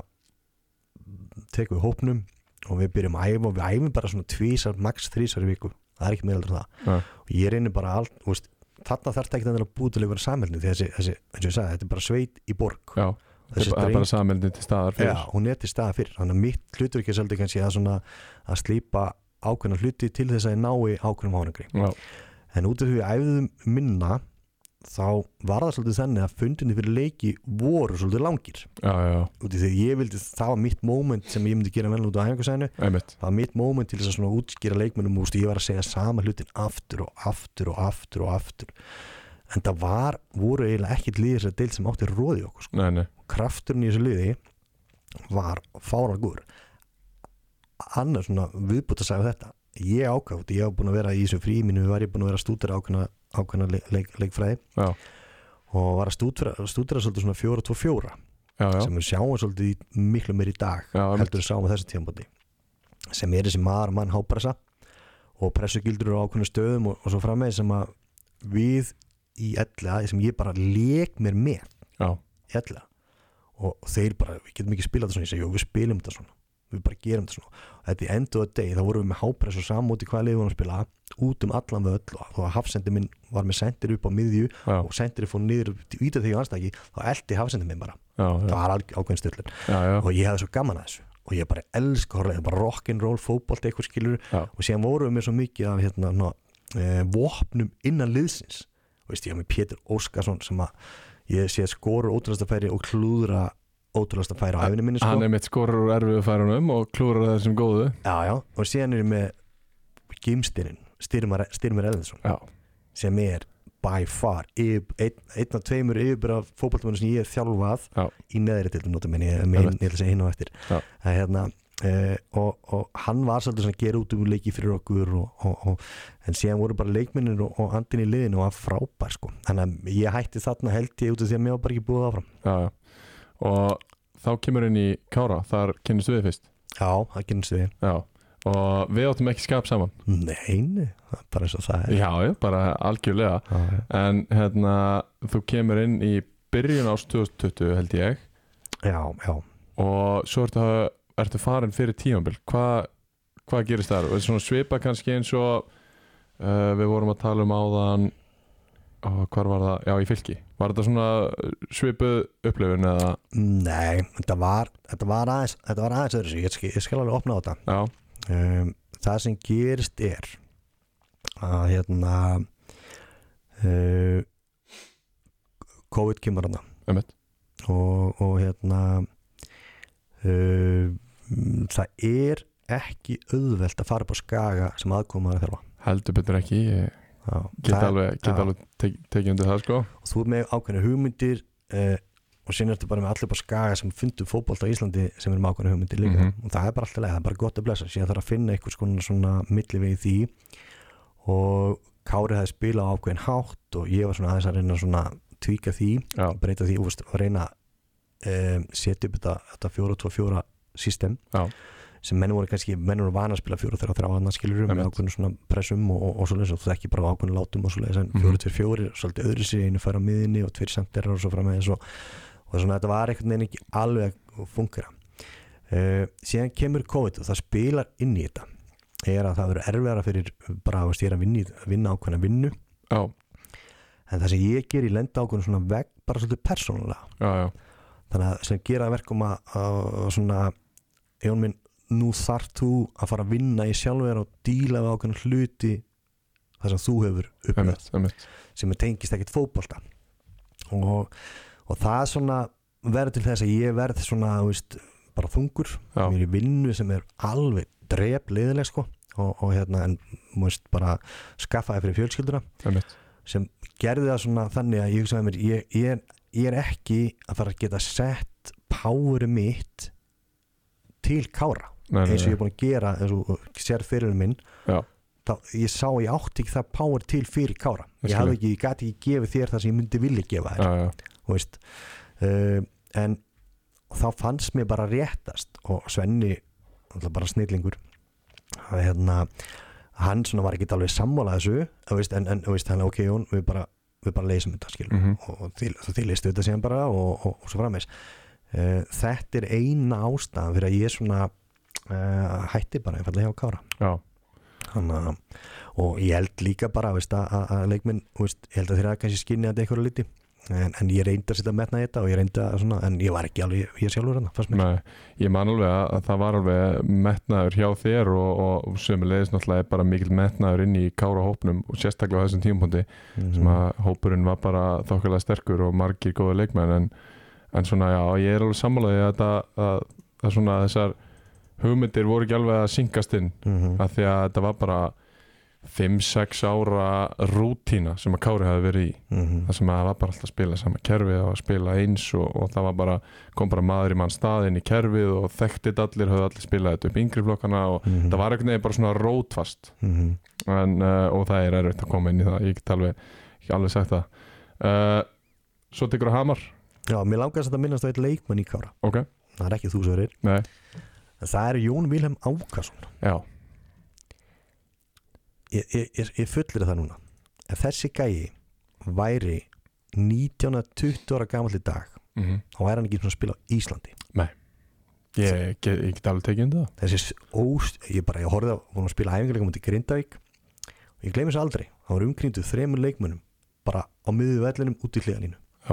tek við hópnum og við byrjum að æfa og við æfum bara svona tvísar, max þrísar í viku það er ekki meðaldur það ja. og ég reynir bara allt, veist, þarna þarf það ekki að búið til einhverja samhælni því þessi, þessi, eins og ég sagði, þetta er bara sveit í borg Já Það er bara sammeldin til staðar fyrir Já, hún er til staðar fyrir þannig að mitt hlutur ekki svolítið kannski að, svona, að slípa ákveðna hluti til þess að ég nái ákveðnum árangri en út af því við æfðum minna þá var það svolítið þannig að fundinni fyrir leiki voru svolítið langir já, já. út af því ég vildi, það var mitt moment sem ég myndi gera vel út á æfingarsæðinu það var mitt moment til þess að svona útskýra leikmennum og ég var að segja sama hlutin aftur og aftur og aftur og aftur en það var, voru eiginlega ekkert liðir þessar deil sem átti róði okkur sko. nei, nei. krafturinn í þessu liði var fáránlega góður annars svona viðbútt að segja þetta ég ákvátt, ég hef búin að vera í þessu fríminu var ég búin að vera að stúdera ákveðna, ákveðna leik, leik, leikfræði já. og var að stúdera, stúdera svolítið svona fjóra tvo fjóra já, já. sem við sjáum svolítið í, miklu meir í dag já, heldur við sáum á þessu tímabóti sem er þessi maður mann hápressa og pressugildur á ákveðna stöðum og, og svo framvegis sem að við í elliða sem ég bara leik mér með já. í elliða og þeir bara, við getum ekki spilað þetta svona ég segi, jú við spilum þetta svona við bara gerum þetta svona og þetta í endu að degi þá vorum við með hápress og samóti hvaða liði við vorum að spila út um allan völl og þá hafsendi minn var með sendir upp á miðju já. og sendir fór niður út af því anstæki þá eldi hafsendi minn bara já, já. það var ákveðin styrlun já, já. og ég hefði svo gaman að þessu og ég bara elska horflega, bara rock'n'roll, fótbolt eitthvað skilur já. og síðan vorum við með svo mikið af hérna, ná, e, vopnum innan liðsins og veist, ég hef með Pétur Óskarsson sem að ég sé skorur ótrúlega færi og klúðra ótrúlega færi á æfinu minni sko. Hann er mitt skorur úr erfiðu færunum og klúrar þessum góðu já, já, og síðan er ég með Gimstyrinn, Styrmir Elvinsson sem er by far einn ein af tveimur yfirbyrða fótboltamönnum sem ég hef þjálfað já. Í neðri til notum en ég ætla að segja hinn á eftir að hérna Uh, og, og hann var svolítið að gera út um leiki fyrir okkur og, og, og, en síðan voru bara leikmennir og, og andin í liðinu og hann frábær sko þannig að ég hætti þarna held ég út af því að mér var bara ekki búið áfram já, já. og þá kemur inn í Kára þar kynnist við fyrst já, það kynnist við já. og við áttum ekki skap saman nei, bara eins og það er já, já, bara algjörlega já, en hérna, þú kemur inn í byrjun árs tvö þúsund tuttugu held ég já, já og svo ertu að ertu farin fyrir tímabil, hvað hvað gerist þar? Og svona svipa kannski eins og uh, við vorum að tala um áðan og hvar var það? Já, í Fylki. Var þetta svona svipuð upplifun eða? Nei, þetta var þetta var aðeins, þetta var aðeins öðru ég, ég skal alveg opna á þetta um, það sem gerist er að hérna uh, COVID kemur hana og, og hérna uh, það er ekki auðvelt að fara upp á Skaga sem aðkomaður að þjálfa heldur betur ekki ég já, get alveg, get alveg tek, tekið undir það sko og þú er með ákveðna hugmyndir uh, og síðan er þetta bara með allir bara skaga sem fundu fótbolta á Íslandi sem er með ákveðna hugmyndir líka Mhm. og það er bara alltaf leið, það er bara gott að blessa síðan þarf að finna einhvers konar svona millivegi í því og Kári hafði spilað á ákveðin hátt og ég var svona aðeins að reyna svona tvíka því, Já. breyta því og veist, að reyna um, setja upp þetta, þetta fjóra tvo fjóra system Já. sem menn voru kannski, menn voru vana að spila fjóra þrjá þrjá annars skilur með Einmitt. ákveðinu svona pressum og, og, og svoleiðis og það ekki bara á ákveðinu látum og svoleiðis en Mhm. fjóra tveir fjórir, svolítið öðru sig einu fær á miðinni og tveir senterar og svo framvegis og, og svona þetta var einhvern veginn ekki alveg að fungera uh, síðan kemur COVID og það spilar inn í þetta er að það verður erfiðara fyrir bara veist, ég er að vinna, í- að vinna ákveðna vinnu Já, en það sem ég ger í lenda ákveðinu svona vegg bara svolítið persónulega já, já, þannig að sem gera það verkum að, að svona Jón minn, nú þarf þú að fara að vinna í sjálfur og díla við ákveðna hluti þar sem þú hefur upplöð einmitt, einmitt sem er tengist ekkert fótbolta og, og það svona verður til þess að ég verð svona þú veist, bara þungur Já. mér í vinnu sem er alveg drep liðileg sko og, og hérna en þú veist bara skaffaði fyrir fjölskylduna Einmitt, sem gerði það svona þannig að ég hugsaði mér ég, ég, er, ég er ekki að fara að geta sett powerið mitt til Kára nei, nei, eins og ég nei er búin að gera eins og sér fyrir minn Já. þá, ég sá ég átti ekki það power til fyrir Kára Ég ég skil. hafði ekki, ég gati ekki gefið þér það sem ég myndi vilja gefa þér Já, já, þú veist uh, en þá fannst mér bara réttast og Svenni alltaf bara snillingur að hérna hann svona var ekki alveg sammála þessu þú veist, en, en þú veist hann ok Jón við bara, við bara leysum þetta skilur Mhm. og, og þið, þið leystu þetta síðan bara og, og, og svo frammeins uh, þetta er eina ástæðan fyrir að ég svona uh, hætti bara einfallega hjá Kára já, Hanna, og ég held líka bara veist, að, að, að leikminn, veist, ég held að þeirra kannski skinni þetta einhverju liti en, en ég reyndi að setja metna í þetta og ég reyndi að svona, en ég var ekki alveg, ég sjálfur hann fannst mér. nei, ég man alveg að að það var alveg metnaður hjá þér og, og sömulegis náttúrulega er bara mikill metnaður inn í Kára hópnum og sérstaklega á þessum tímapunkti Mhm. sem að hópurinn var bara þokkalega sterkur og margir góða leikmenn en, en svona já, ég er alveg sammálaði að, að, að, að svona þessar hugmyndir voru ekki alveg að syngast inn Mhm. af því að þetta var bara fimm sex ára rútína sem að Kári hafi verið í Mhm. það sem að það var bara alltaf að spila sama kerfið og að spila eins og, og það var bara kom bara maður í mann staðinn í kerfið og þekktið allir, höfðu allir spilað þetta upp yngri flokkana og Mhm. það var einhvern veginn bara svona rótfast Mhm. en, uh, og það er erfitt að koma inn í það ég get alveg, ekki alveg sagt það uh, svo tekur að Hamar Já, mér langaðist að minnast á eitt leikmann í Kára ok, það er ekki þú svo verið nei, það er Jón Vilhelm Ákason já, ég, ég, ég, ég fullir það núna ef þessi gæi væri nítján að tuttugu ára gamall í dag mm -hmm. þá væri hann ekki svona að spila á Íslandi ég, get, ég get alveg tekið inn það þessi óst, ég bara, ég horfði á hún að spila æfingarleikum út í Grindavík og ég gleymi þess aldrei, hann var umkringdu þremur leikmönnum bara á miðju vellinum út í hliðalínu Já.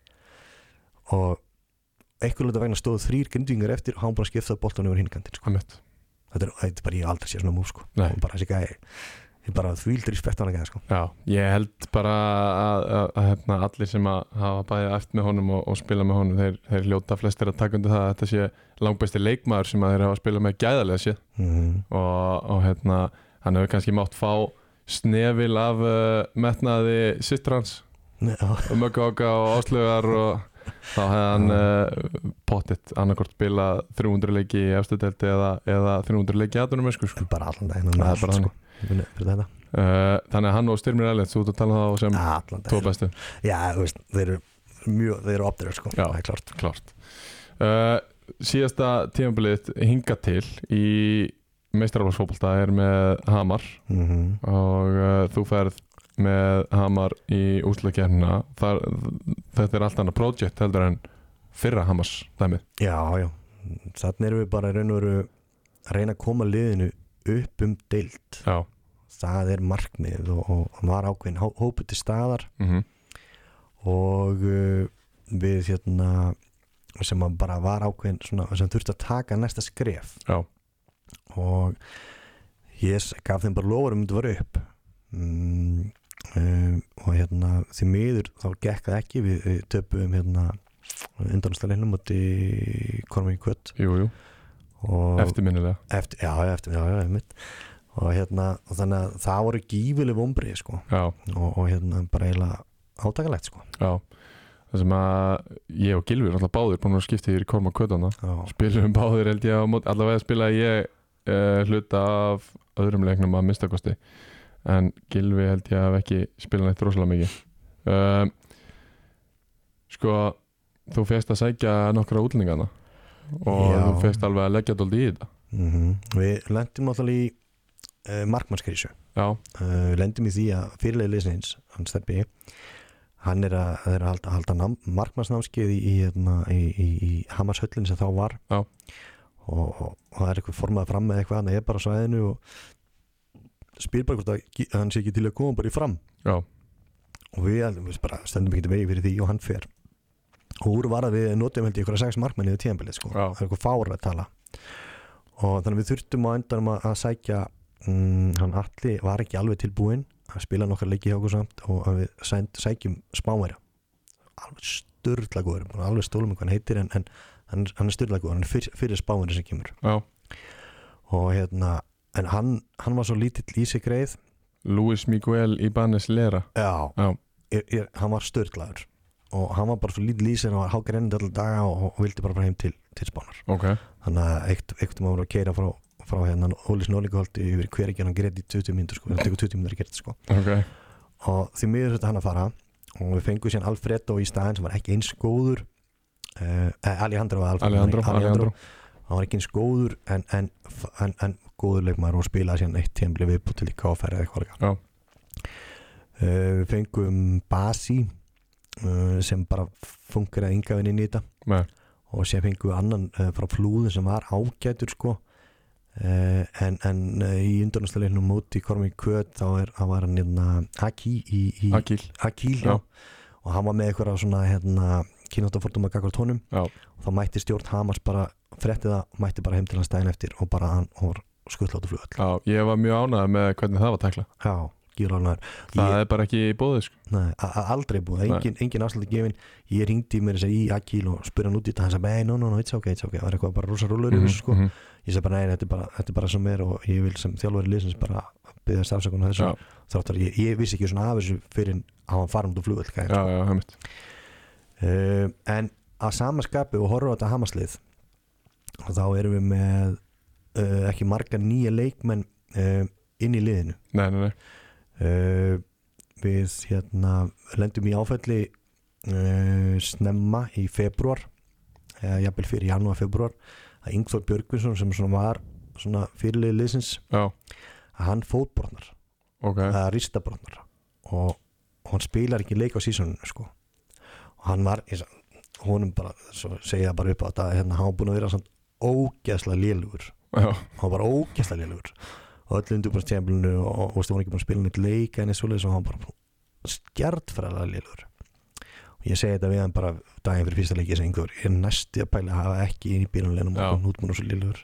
og einhvern veginn vegna stóðu þrýr Grindvíkingar eftir og hann bara skiptaði boltan yfir hinkantinn sko. Einmitt. þetta er, þetta er bara, ég hef aldrei séð svona múf sko. Nei. og bara þessi gæði ég bara þvíldur í spett á hann gæði sko. Já, ég held bara að, að, að hérna, allir sem að hafa bæðið eftir með honum og, og spila með honum þeir, þeir hljóta flestir að taka undir það að þetta sé langbæsti leikmaður sem að þeir hafa spilað með gæðarlega séð mm. og, og hérna, hann hefur kannski mátt fá snefil af uh, metnaði systur hans Nei, já. og Möggu Áka og Áslaugar og þá hefði hann uh, pottitt annarkort spila þrjú hundruð leiki í efstu delti eða, eða þrjú hundruð leiki í atvinnum sko. bara allan daginn Það er bara sko. fyrir þetta uh, þannig að hann og Styrmir Elliot þú ert að tala þá sem allan tvo daginn bestu já, þú veist, þeir eru mjög, þeir eru optir sko. Já. það er klart klárt uh, síðasta tímabilið hinga til í meistaraflokksfótbolta er með Hamar mm -hmm. og uh, þú ferð með Hamar í úrslitakeppnina þetta er allt annað projekt heldur en fyrra Hamars dæmið já, já, þannig erum við bara í raun og veru að reyna að koma liðinu upp um deild já, það er markmið og, og hann var ákveðin hó, hópu til staðar mhm, og uh, við hérna sem að bara var ákveðin svona, sem þurfti að taka næsta skref já, og ég s- gaf þeim bara lofur um þetta var upp mm, um, og hérna því miður þá gekk það ekki við, við töpuðum hérna undanúrslitaleiknum múti Kormáki Kvöt jú, jú, og eftirminnilega eftir, já, eftir, já, já, einmitt og hérna, og þannig að það voru gífileg vonbrigði sko já, og, og hérna bara eiginlega átakalegt sko já það sem að ég og Gylfi alltaf báðir búin að skipta yfir í Korma Kötana spilum báðir held ég á móti allavega spilaði ég uh, hluta af öðrum leiknum að minnstakosti en Gylfi held ég að ekki spila neitt rosalega mikið uh, sko þú fegst að sækja nokkra útlendingana og Já. Þú fegst alveg að leggja dálítið í þetta mm-hmm. Við lendum náttúrulega í uh, markmannskrísu uh, við lendum í því að fyrirliði liðsins hann Stebbi hann er að, að, er að halda, halda nám, markmannsnámskeið í, í, í, í, í Hamarshöllin sem þá var og, og, og það er eitthvað formað fram með eitthvað hann er bara á svæðinu og spyr bara hvort að hann sé ekki til að koma bara í fram Já. Og við, við bara stendum ekki vegi fyrir því og hann fer og úr var að við notum held ég ykkur að sex markmanni við tímabilið sko, það er eitthvað fára að tala og þannig við þurftum á endanum að, að sækja um, hann Atli var ekki alveg tilbúinn að spila nokkar leiki hjá okkur samt og að við sænd, sækjum Spánverja alveg sturla góður, alveg stólum hvað hann heitir en, en hann, hann er sturla góður, hann er fyr, fyrir Spánverja sem kemur Já. Og hérna en hann, hann var svo lítill í sig greið Luis Miguel Ibanez Lera Já, Já. Ég, ég, hann var sturlaður og hann var bara svo lítill í sig og hann hákar ennið allir daga og, og vildi bara fara heim til, til Spánar okay. Þannig að eitt, eitt maður var að keyra frá frá hérna Óli Snólingaholti yfir hver ekki hann greið í tuttugu mínútur sko, það tekur tuttugu mínútur að gera þetta sko okay. og því miður þetta hann að fara og við fengum síðan Alfredo í staðinn sem var ekki eins góður uh, Alejandro var Alfredo Alejandro, Alejandro. hann var ekki eins góður en, en, en, en góður leikmaður og spilaði síðan eitt tímabili viðbútt til í K F R eða eitthvað uh, við fengum Basi uh, sem bara funkeraði yngavinn inn í þetta Nei. og síðan fengum við annan uh, frá Flúðin sem var ágætur sko Uh, en, en uh, í undanúrslitaleiknum móti Kormi Köt þá er, var hann hérna Akil í, í Akil, Akil já. Já. Og hann var með eitthvað svona hérna kynnáttafordóma gagnvart honum já. Og þá mætti stjórn Hamars bara frétti það, mætti bara heim til hans daginn eftir og bara hann var skuttlátt og flugall. Já, ég var mjög ánægður með hvernig það var tækla. Já, gíðurlega það ég, er bara ekki í bóði sko. Nei, aldrei búið, engin, engin afsluti gefin. Ég ringdi mér þess að í Akil og spurði hann út í þetta, hann sagði, nei, no, no, no, it's okay, it's okay. Það var eitthvað bara rosa rúllur yfir þessu sko. Mm-hmm. Ég sagði bara, nei, þetta er bara, þetta er bara sem er og ég vil sem þjálfari liðsins bara byggja stafsökun á þessu. Þáttar ég, ég vissi ekki svona af þessu fyrir að hann fara út úr flugvöll. Já, já, heimitt. Uh, en að samaskapi og horfa á þetta Hamarslið, þá erum við með uh, ekki marga nýja leikmenn uh, inn í liðinu. Nei, nei, nei. Uh, við hérna lendum í áfælli uh, snemma í febrúar eða jafnvel fyrir janúar, febrúar að Ingþór Björgvinsson sem svona var svona fyrirliði liðsins Já. Að hann fótbrotnar okay. að ristabrotnar og, og hann spilar ekki leik á sísoninu sko. Og hann var honum bara, svo segja bara upp á þetta hérna, hann var búin að vera svona ógeðslega lélugur hann var bara ógeðslega lélugur og öll undirbúinnstímabilinu og þú veist, hún var ekki búin að spila neitt leik en eins og leið, svo hann bara stjartfræðilega lélugur og ég segi þetta við hann bara daginn fyrir fyrsta leiki sem Ingþór er næstu að pæla að hafa ekki inn í bílunleginum og hún útbúin og svo lélugur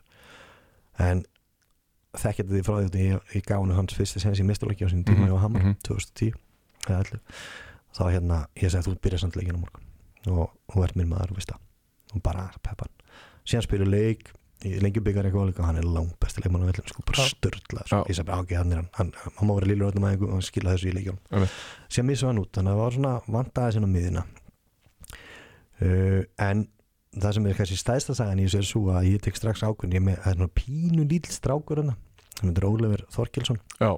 en þekkjandi því frá því ég, ég gaf hann hans fyrsta sens í mestarleiki á sínum tíma mm-hmm. á Hamar mm-hmm. tvö þúsund og tíu eða ellefu þá hérna, ég segi þú byrjar samt leikinu á morgun og hún verður minn maður, veist það og bara peppan síðan spilur leik í Lengjubikar eitthvað og hann er langt besti leikmann á vellum sko, bara störla sko. Ég segi bara, ok, hann er hann hann, hann má vera lillur öllum aðeins og hann skila þessu í leikjum okay. Síðan missu hann út, þannig að það var svona vantaði sinna miðina uh, en það sem er kannski stæðsta sagan í þessu er svo að ég tek strax ákvörðun ég með, það er svona pínu lítill strákur hann hann er Ólafur Þorkelsson Já.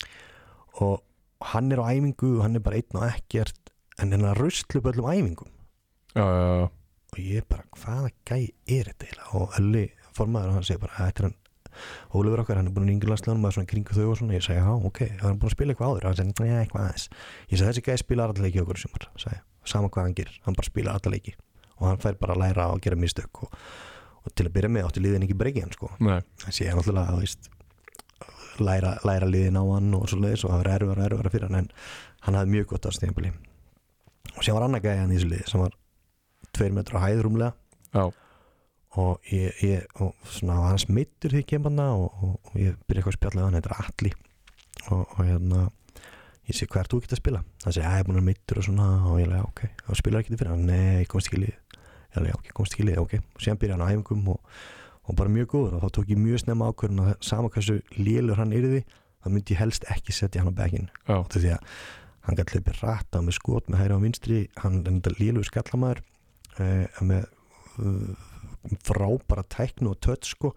Og hann er á æfingu og hann er bara einn og ekkert en hann er að rusla upp öllum æfingum Já, já, já og ég bara, hvaða gæi er þetta eiginlega og Ölli formaður og hann segir bara, þetta er hann Ólafur okkar, hann er búin að ringa landsliðanum maður svona kringu þau og svona, ég segi, já, ok hann er búin að spila eitthvað áður, hann segi, nei, eitthvað aðeins ég segi, þessi gæi spila alla leiki okkur sumar segi, sama hvað hann gerir, hann bara spila alla leiki og hann fær bara að læra og gera mistök og, og til að byrja með átti liðin ekki breyki hann sko, þessi ég er náttúrulega að veist, læra, læra liðin á hann og svo leiðis og það var erfara, erfara fyrir hann en hann hafði mjög gott aðstíðanbili og síðan var annar gæi hann í þessu liði sem var tveir metrar á hæð rúmlega Já. Og ég, ég og svona var hans meittur því kemurna og, og, og ég byrja eitthvað að spjalla hann, þetta er Atli og, og hérna ég sé hvað er þú ekki að spila hann segi, ég er búin að meittur og svona og ég lega, ok, þá spilar ekki þið fyrir hann, nei, ég komst ekki í lið ég lega, ok, komst ekki í lið, ok og síðan byrja hann á æfingum og, og bara mjög góður og þá tók ég mjög snemma ákvörðun að sama hversu lélur hann yrði þá myndi ég helst ekki setja hann á bekkinn því að hann gæti hlaupið rætt á með skot með hægri á vinstri, hann er þetta lélugur skallamæður uh, með uh, frábæra tæknu og touch sko,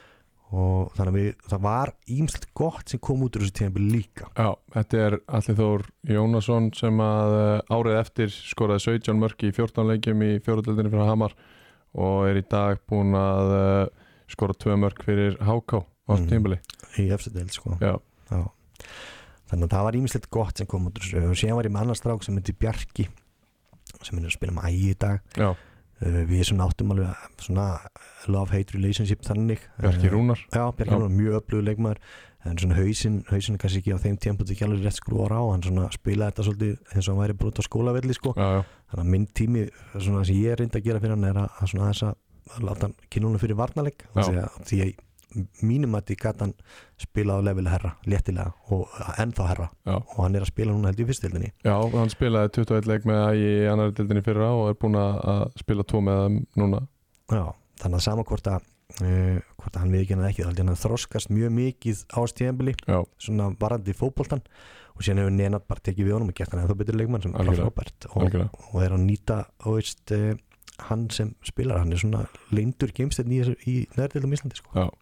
og þannig að við, það var ýmslega gott sem kom út úr þessu tímabil líka. Já, þetta er Atli Þór Jónasson sem að árið eftir skoraði sautján mörk í fjórtán leikjum í fjóruðdeildinni fyrir Hamar og er í dag búinn að skora tvö mörk fyrir H K á þessu tímabili. Í efstu deild sko. Já. Já. Þannig að það var ýmislegt gott sem kom út úr þessu. Síðan var ég með annar strák sem heitir Bjarki sem er að spila með Ægi í dag. Já. Uh, við sem áttum alveg svona love-hate relationship þannig. Bjarki Rúnar. Já, Bjarki Rúnar, mjög öflugur leikmaður, en svona hausinn, hausinn kannski ekki á þeim tímpúti ekki alveg rétt skrúar á, hann svona spilaði þetta svolítið eins og hann væri brot á skólavelli sko. Já, já. Þannig að minn tími, svona sem ég reyndi að gera fyrir hann er að, að svona þess að láta hann kynna hún fyrir varnarleik, því að mínum að því gæti hann spila á leveli herra, léttilega og ennþá herra. Já. Og hann er að spila núna held í fyrstdeildinni. Já, hann spilaði tuttugu og einn leik með Ægi í annarri deildinni fyrra og er búinn að spila tvo með þeim núna. Já, þannig að sama hvort að Uh, hvort að hann við ekki hann ekki þannig að hann þroskast mjög mikið á stíðanbili svona varandi fótboltan og síðan hefur Nenad bara tekið við honum og gert hann ennþá betur leikmann sem er frábært og, og er að nýta og veist uh, hann sem spilar, hann er svona leyndur geimsteinn í, í neðardeildum Íslandi sko. Já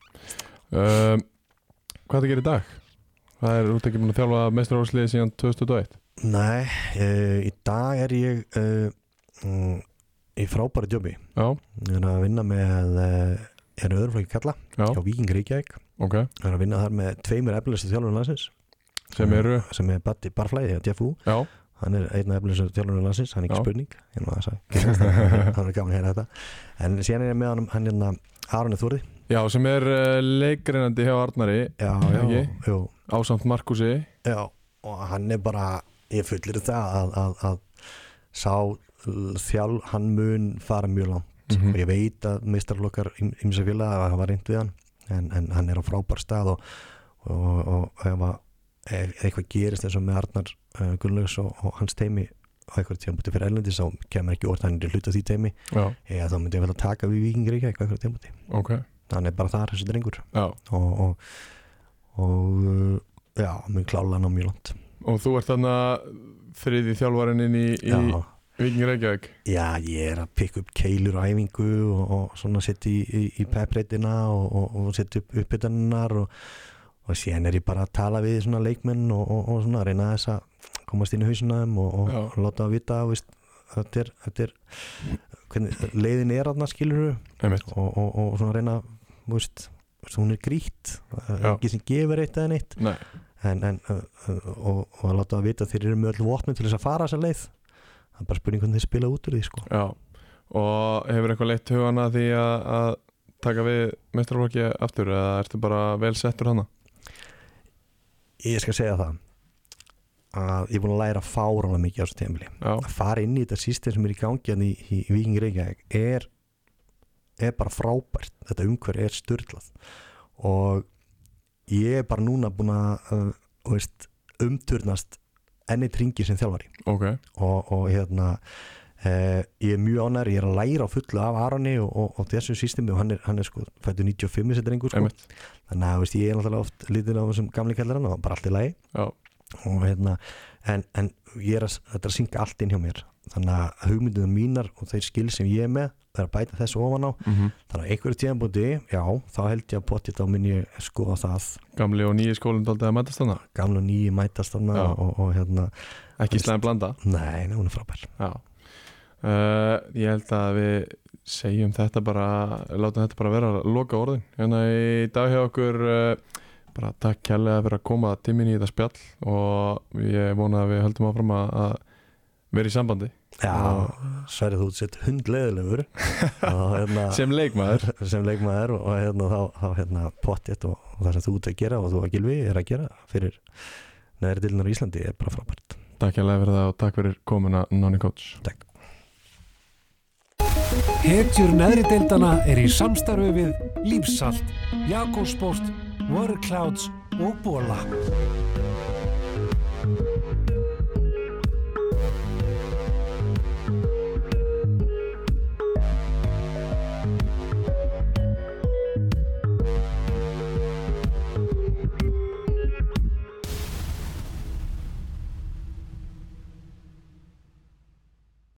um, Hvað er það að gera í dag? Það er út ekki búin að þjálfa meistaraflokksliðið síðan tvö þúsund og eitt? Nei, uh, í dag er ég uh, um, í frábæru jobbi. Já. Ég er að vinna með uh, ég er öðruflokki kalla hjá Víking Reykjavík. Okay. Ég er að vinna þar með tveimur efnilegustu þjálfurum landsins sem eru sem er Batti Barflæði á T F U. Já. Hann er einn af efnilegustu þjálfurum landsins, hann er ekki spurning ég nú að það hann er gaman að heyra þetta, en síðan er ég með hann hann er Aroni Þórði. Já, sem er uh, leikreinandi hjá Arnari. Já, já, já. Ásamt Markusi. Já, og hann er bara ég fullir það að, að, að sá þjálf, hann mun fara mjög langt. Mm-hmm. Og ég veit að meistarflokkar ýmsa félaga að hafa reynt við hann en, en hann er á frábær stað og, og, og ef, að, ef eitthvað gerist eins og með Arnar uh, Gunnlaugs og, og hans teimi og eitthvað tímabúti fyrir erlendis þá kemur ekki orð hann er hluta því teimi eða þá myndi ég vel að taka við Víking Reykjavík eitthvað tímabúti. Okay. Hann er bara þar þessi drengur og, og, og uh, já, mjög klála hann á mjög langt. Og þú ert þarna þriði þjálfarinn inn í, í Víking Reykjavík? Já, ég er að pikka upp keilur á æfingu og, og svona setja í, í, í pepreitina og, og, og setja upp uppbytannar og, og síðan er ég bara að tala við svona leikmenn og, og, og svona reyna þess að komast inn í hausinaðum og, og, og láta að vita veist, þetta er, þetta er hvernig, leiðin er aðna skilur og, og, og svona reyna veist, hún er grýtt ekki sem gefur eitt eða neitt en, en, og, og að láta að vita þeir eru með öll vopnum til þess að fara þessa leið. Það er bara spurning hvernig þið spila út úr því sko. Já, og hefur eitthvað leitt hugana því að, að taka við meistaraflokki aftur eða ertu bara vel settur hana? Ég skal segja það að ég er búin að læra fáránlega mikið á þessu tímabili. Að fara inn í þetta system sem er í gangi í, í, í Víking Reykjavík er, er bara frábært. Þetta umhverfi er sturlað og ég er bara núna búin að uh, veist, umturnast enni tringi sem þjálfari. Okay. og, og hérna eh, ég er mjög ánægður, ég er að læra á fullu af Aroni og, og, og þessu systemi og hann er, hann er sko fættur níutíu og fimm þessi drengur sko. Þannig að veist, ég er náttúrulega oft lítið á þessum gamli kallar hann og bara allt í lagi. Já. Og hérna en, en ég er að, þetta er að synga allt inn hjá mér þannig að hugmynduðum mínar og þeir skil sem ég er með það er að bæta þessu ofan á mm-hmm. Þannig að einhverju tíðanbúti, já, þá held ég að potið þá minn ég skoða það. Gamli og nýji skólinn dálítið að mætast þarna? Gamli og nýji mætast þarna og, og hérna ekki slæm blanda? Nei, nei, hún er frábær. Já, uh, ég held að við segjum þetta bara látum þetta bara vera að loka orðin hérna í dag hjá okkur uh, bara takk kærlega fyrir að koma tíminn í þetta spjall og ég vona að við höldum áfram að, að vera í sambandi. Já, sverið þú sett hundleðilegur hérna, sem leikmaður sem leikmaður og hérna þá, þá hérna pottet og, og það sem þú ert að gera og þú að Gylfi er að gera fyrir neðri deildina í Íslandi er bara frábært. Takk hérlega fyrir það og takk fyrir komuna Nonni Coach. Takk. Hetjur neðri deildana er í samstarfi við Lífsalt, Jakobssport, Word Clouds og Bola.